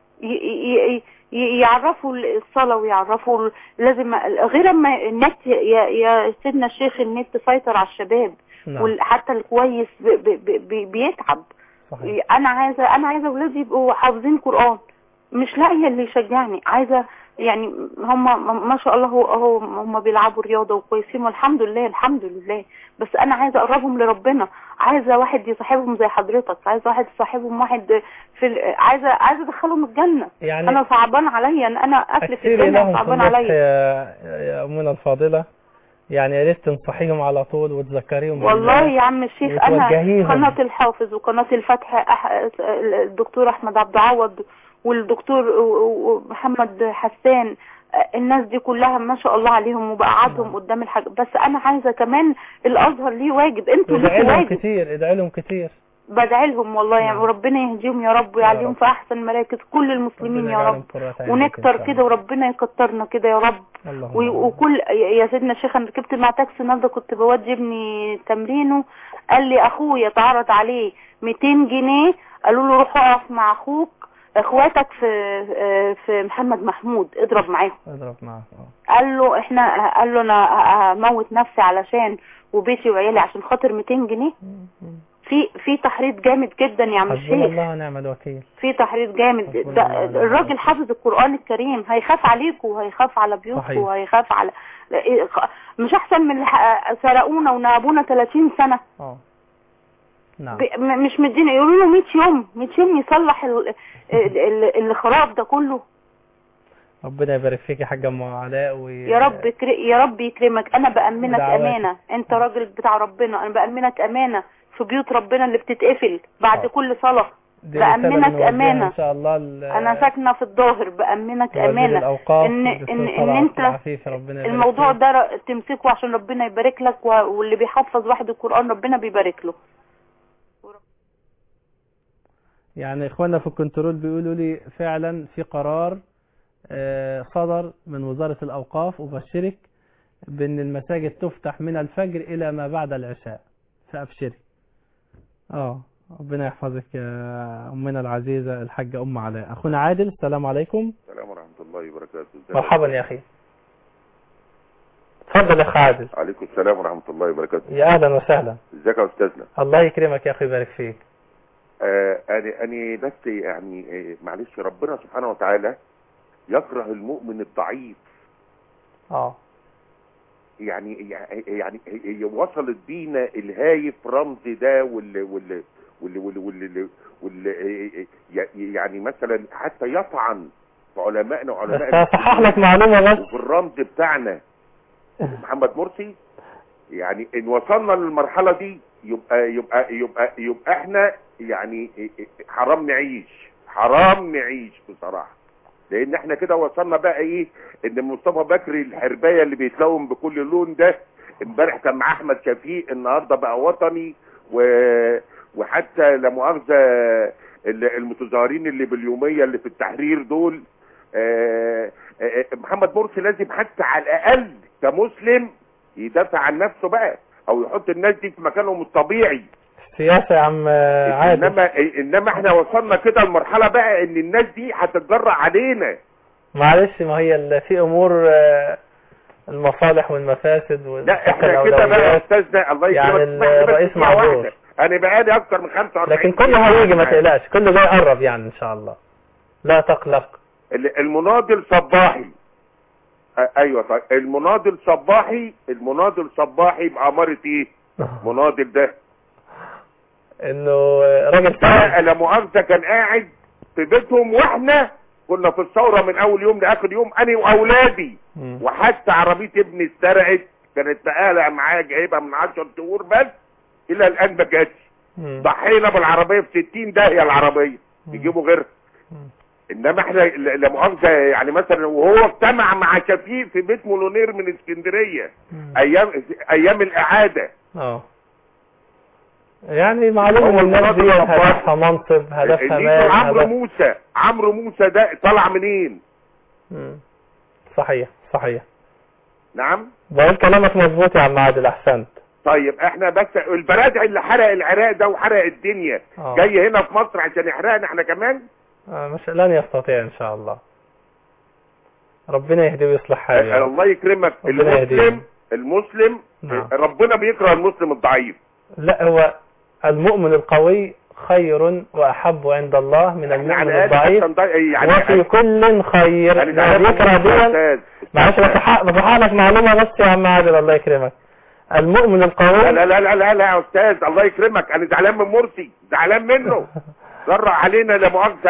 يعرفوا الصلاة ويعرفوا لازم، غير اما النت يا, يا سيدنا الشيخ النت سيطر على الشباب. نعم. وحتى الكويس بي بي بيتعب. صحيح. انا عايزة انا عايزة ولادي يبقوا حافظين قرآن، مش لاقيه اللي يشجعني. عايزة يعني هم ما شاء الله هو هو هم بيلعبوا رياضة وكويسين والحمد لله الحمد لله، بس انا عايزة اقربهم لربنا، عايزة واحد يصاحبهم زي حضرتك، عايزة واحد يصاحبهم واحد في عايزة عايزة ادخلهم الجنة. يعني انا صعبان عليا ان انا افلت الجنة، صعبان عليا يا امنا الفاضلة. يعني يا ريت تنصحيهم على طول وتذكريهم والله يا عم الشيخ. انا قناة الحافظ وقناة الفتح أح... الدكتور احمد عبد العوض والدكتور محمد حسان، الناس دي كلها ما شاء الله عليهم وبقعدهم قدام الحاجة. بس انا عايزة كمان الازهر ليه واجب، انتوا ليه واجب كتير، ادعي لهم كتير. بدعي لهم والله يعني، وربنا يهديهم يا رب ويعليهم في احسن مراكز كل المسلمين يا رب، ونكتر كده وربنا يكترنا كده يا رب. وكل يا سيدنا الشيخ انا ركبت مع تاكسي النهارده كنت بودي ابني تمرينه، قال لي اخويا اتعرض عليه مئتين جنيه، قالوا له روح اقف مع اخوك اخواتك في في محمد محمود اضرب معاهم. اضرب معاهم. قال له احنا قال له انا اموت نفسي علشان وبيتي وعيالي عشان خاطر مئتين جنيه. في في تحريض جامد جدا يا عم الشيخ. حسبنا الله ونعم الوكيل. في تحريض جامد. ده الراجل حافظ القرآن الكريم، هيخاف عليكم وهيخاف على بيوتكم وهيخاف على، مش احسن من اللي سرقونا ونهبونا ثلاثين سنة. اه نعم. مش مدينا، يقولوا له مئة يوم مئة يوم يصلح اللي خراب ده كله. ربنا يبارك فيك يا حاجه ام علاء و... يا رب يا رب يكرمك. انا بأمنك امانه، انت راجل بتاع ربنا، انا بأمنك امانه في بيوت ربنا اللي بتتقفل بعد أوه. كل صلاه. بأمنك أمانة إن شاء الله. أنا ساكنة في الظاهر، بأمنك أمانة إن إن, إن أنت الموضوع ده تمسكه عشان ربنا يبارك لك، واللي بيحفظ واحد القرآن ربنا بيبارك له. يعني إخواننا في الكنترول بيقولوا لي فعلا في قرار صدر من وزارة الأوقاف، وبشرك بأن المساجد تفتح من الفجر إلى ما بعد العشاء، فأبشري. آه ربنا يحفظك يا أمنا العزيزة الحاجة أم علاء. أخونا عادل، السلام عليكم. السلام ورحمة الله وبركاته. مرحبا يا أخي، تفضل يا أخي عادل. عليكم السلام ورحمة الله وبركاته. يا أهلا وسهلا. ازيك يا أستاذنا؟ الله يكرمك يا أخي ويبارك فيك. آه أنا أنا بس يعني آه معلش، ربنا سبحانه وتعالى يكره المؤمن الضعيف. اه يعني يعني هي وصلت بينا الهايف رمز ده وال وال وال وال وال وال يعني مثلا حتى يطعن في علمائنا وعلماء بس هصحح لك معلومه بس، وفي الرمز بتاعنا محمد مرسي. يعني ان وصلنا للمرحله دي يبقى يبقى يبقى يبقى احنا يعني حرام نعيش، حرام نعيش بصراحه. لان احنا كده وصلنا بقى ايه، ان مصطفى بكري الحربايه اللي بيتلون بكل لون ده امبارح كان مع احمد شفيق، النهارده بقى وطني. و... وحتى لا مؤاخذه المتظاهرين اللي باليوميه اللي في التحرير دول، آآ آآ محمد مرسي لازم حتى على الاقل كمسلم يدافع عن نفسه بقى، او يحط الناس دي في مكانهم الطبيعي. سياسه يا عم عادل. انما انما احنا وصلنا كده لمرحله بقى ان الناس دي هتتجرأ علينا. معلش، ما هي في امور المصالح والمفاسد لا احنا كده بقى يا استاذنا الله يكرمك. يعني الرئيس معذور. انا بقالي اكتر من خمسة وأربعين لكن كله هيجي ما تقلقش، كله ده يقرب يعني ان شاء الله، لا تقلق. المناضل صباحي. ايوه طيب، المناضل صباحي، المناضل صباحي بأمارة ايه؟ مناضل ده انه راجل لا مؤاخذة كان قاعد في بيتهم، واحنا كنا في الثورة من اول يوم لاخر يوم، انا واولادي. م. وحتى عربية ابني اتسرقت، كانت بقالة معايا جايبها من عشر شهور بس الى الان ما جاتش. ضحينا بالعربية في ستين داهية العربية، يجيبوا غيرها. انما احنا لا مؤاخذة يعني مثلا وهو اجتمع مع شفيق في بيت مولونير من اسكندرية ايام ايام الاعادة. اه يعني معلوم ان الناس دي هدفها منصب، هدفها مال. عمرو هدف... موسى عمرو موسى ده طلع منين؟ مم. صحيح صحيح. نعم بقول كلامك مظبوط يا عم عادل، احسنت. طيب احنا بس البرادع اللي حرق العراق ده وحرق الدنيا أوه. جاي هنا في مصر عشان يحرقنا احنا كمان؟ آه مش لن يستطيع ان شاء الله. ربنا يهديه ويصلح حاله. الله يكرمك. المسلم المسلم نعم. ربنا بيكره المسلم الضعيف. لا، هو المؤمن القوي خير واحب عند الله من المؤمن الضعيف، يعني وفي كل خير. يعني يكره ديا. معلش بصحح لك معلومه بس يا عم عادل الله يكرمك. المؤمن القوي لا لا لا لا لا يا استاذ الله يكرمك، انا زعلان من مرسي، زعلان منه. جرأ علينا لا مؤاخذه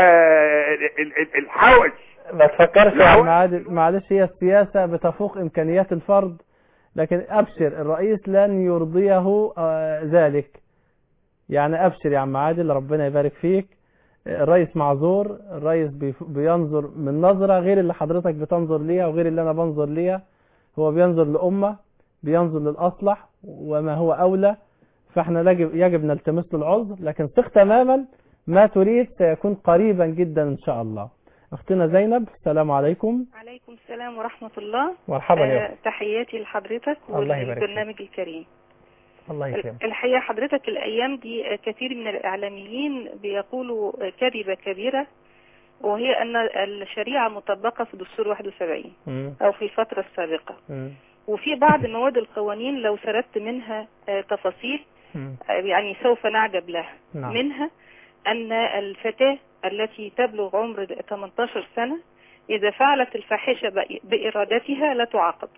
الحوش. ما تفكرش يا عم عادل، معلش هي السياسه بتفوق امكانيات الفرد، لكن ابشر الرئيس لن يرضيه آه ذلك. يعني ابشر يا عم عادل، ربنا يبارك فيك. الرئيس معذور، الرئيس بينظر من نظرة غير اللي حضرتك بتنظر ليها وغير اللي انا بنظر ليها. هو بينظر لأمة، بينظر للأصلح وما هو أولى، فاحنا يجب نلتمس له العذر، لكن ثق تماما ما تريد سيكون قريبا جدا ان شاء الله. اختنا زينب، السلام عليكم. عليكم السلام ورحمة الله. مرحبا يا آه تحياتي لحضرتك والبرنامج الكريم. الله يكرمك. الحقيقة حضرتك الأيام دي كثير من الإعلاميين بيقولوا كذبة كبيرة، وهي أن الشريعة مطبقة في دستور واحد وسبعين م. أو في الفترة السابقة م. وفي بعض مواد القوانين لو سردت منها تفاصيل م. يعني سوف نعجب لها. نعم. منها أن الفتاة التي تبلغ عمر ثمانية عشر سنة إذا فعلت الفاحشة بإرادتها لا تعاقب،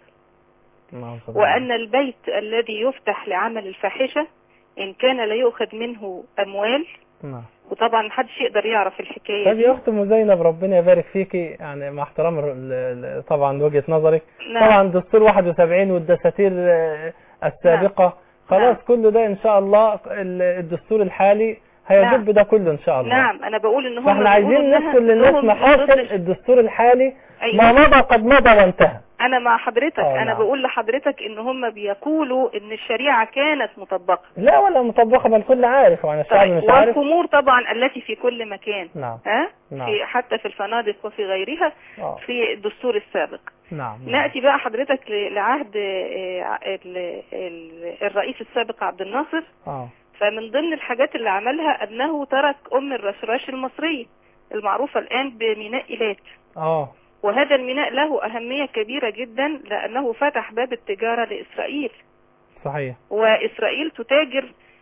وأن البيت الذي يفتح لعمل الفاحشة إن كان لا يؤخذ منه أموال. نعم. وطبعا محدش يقدر يعرف الحكاية طيب يا أخت زينب ربنا يبارك فيكي، يعني مع احترام طبعا وجهة نظرك. نعم. طبعا دستور واحد وسبعين والدساتير السابقة. نعم. خلاص. نعم. كل ده إن شاء الله الدستور الحالي هيجب نعم. ده كله ان شاء الله. نعم انا بقول ان هم فاحنا عايزين نذكر للناس محاسن الدستور الحالي. أيوة. ما مضى قد مضى وانتهى. انا مع حضرتك انا نعم. بقول لحضرتك ان هم بيقولوا ان الشريعة كانت مطبقة. لا ولا مطبقة، بل الكل عارف وانا الشعب مش عارف. والخمور طبعا التي في كل مكان. نعم. ها نعم. في حتى في الفنادق وفي غيرها. أوه. في الدستور السابق. نعم. نأتي بقى حضرتك لعهد الرئيس السابق عبد الناصر. اه فمن ضمن الحاجات اللي عملها انه ترك ام الرشراش المصرية المعروفة الان بميناء ايلات. اه وهذا الميناء له أهمية كبيرة جدا لأنه فتح باب التجارة لإسرائيل. صحيح. وإسرائيل تتاجر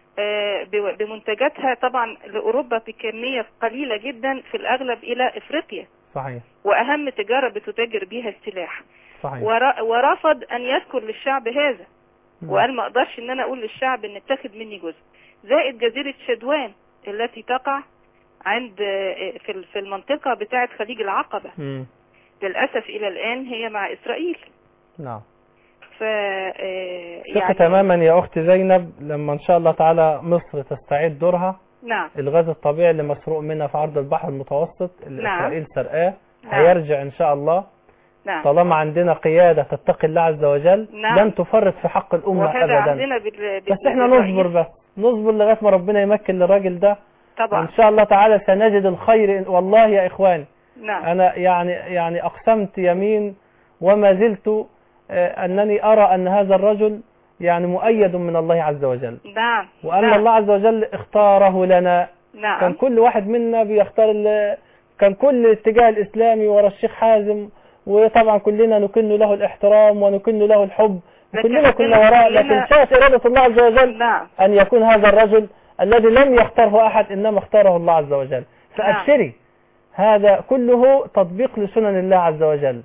بمنتجاتها طبعا لأوروبا بكمية قليلة جدا في الأغلب إلى إفريقيا. صحيح. وأهم تجارة بتتاجر بها السلاح. صحيح. ورفض أن يذكر للشعب هذا. م. وقال ما أقدرش أن أنا أقول للشعب أن اتخذ مني جزء. زائد جزيرة شدوان التي تقع عند في المنطقة بتاعة خليج العقبة. م. للأسف إلى الآن هي مع إسرائيل. نعم. ف يعني تماما يا أخت زينب لما إن شاء الله تعالى مصر تستعيد دورها. نعم. الغاز الطبيعي اللي مسروق منها في عرض البحر المتوسط اللي نعم. إسرائيل سرقاه. نعم. هيرجع إن شاء الله. نعم. طالما عندنا قيادة تتقي الله عز وجل. نعم. لن تفرط في حق الأمة أبدا. عندنا بال... بال... بس احنا نصبر بس نصبر لغاية ما ربنا يمكن للراجل ده. طبعا. وإن شاء الله تعالى سنجد الخير والله يا إخواني. نعم. أنا يعني يعني أقسمت يمين وما زلت أنني أرى أن هذا الرجل يعني مؤيد من الله عز وجل. نعم. وأن نعم. الله عز وجل اختاره لنا. نعم. كان كل واحد منا بيختار كان كل الاتجاه الإسلامي ورا الشيخ حازم، وطبعا كلنا نكن له الاحترام ونكن له الحب وكلنا كنا وراء، لكن شاءت إرادة الله عز وجل. نعم. أن يكون هذا الرجل الذي لم يختاره أحد إنما اختاره الله عز وجل. فأبشري. نعم. هذا كله تطبيق لسنن الله عز وجل.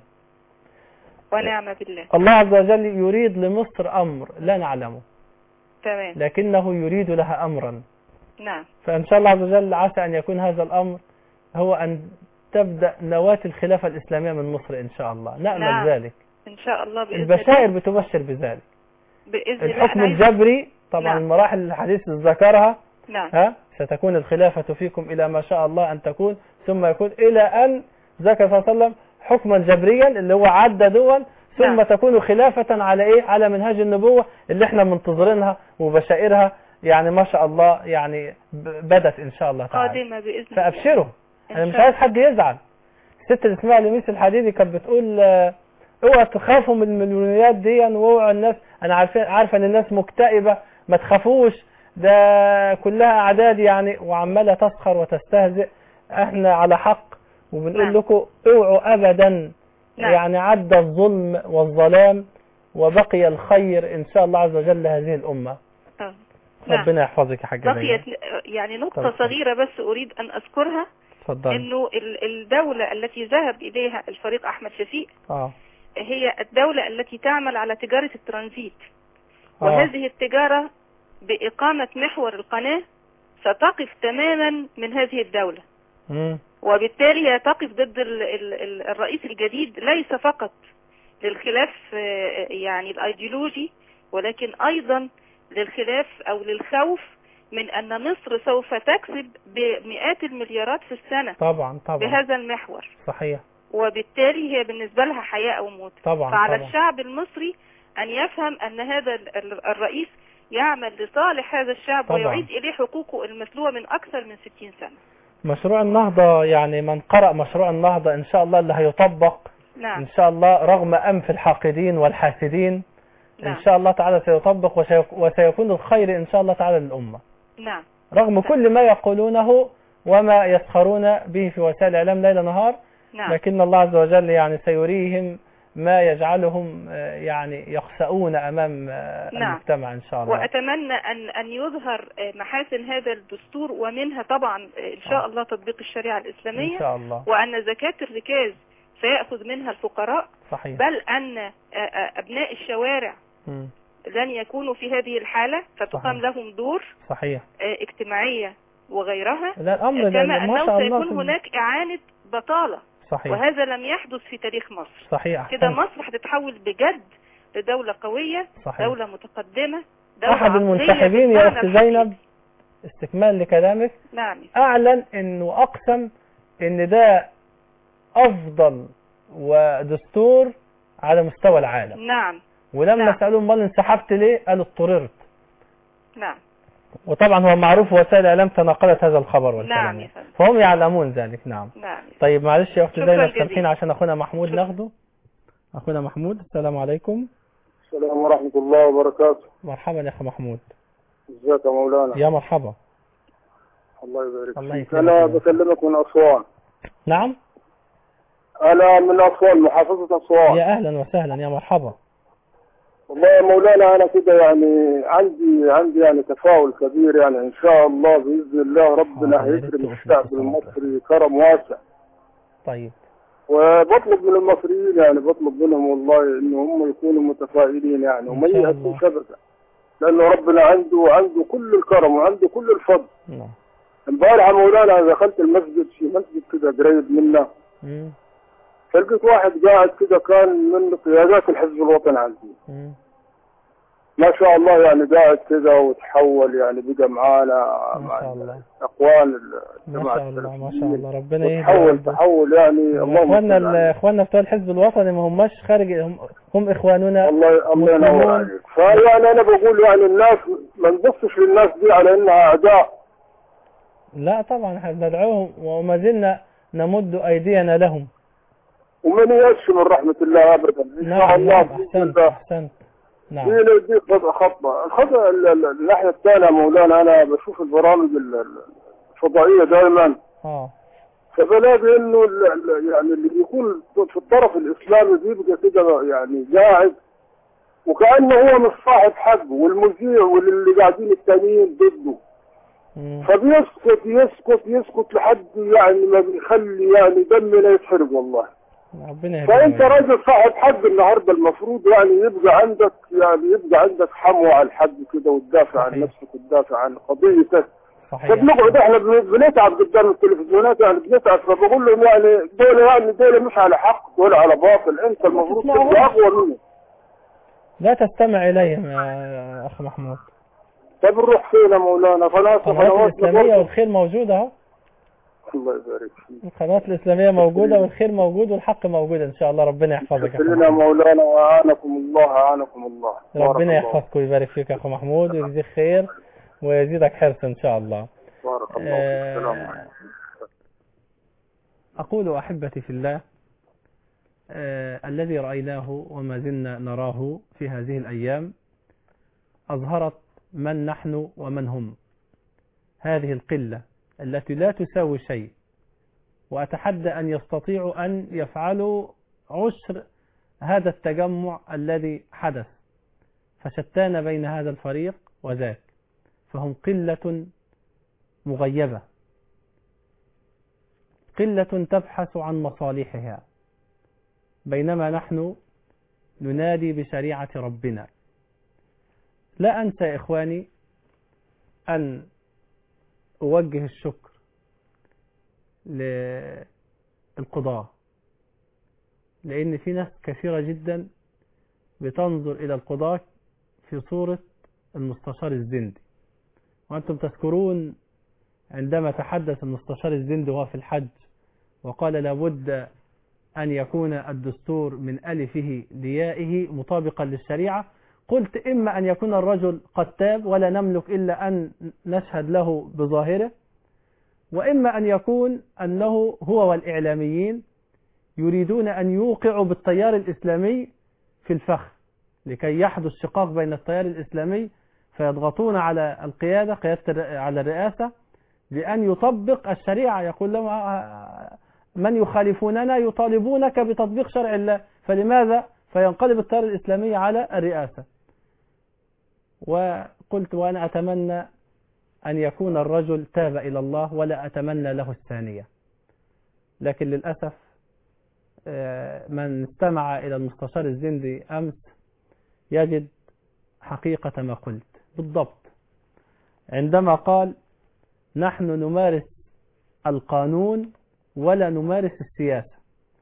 ونعم بالله. الله عز وجل يريد لمصر أمر لا نعلمه. تمام. لكنه يريد لها أمرا. نعم. فإن شاء الله عز وجل عسى أن يكون هذا الأمر هو أن تبدأ نواة الخلافة الإسلامية من مصر إن شاء الله. نأمل نعم. ذلك. إن شاء الله بإذن البشائر الله. بتبشر بذلك. بإذن الحكم الله. الجبري طبعا. نعم. المراحل الحديث ذكرها. نعم. ها ستكون الخلافة فيكم إلى ما شاء الله أن تكون، ثم يكون إلى أن ذكر صلى الله عليه وسلم حكما جبريا اللي هو عدى دول، ثم نعم. تكون خلافة على إيه؟ على منهاج النبوة اللي احنا منتظرينها وبشائرها يعني ما شاء الله يعني بدت إن شاء الله تعالى. قادمة بإذن الله. فأبشروا. أنا مش عايز حد يزعل. الست اللي اسمها لميس الحديدي كانت بتقول اوعى تخافوا من المليونيات دي واوعوا الناس، أنا عارفة عارفة إن الناس مكتئبة، ما تخافوش ده كلها أعداد يعني، وعمالة تسخر وتستهزئ. احنا على حق وبنقول نعم. لكم اوعوا أبدا. نعم. يعني عدى الظلم والظلام وبقي الخير إن شاء الله عز وجل لهذه الأمة. أه. ربنا نعم. يحفظك يا حاجة. بقيت يعني نقطة طبعا. صغيرة بس أريد أن أذكرها. تفضل. إنه الدولة التي ذهب إليها الفريق أحمد شفيق آه. هي الدولة التي تعمل على تجارة الترانزيت. آه. وهذه التجارة بإقامة محور القناة ستقف تماما من هذه الدولة. م. وبالتالي هي تقف ضد ال ال الرئيس الجديد ليس فقط للخلاف يعني الأيديولوجي، ولكن أيضا للخلاف أو للخوف من أن مصر سوف تكسب بمئات المليارات في السنة. طبعا طبعا بهذا المحور. صحيح. وبالتالي هي بالنسبة لها حياة أو موت. طبعا فعلى طبعا. الشعب المصري أن يفهم أن هذا الرئيس يعمل لصالح هذا الشعب طبعا. ويعيد إليه حقوقه المسلوبة من أكثر من ستين سنة. مشروع النهضة يعني من قرأ مشروع النهضة إن شاء الله اللي هيطبق نعم. إن شاء الله رغم أنف الحاقدين والحاسدين. نعم. إن شاء الله تعالى سيطبق وسيكون الخير إن شاء الله تعالى للأمة. نعم. رغم نعم. كل ما يقولونه وما يسخرون به في وسائل الإعلام ليل نهار. نعم. لكن الله عز وجل يعني سيريهم ما يجعلهم يعني يخسؤون أمام نعم. المجتمع إن شاء الله. وأتمنى أن أن يظهر محاسن هذا الدستور، ومنها طبعا إن شاء الله تطبيق الشريعة الإسلامية إن شاء الله. وأن زكاة الركاز سيأخذ منها الفقراء. صحيح. بل أن أبناء الشوارع م. لن يكونوا في هذه الحالة، فتقام صحيح. لهم دور صحيح. اجتماعية وغيرها. لا الأمر كما أنه سيكون هناك إعانة بطالة. صحيح. وهذا لم يحدث في تاريخ مصر. صحيح. كده مصر هتتحول بجد لدولة قوية. صحيح. دولة متقدمة. دولة أحد المنتخبين يا أخت زينب استكمال لكلامك. نعم. أعلن إنه أقسم إن ده أفضل ودستور على مستوى العالم. نعم. ولما نعم. سألوه امال انسحبت ليه؟ قال اضطررت. نعم. وطبعا هو معروف وسائل الإعلام تناقلت هذا الخبر والكلام. نعم. فهم يعلمون ذلك. نعم. نعم. طيب معلش يا أختي زينب سامحين عشان أخونا محمود ناخده. أخونا محمود السلام عليكم. السلام ورحمة الله وبركاته. مرحبا يا أخي محمود. ازيك يا مولانا؟ يا مرحبا. الله يبارك الله فيك. أنا بكلمك من أسوان. نعم. أنا من أسوان، محافظة أسوان. يا أهلا وسهلا يا مرحبا. والله يا مولانا أنا كده يعني عندي عندي يعني تفاؤل كبير، يعني إن شاء الله بإذن الله ربنا هيكرم الشعب المصري كرم واسع. طيب. وبطلب من المصريين يعني بطلب منهم والله إن هم يكونوا متفائلين يعني وما يأسوش أبدا، لأنه ربنا عنده عنده كل الكرم وعنده كل الفضل. نعم. امبارح يا مولانا دخلت المسجد، في مسجد كده قريب منا، فلقيت واحد قاعد كده كان من قيادات الحزب الوطني عندي. مم. ما شاء الله يعني قاعد كده وتحول يعني بقى معانا ما شاء الله اخوان ما شاء الله ما شاء الله ربنا يهدي. تحول تحول يعني اللهم اخواننا اخواننا بتوع الحزب الوطني ما هماش خارج، هم, هم اخواننا. الله الله ينور عليك. فيعني انا بقول يعني الناس ما نبصش للناس دي على انها اعداء. لا طبعا احنا بندعوهم وما زلنا نمد ايدينا لهم. ومن يأس من رحمة الله ابدا ان نعم. شاء الله. احسنت احسنت. نعم. دي دي خطوة الخطوة الناحية الثانية مولانا أنا بشوف البرامج الفضائية دائما. اه. فبلاقي إنه يعني اللي بيكون في الطرف الإسلامي بيبقى كده يعني قاعد وكأنه هو مش صاحب حق، والمذيع واللي قاعدين التانيين ضده. فبيسكت يسكت يسكت لحد يعني ما بيخلي يعني دمنا يتحرق والله. ربنا فانت راجل صاحب حق النهارده، المفروض يعني يبقى عندك يعني يبقى عندك حموه على الحق كده وتدافع عن نفسك وتدافع عن قضيتك. فبنقعد احنا بنتعب قدام التلفزيونات يعني بنتعب، فبقول لهم يعني دول يعني دول مش على حق، دول على باطل، انت المفروض تبقى اقوى منهم. لا تستمع اليهم يا اخ محمود. طب نروح فين يا مولانا؟ خلاص القنوات الاسلاميه والخير موجود اهو. الله يبارك فيك. القنوات الإسلامية موجودة والخير موجود والحق موجود إن شاء الله. ربنا يحفظك. لنا مولانا وأعانكم الله أعانكم الله. ربنا يحفظك ويبارك فيك يا أخو محمود ويجزيك خير ويزيدك حرص إن شاء الله. بارك الله فيك. السلام عليكم. أقول أحبتي في الله آه الذي رأيناه وما زلنا نراه في هذه الأيام أظهرت من نحن ومن هم. هذه القلة التي لا تساوي شيء، وأتحدى أن يستطيعوا أن يفعلوا عشر هذا التجمع الذي حدث، فشتان بين هذا الفريق وذاك، فهم قلة مغيبة، قلة تبحث عن مصالحها، بينما نحن ننادي بشريعة ربنا. لا أنسى إخواني أن أوجه الشكر للقضاة، لأن في ناس كثيرة جدا بتنظر إلى القضاة في صورة المستشار الزندي. وأنتم تذكرون عندما تحدث المستشار الزندي وهو في الحج وقال لابد أن يكون الدستور من ألفه ليائه مطابقا للشريعة، قلت إما أن يكون الرجل قد تاب ولا نملك إلا أن نشهد له بظاهره، وإما أن يكون أنه هو والإعلاميين يريدون أن يوقعوا بالتيار الإسلامي في الفخ لكي يحدث شقاق بين التيار الإسلامي، فيضغطون على القيادة قيادة على الرئاسة بأن يطبق الشريعة. يقول لهم من يخالفوننا يطالبونك بتطبيق شرع الله، فلماذا؟ فينقلب التيار الإسلامي على الرئاسة. وقلت وأنا أتمنى أن يكون الرجل تاب إلى الله ولا أتمنى له الثانية، لكن للأسف من استمع إلى المستشار الزندي أمس يجد حقيقة ما قلت بالضبط عندما قال نحن نمارس القانون ولا نمارس السياسة،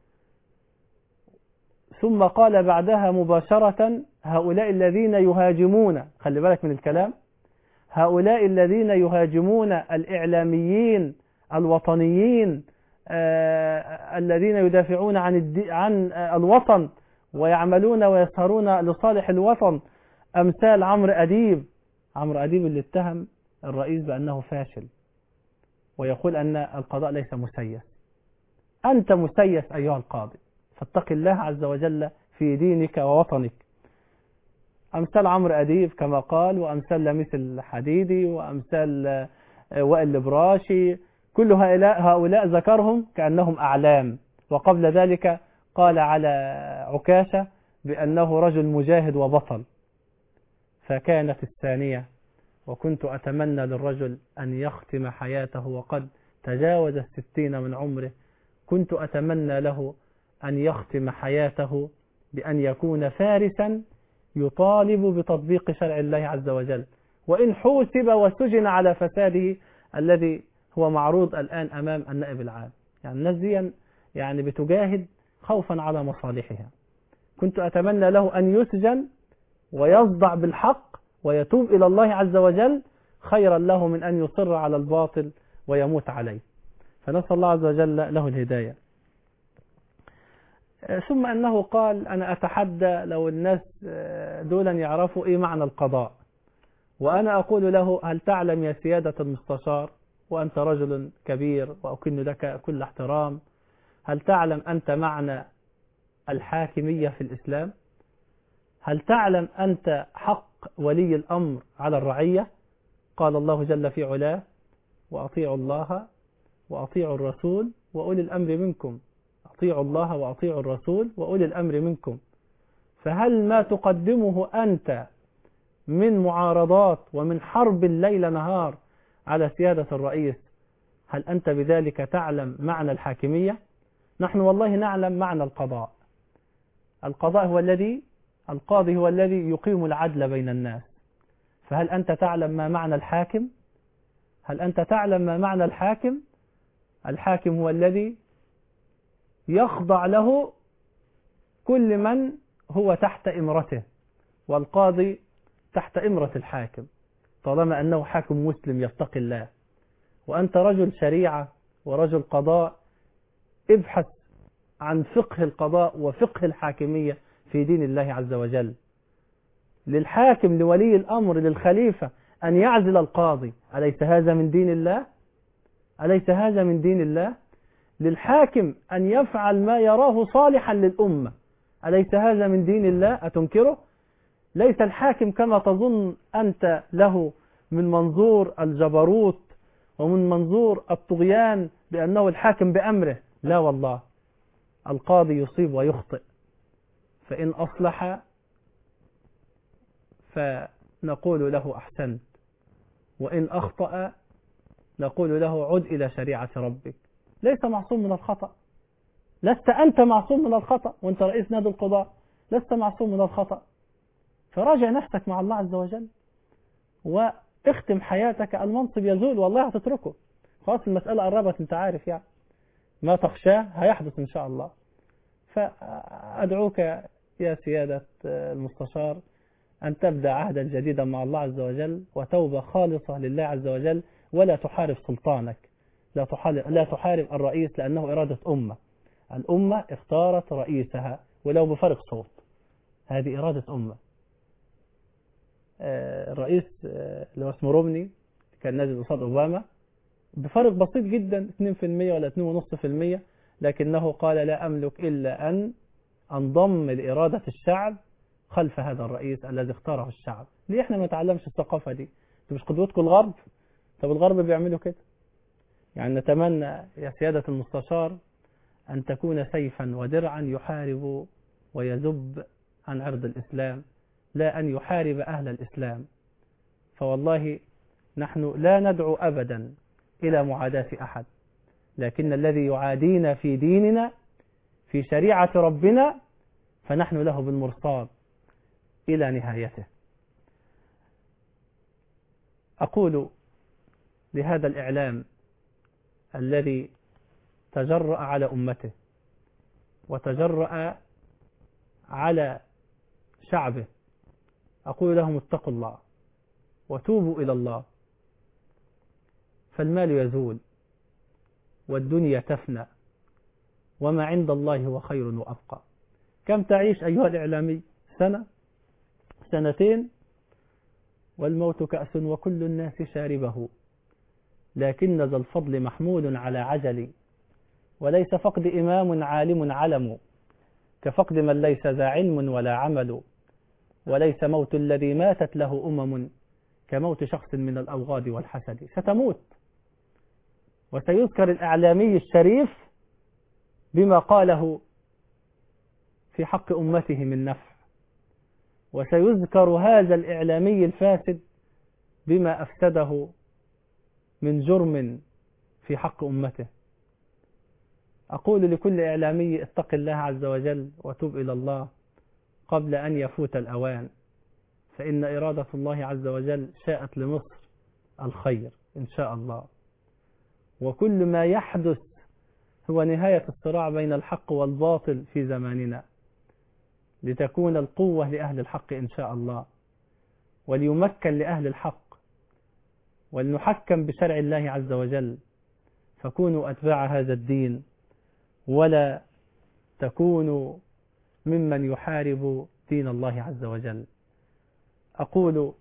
ثم قال بعدها مباشرة هؤلاء الذين يهاجمون، خلي بالك من الكلام، هؤلاء الذين يهاجمون الإعلاميين الوطنيين آه الذين يدافعون عن الدي عن آه الوطن ويعملون ويسهرون لصالح الوطن، أمثال عمرو أديب. عمرو أديب اللي اتهم الرئيس بأنه فاشل ويقول أن القضاء ليس مسيس. أنت مسيس أيها القاضي، فاتق الله عز وجل في دينك ووطنك. أمثال عمرو أديب كما قال، وأمثال لميس الحديدي، وأمثال وائل البراشي، كل هؤلاء, هؤلاء ذكرهم كأنهم أعلام. وقبل ذلك قال على عكاشة بأنه رجل مجاهد وبطل. فكانت الثانية: وكنت أتمنى للرجل أن يختم حياته وقد تجاوز الستين من عمره، كنت أتمنى له أن يختم حياته بأن يكون فارسا يطالب بتطبيق شرع الله عز وجل، وإن حوسب وسجن على فساده الذي هو معروض الآن أمام النائب العام. يعني الناس دي يعني بتجاهد خوفا على مصالحها. كنت أتمنى له أن يسجن ويصدع بالحق ويتوب إلى الله عز وجل خيرا له من أن يصر على الباطل ويموت عليه. فنسأل الله عز وجل له الهداية. ثم أنه قال: أنا أتحدى لو الناس دولا يعرفوا إيه معنى القضاء. وأنا أقول له: هل تعلم يا سيادة المستشار، وأنت رجل كبير وأكن لك كل احترام، هل تعلم أنت معنى الحاكمية في الإسلام؟ هل تعلم أنت حق ولي الأمر على الرعية؟ قال الله جل في علاه: وأطيعوا الله وأطيعوا الرسول وأولي الأمر منكم. أطيعوا الله وأطيعوا الرسول وأولي الأمر منكم. فهل ما تقدمه أنت من معارضات ومن حرب الليل نهار على سيادة الرئيس، هل أنت بذلك تعلم معنى الحاكمية؟ نحن والله نعلم معنى القضاء. القضاء هو الذي القاضي هو الذي يقيم العدل بين الناس. فهل أنت تعلم ما معنى الحاكم؟ هل أنت تعلم ما معنى الحاكم؟ الحاكم هو الذي يخضع له كل من هو تحت إمرته، والقاضي تحت إمرة الحاكم طالما أنه حاكم مسلم يتقي الله. وأنت رجل شريعة ورجل قضاء، ابحث عن فقه القضاء وفقه الحاكمية في دين الله عز وجل. للحاكم لولي الأمر للخليفة أن يعزل القاضي، أليس هذا من دين الله؟ أليس هذا من دين الله؟ للحاكم أن يفعل ما يراه صالحا للأمة، أليس هذا من دين الله؟ أتنكره؟ ليس الحاكم كما تظن أنت له من منظور الجبروت ومن منظور الطغيان بأنه الحاكم بأمره. لا والله، القاضي يصيب ويخطئ، فإن أصلح فنقول له أحسنت، وإن أخطأ نقول له عد إلى شريعة ربك. ليس معصوم من الخطأ، لست أنت معصوم من الخطأ، وأنت رئيس نادي القضاء لست معصوم من الخطأ. فراجع نفسك مع الله عز وجل واختم حياتك. المنصب يزول والله هتتركه، خلاص المسألة قربت، انت عارف يعني ما تخشاه هيحدث إن شاء الله. فأدعوك يا سيادة المستشار أن تبدأ عهدا جديدا مع الله عز وجل وتوبة خالصة لله عز وجل، ولا تحارب سلطانك، لا تحارب, لا تحارب الرئيس، لأنه إرادة أمة. الأمة اختارت رئيسها ولو بفرق صوت، هذه إرادة أمة. الرئيس اللي هو اسمه رومني كان نازل قصاد أوباما بفرق بسيط جدا، اثنين بالمئة ولا اثنين فاصلة خمسة بالمئة، لكنه قال لا أملك إلا أن أنضم لإرادة الشعب خلف هذا الرئيس الذي اختاره الشعب. ليه احنا ما نتعلمش الثقافة دي؟ انتوا مش قدوتكم الغرب؟ طب الغرب بيعملوا كده. يعني نتمنى يا سيادة المستشار أن تكون سيفا ودرعا يحارب ويذب عن عرض الإسلام، لا أن يحارب أهل الإسلام. فوالله نحن لا ندعو أبدا إلى معاداة أحد، لكن الذي يعادينا في ديننا في شريعة ربنا فنحن له بالمرصاد إلى نهايته. أقول لهذا الإعلام الذي تجرأ على أمته وتجرأ على شعبه، أقول لهم اتقوا الله وتوبوا إلى الله، فالمال يزول والدنيا تفنى وما عند الله هو خير وأبقى. كم تعيش أيها الإعلامي؟ سنة، سنتين، والموت كأس وكل الناس شاربه، لكن ذا الفضل محمول على عجل، وليس فقد إمام عالم علم، كفقد من ليس ذا علم ولا عمل، وليس موت الذي ماتت له أمم كموت شخص من الأوغاد والحسد. ستموت، وسيذكر الإعلامي الشريف بما قاله في حق أمته من نفع، وسيذكر هذا الإعلامي الفاسد بما أفسده من جرم في حق أمته. أقول لكل إعلامي اتق الله عز وجل وتوب إلى الله قبل أن يفوت الأوان، فإن إرادة الله عز وجل شاءت لمصر الخير إن شاء الله، وكل ما يحدث هو نهاية الصراع بين الحق والباطل في زماننا، لتكون القوة لأهل الحق إن شاء الله، وليمكن لأهل الحق، ولنحكم بشرع الله عز وجل، فكونوا أتباع هذا الدين ولا تكونوا ممن يحارب دين الله عز وجل. أقول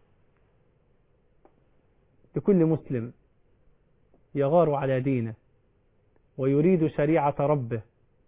لكل مسلم يغار على دينه ويريد شريعة ربه،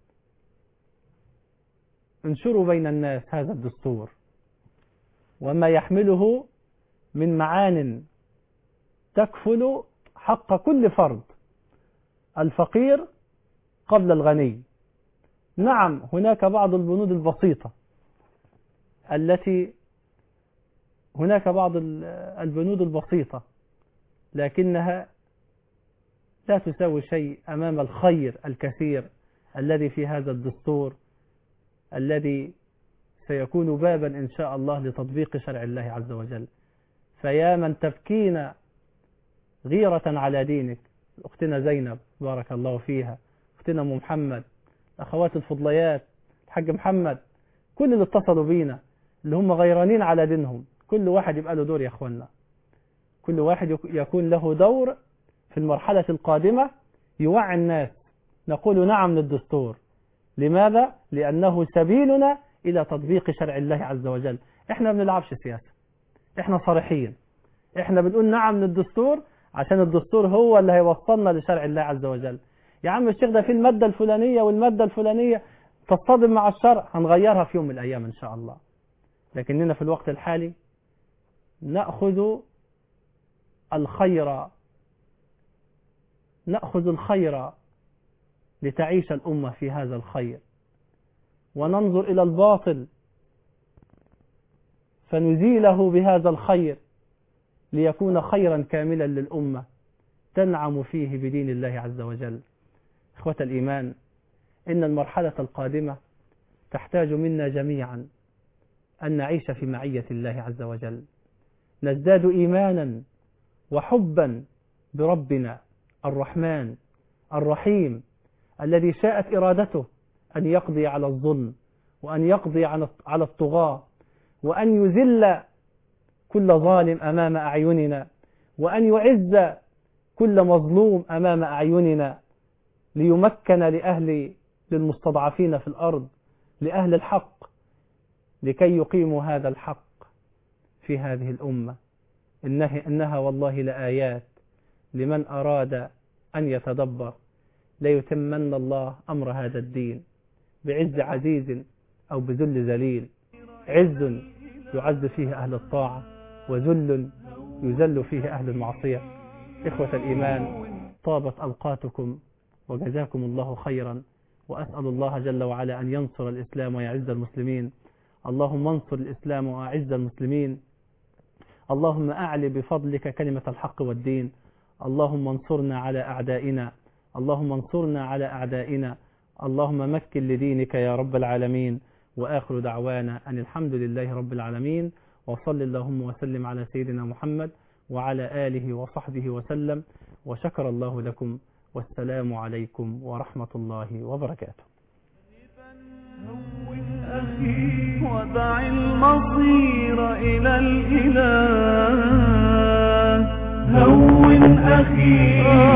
انشروا بين الناس هذا الدستور وما يحمله من معان تكفل حق كل فرد، الفقير قبل الغني. نعم، هناك بعض البنود البسيطة التي هناك بعض البنود البسيطة لكنها لا تساوي شيء أمام الخير الكثير الذي في هذا الدستور، الذي سيكون بابا إن شاء الله لتطبيق شرع الله عز وجل. فيا من تبكين غيرة على دينك، أختنا زينب بارك الله فيها، أختنا أم محمد، أخوات الفضليات، الحاج محمد، كل اللي اتصلوا بينا اللي هم غيرانين على دينهم، كل واحد يبقى له دور يا أخوانا، كل واحد يكون له دور في المرحلة القادمة يوعي الناس. نقول نعم للدستور، لماذا؟ لأنه سبيلنا إلى تطبيق شرع الله عز وجل. إحنا ما بنلعبش سياسة، إحنا صريحين، إحنا بنقول نعم للدستور عشان الدستور هو اللي هيوصلنا لشرع الله عز وجل. يا عم الشيخ ده في المادة الفلانية والمادة الفلانية تصطدم مع الشرع، هنغيرها في يوم من الأيام إن شاء الله، لكننا في الوقت الحالي نأخذ الخير نأخذ الخير لتعيش الأمة في هذا الخير، وننظر إلى الباطل فنزيله بهذا الخير ليكون خيرا كاملا للأمة تنعم فيه بدين الله عز وجل. إخوة الإيمان، إن المرحلة القادمة تحتاج منا جميعا أن نعيش في معية الله عز وجل، نزداد إيمانا وحبا بربنا الرحمن الرحيم الذي شاءت إرادته أن يقضي على الظلم، وأن يقضي على الطغاة، وأن يذل كل ظالم أمام أعيننا، وأن يعز كل مظلوم أمام أعيننا، ليمكن لأهل للمستضعفين في الأرض، لأهل الحق، لكي يقيموا هذا الحق في هذه الأمة. إنها, إنها والله لآيات لمن أراد أن يتدبر، ليتمن الله أمر هذا الدين بعز عزيز أو بذل ذليل، عز يعز فيه أهل الطاعة، وذل يذل فيه أهل المعصية. إخوة الإيمان، طابت أوقاتكم وجزاكم الله خيرا، وأسأل الله جل وعلا أن ينصر الإسلام ويعز المسلمين. اللهم انصر الإسلام وأعز المسلمين، اللهم أعلي بفضلك كلمة الحق والدين، اللهم انصرنا على أعدائنا، اللهم انصرنا على أعدائنا، اللهم مكن لدينك يا رب العالمين. وآخر دعوانا أن الحمد لله رب العالمين، وصل اللهم وسلم على سيدنا محمد وعلى آله وصحبه وسلم، وشكر الله لكم، والسلام عليكم ورحمة الله وبركاته. ودع المصير إلى الإله. أخي